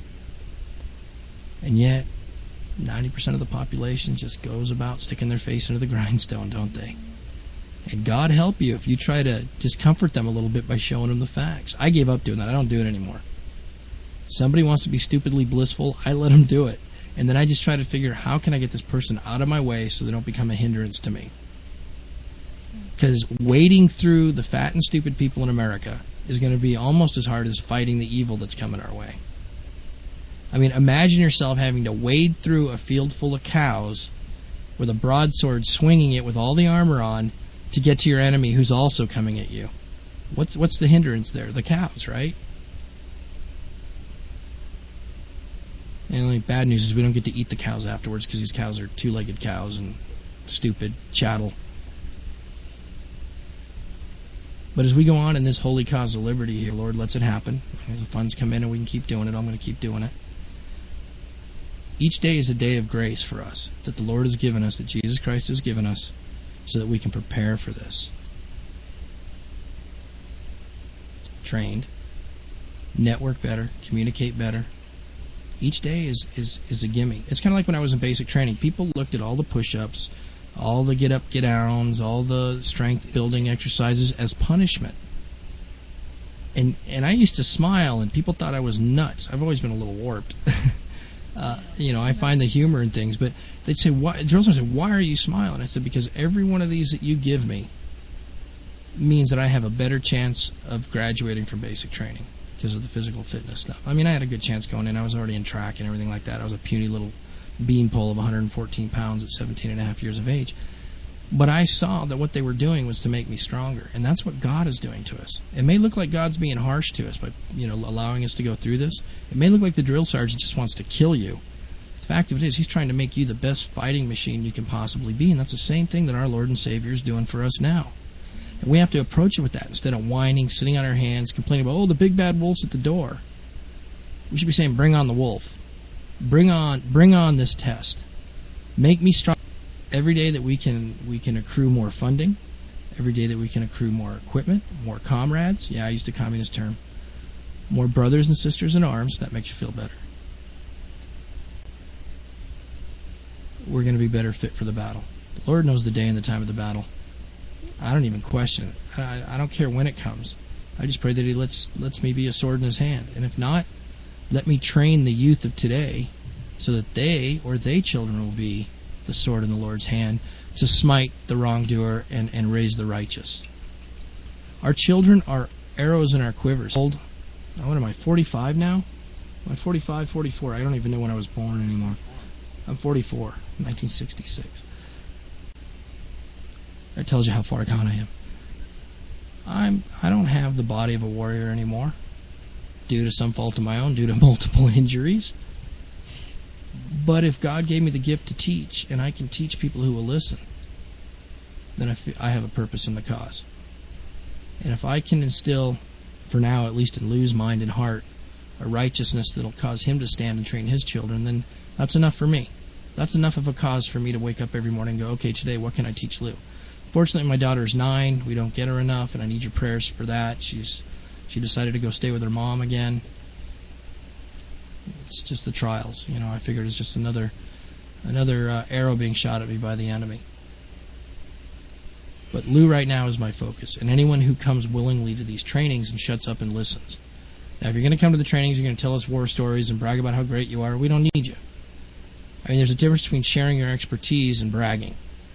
And yet, ninety percent of the population just goes about sticking their face into the grindstone, don't they? And God help you if you try to discomfort them a little bit by showing them the facts. I gave up doing that. I don't do it anymore. Somebody wants to be stupidly blissful, I let them do it. And then I just try to figure, how can I get this person out of my way so they don't become a hindrance to me? Because wading through the fat and stupid people in America is going to be almost as hard as fighting the evil that's coming our way. I mean, imagine yourself having to wade through a field full of cows with a broadsword, swinging it with all the armor on to get to your enemy who's also coming at you. What's what's the hindrance there? The cows, right? And the only bad news is we don't get to eat the cows afterwards because these cows are two-legged cows and stupid chattel. But as we go on in this holy cause of liberty here, Lord lets it happen. As the funds come in and we can keep doing it, I'm going to keep doing it. Each day is a day of grace for us, that the Lord has given us, that Jesus Christ has given us, so that we can prepare for this. Trained, network better, communicate better. Each day is, is, is a gimme. It's kind of like when I was in basic training. People looked at all the push-ups, all the get-up, get-downs, all the strength-building exercises as punishment. And and I used to smile, and people thought I was nuts. I've always been a little warped. uh, you know, I find the humor in things. But they'd say, why? Girls would say, why are you smiling? I said, because every one of these that you give me means that I have a better chance of graduating from basic training because of the physical fitness stuff. I mean, I had a good chance going in. I was already in track and everything like that. I was a puny little beanpole of one hundred fourteen pounds at seventeen and a half years of age. But I saw that what they were doing was to make me stronger, and that's what God is doing to us. It may look like God's being harsh to us by, you know, allowing us to go through this. It may look like the drill sergeant just wants to kill you. The fact of it is, he's trying to make you the best fighting machine you can possibly be, and that's the same thing that our Lord and Savior is doing for us now. And we have to approach it with that instead of whining, sitting on our hands, complaining about, oh, the big bad wolf's at the door. We should be saying, bring on the wolf. Bring on, bring on this test. Make me strong. Every day that we can we can accrue more funding, every day that we can accrue more equipment, more comrades. Yeah, I used a communist term. More brothers and sisters in arms. That makes you feel better. We're going to be better fit for the battle. The Lord knows the day and the time of the battle. I don't even question it. I, I don't care when it comes. I just pray that He lets lets me be a sword in His hand. And if not, let me train the youth of today so that they or they children will be the sword in the Lord's hand to smite the wrongdoer and, and raise the righteous. Our children are arrows in our quivers. Old, what am I, forty-five now? Am I forty-five, forty-four? I don't even know when I was born anymore. I'm forty-four, nineteen sixty-six. That tells you how far gone I am. I'm, I don't have the body of a warrior anymore, due to some fault of my own, due to multiple injuries. But if God gave me the gift to teach, and I can teach people who will listen, then I, feel I have a purpose in the cause. And if I can instill, for now at least in Lou's mind and heart, a righteousness that will cause him to stand and train his children, then that's enough for me. That's enough of a cause for me to wake up every morning and go, okay, today what can I teach Lou? Fortunately, my daughter's nine. We don't get her enough, and I need your prayers for that. She's she decided to go stay with her mom again. It's just the trials, you know. I figured it's just another another uh, arrow being shot at me by the enemy. But Lou right now is my focus, and anyone who comes willingly to these trainings and shuts up and listens. Now, if you're going to come to the trainings, you're going to tell us war stories and brag about how great you are, we don't need you. I mean, there's a difference between sharing your expertise and bragging.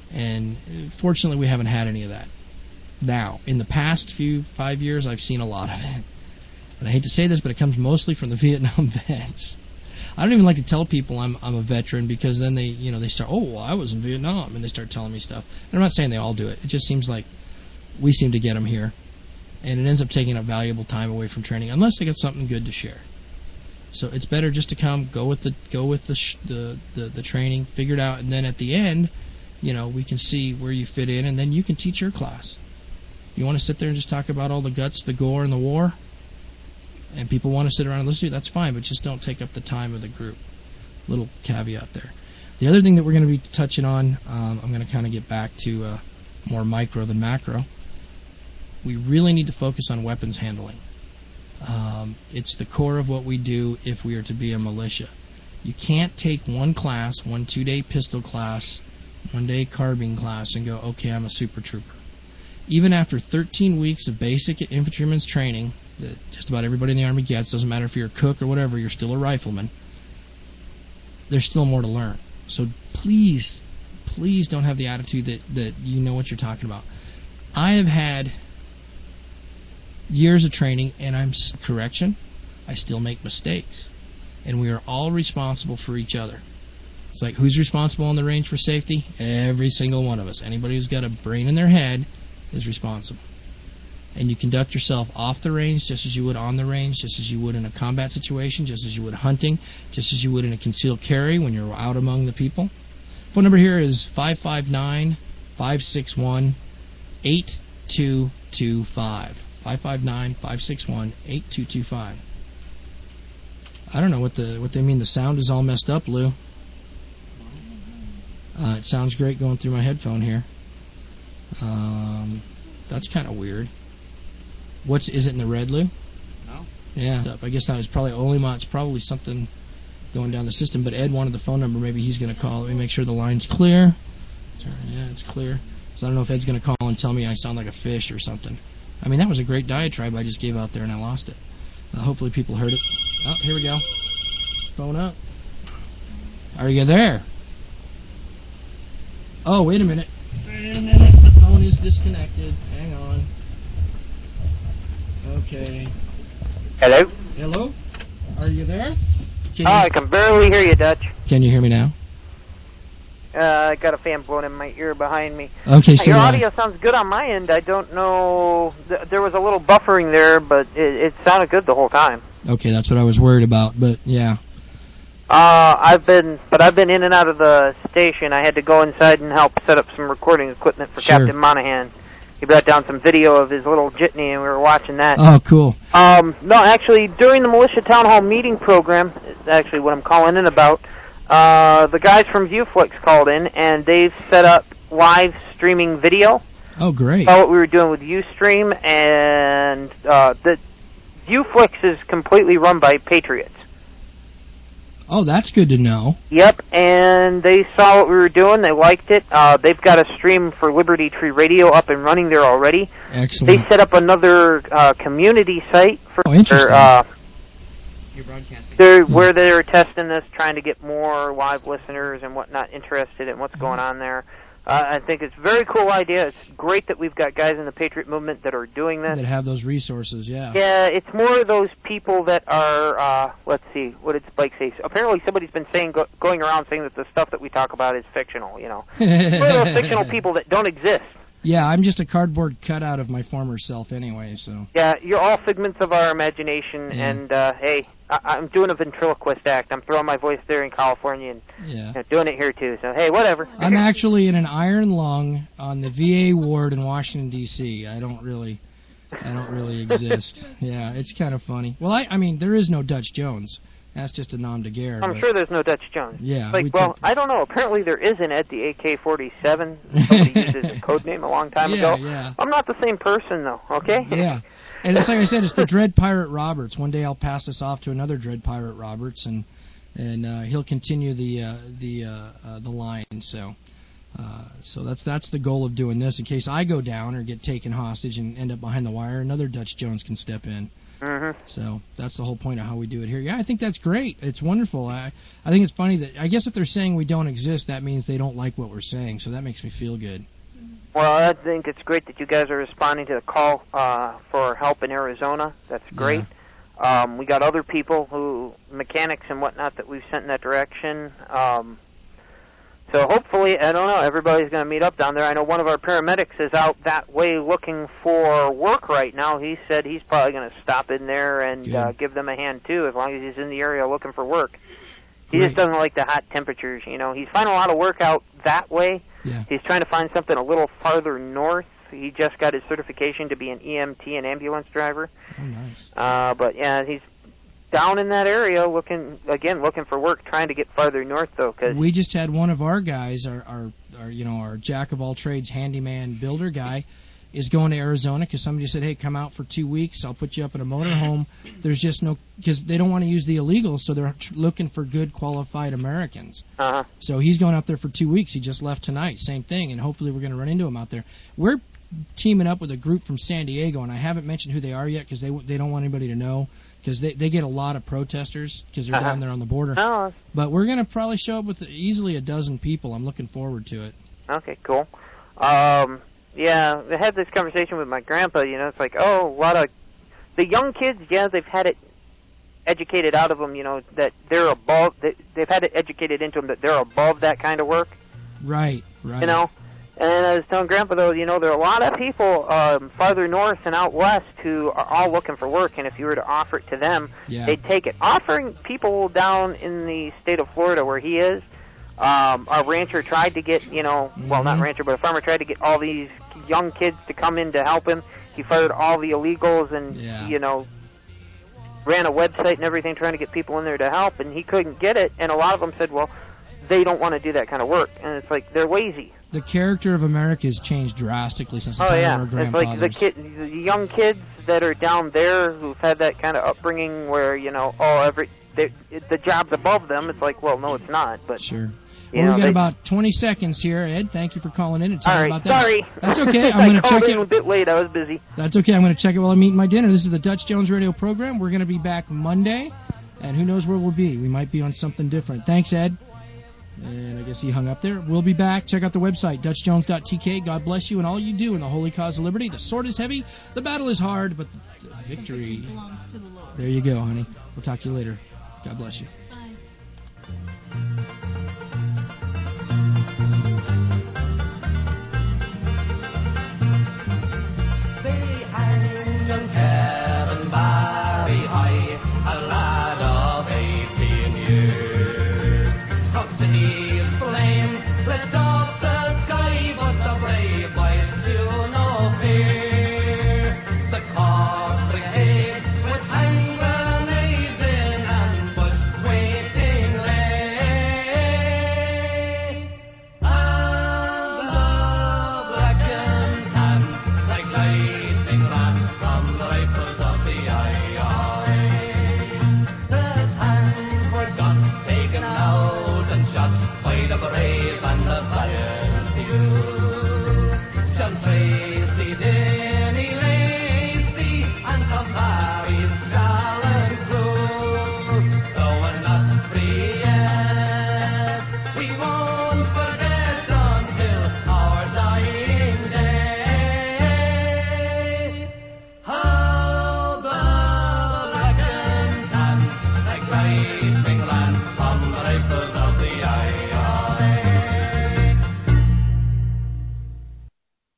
And uh, fortunately, we haven't had any of that. Now, in the past few five years, I've seen a lot of it. And I hate to say this, but it comes mostly from the Vietnam vets. I don't even like to tell people I'm I'm a veteran, because then they you know they start, oh, well, I was in Vietnam, and they start telling me stuff. And I'm not saying they all do it. It just seems like we seem to get them here, and it ends up taking up valuable time away from training, unless they get something good to share. So it's better just to come, go with the go with the sh- the, the the training, figure it out, and then at the end, you know, we can see where you fit in, and then you can teach your class. You want to sit there and just talk about all the guts, the gore, and the war, and people want to sit around and listen to you, that's fine, but just don't take up the time of the group. Little caveat there. The other thing that we're going to be touching on, um, I'm going to kind of get back to uh, more micro than macro. We really need to focus on weapons handling. Um, it's the core of what we do if we are to be a militia. You can't take one class, one two-day pistol class, one-day carbine class, and go, okay, I'm a super trooper. Even after thirteen weeks of basic infantryman's training, that just about everybody in the Army gets, doesn't matter if you're a cook or whatever, you're still a rifleman, there's still more to learn. So please, please don't have the attitude that, that you know what you're talking about. I have had years of training, and I'm, correction, I still make mistakes. And we are all responsible for each other. It's like, who's responsible on the range for safety? Every single one of us. Anybody who's got a brain in their head is responsible. And you conduct yourself off the range just as you would on the range, just as you would in a combat situation, just as you would hunting, just as you would in a concealed carry when you're out among the people. Phone number here is five five nine, five six one, eight two two five. five five nine, five six one, eight two two five. I don't know what the what they mean. The sound is all messed up, Lou. Uh, it sounds great going through my headphone here. Um, that's kind of weird. What's is it in the red, Lou? No. Yeah, I guess not. It's probably only my, it's probably something going down the system. But Ed wanted the phone number. Maybe he's going to call. Let me make sure the line's clear. Yeah, it's clear. So I don't know if Ed's going to call and tell me I sound like a fish or something. I mean, that was a great diatribe I just gave out there, and I lost it. Uh, hopefully people heard it. Oh, here we go. Phone up. Are you there? Oh, wait a minute. Wait a minute. The phone is disconnected. Hang on. Okay. Hello? Hello? Are you there? Can oh, you... I can barely hear you, Dutch. Can you hear me now? Uh, I got a fan blowing in my ear behind me. Okay, so your uh, audio sounds good on my end. I don't know. Th- there was a little buffering there, but it, it sounded good the whole time. Okay, that's what I was worried about, but yeah. Uh, I've been, but I've been in and out of the station. I had to go inside and help set up some recording equipment for sure. Captain Monahan. He brought down some video of his little jitney, and we were watching that. Oh, cool. Um, no, actually, during the Militia Town Hall meeting program, is actually what I'm calling in about. Uh, the guys from ViewFlix called in, and they've set up live streaming video. Oh, great. Saw what we were doing with Ustream, and uh, the ViewFlix is completely run by Patriots. Oh, that's good to know. Yep, and they saw what we were doing. They liked it. Uh, they've got a stream for Liberty Tree Radio up and running there already. Excellent. They set up another uh, community site for oh, interesting. Their, uh, You're broadcasting. They're, where they're testing this, trying to get more live listeners and whatnot interested in what's going on there. Uh, I think it's a very cool idea. It's great that we've got guys in the Patriot movement that are doing this. That have those resources, yeah. Yeah, it's more of those people that are, uh, let's see, what did Spike say? Apparently somebody's been saying, go, going around saying that the stuff that we talk about is fictional, you know. One of those fictional people that don't exist. Yeah, I'm just a cardboard cutout of my former self anyway, so. Yeah, you're all figments of our imagination, yeah. and, uh, hey, I- I'm doing a ventriloquist act. I'm throwing my voice there in California and yeah. you know, doing it here, too, so, hey, whatever. I'm actually in an iron lung on the V A ward in Washington, D C I don't really, I don't really exist. Yeah, it's kind of funny. Well, I, I mean, there is no Dutch Jones. That's just a nom de guerre. I'm but, sure there's no Dutch Jones. Yeah. Like, we well, took, I don't know. Apparently there is an Ed the A K forty-seven. Somebody used as a code name a long time yeah, ago. Yeah. I'm not the same person, though, okay? Yeah. And it's like I said, it's the Dread Pirate Roberts. One day I'll pass this off to another Dread Pirate Roberts, and and uh, he'll continue the uh, the uh, uh, the line. So Uh, so that's that's the goal of doing this. In case I go down or get taken hostage and end up behind the wire, another Dutch Jones can step in. Mm-hmm. So that's the whole point of how we do it here. Yeah, I think that's great. It's wonderful. I I think it's funny that I guess if they're saying we don't exist, that means they don't like what we're saying. So that makes me feel good. Well, I think it's great that you guys are responding to the call uh, for help in Arizona. That's great. Yeah. Um, we got other people who, mechanics and whatnot, that we've sent in that direction. Um, so hopefully, I don't know, everybody's going to meet up down there. I know one of our paramedics is out that way looking for work right now. He said he's probably going to stop in there and uh, give them a hand, too, as long as he's in the area looking for work. He Great. just doesn't like the hot temperatures, you know. He's finding a lot of work out that way. Yeah. He's trying to find something a little farther north. He just got his certification to be an E M T, an ambulance driver. Oh, nice. Uh, but, yeah, he's down in that area looking, again, looking for work, trying to get farther north, though. Cause we just had one of our guys, our, our, our you know, our jack-of-all-trades handyman builder guy, is going to Arizona because somebody said, hey, come out for two weeks. I'll put you up in a motorhome. There's just no, because they don't want to use the illegals, so they're tr- looking for good, qualified Americans. Uh-huh. So he's going out there for two weeks. He just left tonight. Same thing, and hopefully we're going to run into him out there. We're teaming up with a group from San Diego, and I haven't mentioned who they are yet because they they don't want anybody to know because they, they get a lot of protesters because they're uh-huh. down there on the border. Oh. But we're going to probably show up with easily a dozen people. I'm looking forward to it. Okay, cool. Um... Yeah, I had this conversation with my grandpa, you know, it's like, oh, a lot of the young kids, yeah, they've had it educated out of them, you know, that they're above, they, they've had it educated into them that they're above that kind of work. Right, right. You know, and I was telling grandpa, though, you know, there are a lot of people um, farther north and out west who are all looking for work, and if you were to offer it to them, yeah. they'd take it. Offering people down in the state of Florida where he is, Um, a rancher tried to get, you know, mm-hmm. well, not rancher, but a farmer tried to get all these young kids to come in to help him. He fired all the illegals and, yeah. you know, ran a website and everything trying to get people in there to help, and he couldn't get it. And a lot of them said, well, they don't want to do that kind of work. And it's like, they're lazy. The character of America has changed drastically since the oh, time yeah. of our grandfathers. It's like the, kid, the young kids that are down there who've had that kind of upbringing where, you know, oh, every they, the job's above them. It's like, well, no, it's not. But sure. You well, know, we got they, about twenty seconds here, Ed. Thank you for calling in and talking all right, about that. Sorry. That's okay. I'm going to check I called it. in a bit late. I was busy. That's okay. I'm going to check it while I'm eating my dinner. This is the Dutch Jones Radio program. We're going to be back Monday, and who knows where we'll be. We might be on something different. Thanks, Ed. And I guess he hung up there. We'll be back. Check out the website, dutch jones dot t k. God bless you and all you do in the holy cause of liberty. The sword is heavy. The battle is hard, but the victory belongs to the Lord. There you go, honey. We'll talk to you later. God bless you. Bye.